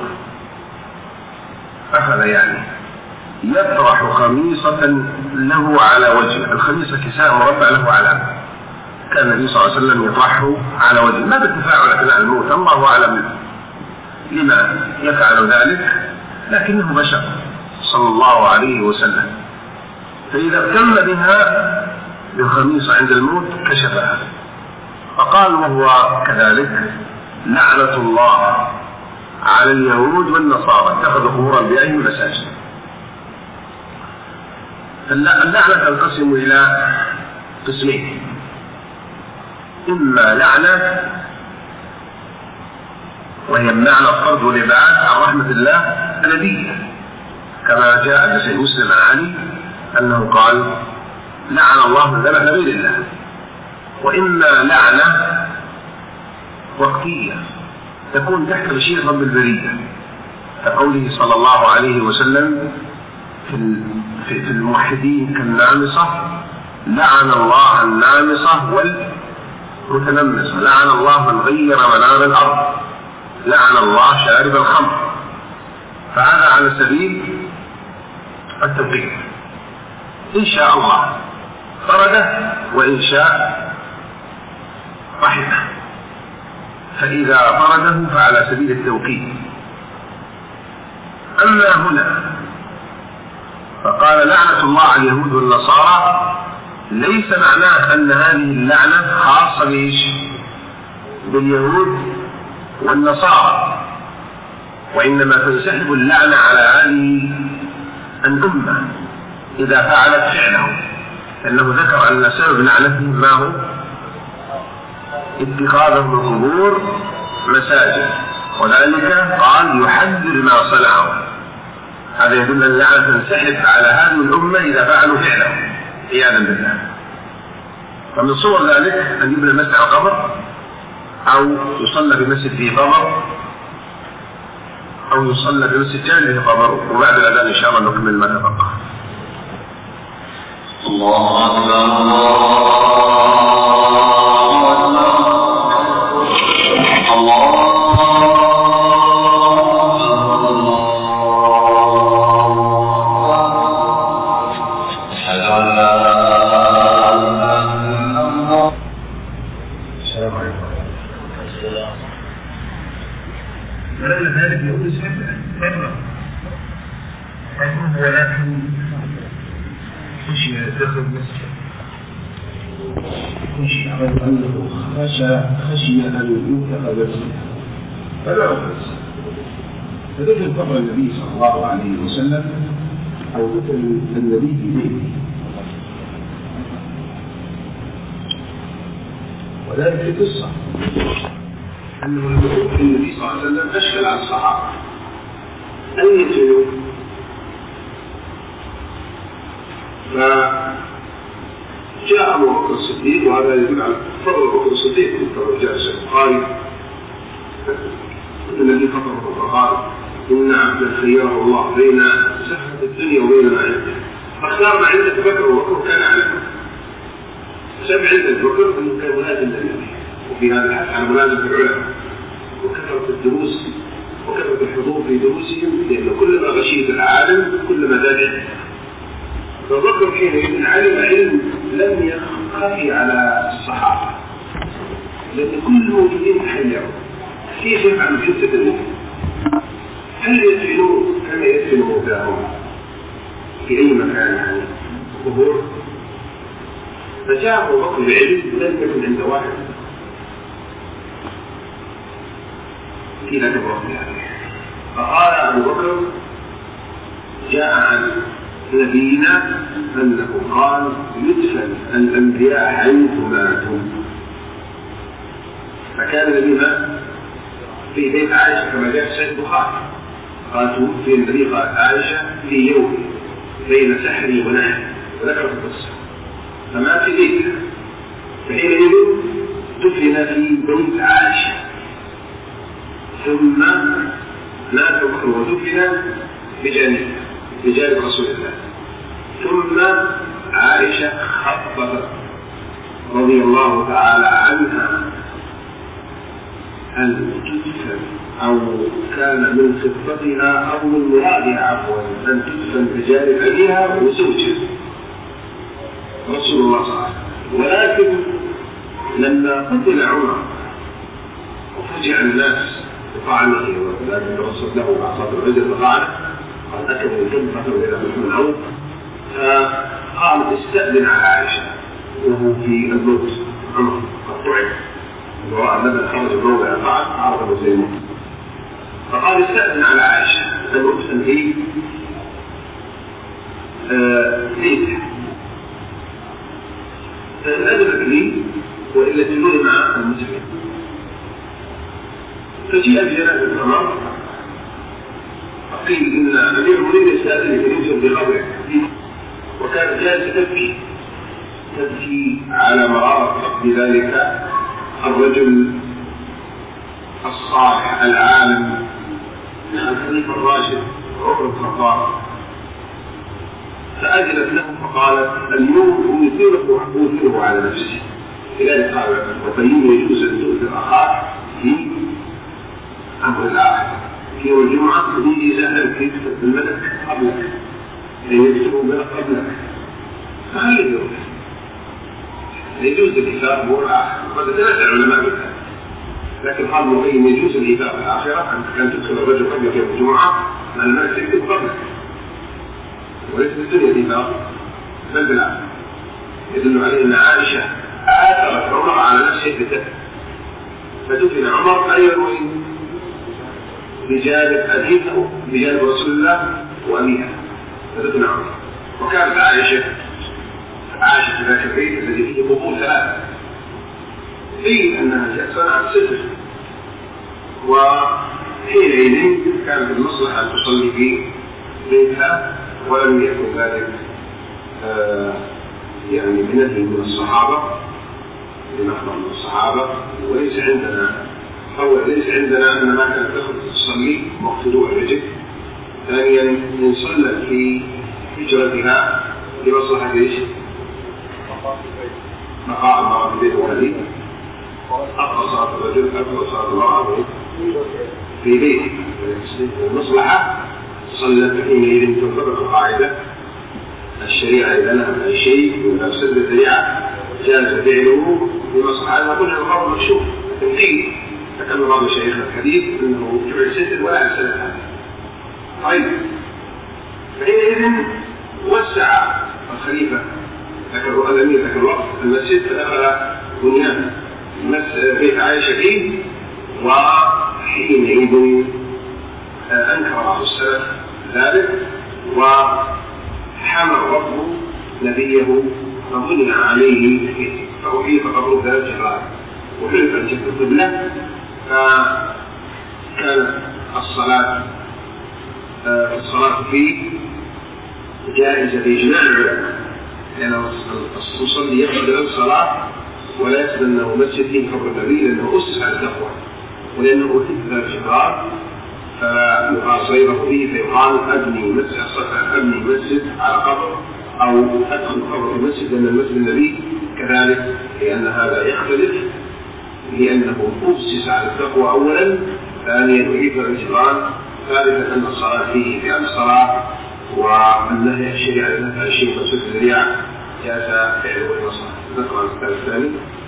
Speaker 1: أخذ يعني يطرح خميصة له على وجهه، الخميصة كساء مربع له علامة، كان النبي صلى الله عليه وسلم يطرحه على وجهه، ما بالتفاعل أثناء الموت الله أعلم لما يفعل ذلك، لكنه بشر صلى الله عليه وسلم، فإذا اهتم بها بالخميصة عند الموت كشفها، فقال وهو كذلك لعنة الله على اليهود والنصارى اتخذوا قبور أنبيائهم مساجد. اللعنة تنقسم إلى قسمين، إما لعنة وهي معنى الطرد والإبعاد عن رحمة الله أبدية كما جاء في صحيح مسلم عن علي أنه قال لعن الله من ذبح غير الله، وإما لعنة وقتية تكون تحت مشيئة رب البرية كقوله صلى الله عليه وسلم في الموحدين كالنامصة لعن الله النامصة والمتنمصة، لعن الله من غير منار الأرض، لعن الله شارب الخمر، فهذا على سبيل التوقيت، إن شاء الله فرده وإن شاء رحمه، فإذا فرده فعلى سبيل التوقيت. أما هنا فقال لعنة الله على اليهود والنصارى ليس معناه أن هذه اللعنة خاصة بإيش؟ باليهود والنصارى، وإنما تنسحب اللعنة على هذه الأمة إذا فعلت فعله، لأنه ذكر أن سبب لعنتهم ما هو؟ اتخاذهم القبور مساجد، وذلك قال يحذر ما صنعوا، هذا يدل أن اللعنة تنسحب على هذه الأمة إذا فعلوا فعله عياذا بالله. فمن صور ذلك أن يبنى المسجد على قبر، أو يصلى بمسجد في قبر، أو يصلى بمسجد جانبي في قبر، وبعد الأذان إن شاء الله نكمل ما تبقى.
Speaker 3: الله أكبر الله أكبر الله
Speaker 1: خشي أن ينفق بسيطة فلا أخذ، فذكر قبر النبي صلى الله عليه وسلم أو ذكر النبي ببيته، وذلك في قصة أنه المفروض النبي صلى الله عليه وسلم أشكل على الصحابة أن يدفنوا، فجاء أبو بكر الصديق، وهذا يدل على فضل أبو بكر الصديق كما جاء في البخاري الذي فطره فقال إن عبدا خيره الله بين زهرة الدنيا وبين ما عنده، فاختار ما عنده فبكر وبكر كان عليه، سمع عند بكر أنه كان ملازم للنبي، وفي هذا الحث على ملازمة العلماء وكثرة الدروس وكثرة الحضور في دروسهم، لأن كلما غشيت العالم كلما زاد علم. فبكر حينئذ علم علم لم يخفي على الصحابة، لأن كل الموجودين تحيروا كيف يفعلوا جثة المؤمن؟ هل يدفنون كما يدفن موتاهم في أي مكان يعني قبور؟ فجاء أبو بكر بعلم لم يكن عند واحد في ذاك الوقت يعني. فقال أبو بكر جاء عن نبينا أنه قال يدفن الأنبياء حيث ماتوا. فكان نبينا في بيت عائشة كما جاء في صحيح البخاري قال توفي النبي قالت عائشة في يوم بين سحري ونحري وذكرت القصة فمات في بيتها فحينئذ دفن في بيت عائشة ثم مات بكر ودفن بجانب بجانب رسول الله ثم عائشة خطبت رضي الله تعالى عنها أن تدفن أو كان من خطتها أو من مرادها عفوا أن تدفن بجانب أبيها وزوجها رسول الله صلى الله عليه وسلم. ولكن لما قتل عمر وفجع الناس بطعنه ولكن توسط له بعصا الرجل فطعنه قال أكد من كم قتل إلى من عوف فقال استأذن على عائشة وهو في الموت عمر قد طعن وراء بدل خرج الموضع فعل عرضه زي الموت فقال استأذن على عائشة أن أدفن في بيته فإن أذنت لي وإلا تدوني مع المسلمين. فجاء بجنازة عمر قيل إن أمير المؤمنين يستأذن في يوسف بقبره وكانت جالسة تبكي تبكي على مرارة بذلك الرجل الصالح العالم الخليفة الراشد عمر بن الخطاب فأذنت له فقالت اليوم أثيره أثيره على نفسي. لذلك قال وطيب يجوز أن تؤثر أخاك في أمر الآخر في يوم الجمعة يجي سهل في يكتب الملك قبلك يكتب الملك قبلك فهل يجوز يجوز الإثار أمور الآخر وقد تنازع العلماء بها لكن قال مقيم يجوز الإثار في الآخرة أن تدخل الرجل قبلك يوم الجمعة أن الملك يكتب قبلك وليس الدنيا إثار بل بالعكس يدل عليه أن عائشة آثرت عمر على نفسه بتأثير فدفن عمر أيضا بجانب أبيها بجانب رسول الله وأبيها فدفن عمر. وكانت عائشة عاشت في ذاك البيت الذي فيه قبور ثلاثة في أنها صنعت ستر وحينئذ كانت المصلحة أن تصلي في بيتها ولم يكن ذلك آه يعني بنهي من الصحابة لنحضر من الصحابة وليس عندنا أولا ليس عندنا أن ما كانت تخرج تصلي وقت طلوع الفجر. ثانيا إن صلت في هجرتها لمصلحة ايش؟ بقاء المرأة في بيت ولدها أقصى صلاة الرجل أقصى صلاة المرأة في بيت المصلحة صلت حينئذ تنطبق القاعدة الشريعة إذا نهى عن شيء وإذا سد الذريعة جاز فعله بمصلحة. هذا كله القول مكشوف تنقيل تكلم بعض شيخ الحديث أنه جعل ستر ولا أحسن هذا. طيب فحينئذ وسع الخليفة ذكر الأمير ذكر الوقت المسجد فدخل بنيان بيت عائشة فيه وحينئذ أنكر بعض السلف ذلك وحمى ربه نبيه فبني عليه فأحيط قبره ذات جبال وحلف أن جهة القبلة فكانت الصلاة الصلاة فيه جائزة بإجماع العلماء لأن المصلي يقصد الصلاة ولا يقصد أنه مسجد فيه قبر النبي لأنه أسس على التقوى ولأنه أحيط ذات الجبال فيقال صيره فيه فيقال أبني مسجد أبني مسجد على قبر أو أدخل قبر في مسجد لأن المسجد النبي كذلك لأن هذا يختلف لأنه أسس على التقوى أولا ثانيا أحيط الانتقال ثالثا أن الصلاة فيه في الصلاة والنهي الشريعة لنفع الشيء وسد الذريعة جاز فعله المصلحة. نقرأ الكتاب الثاني.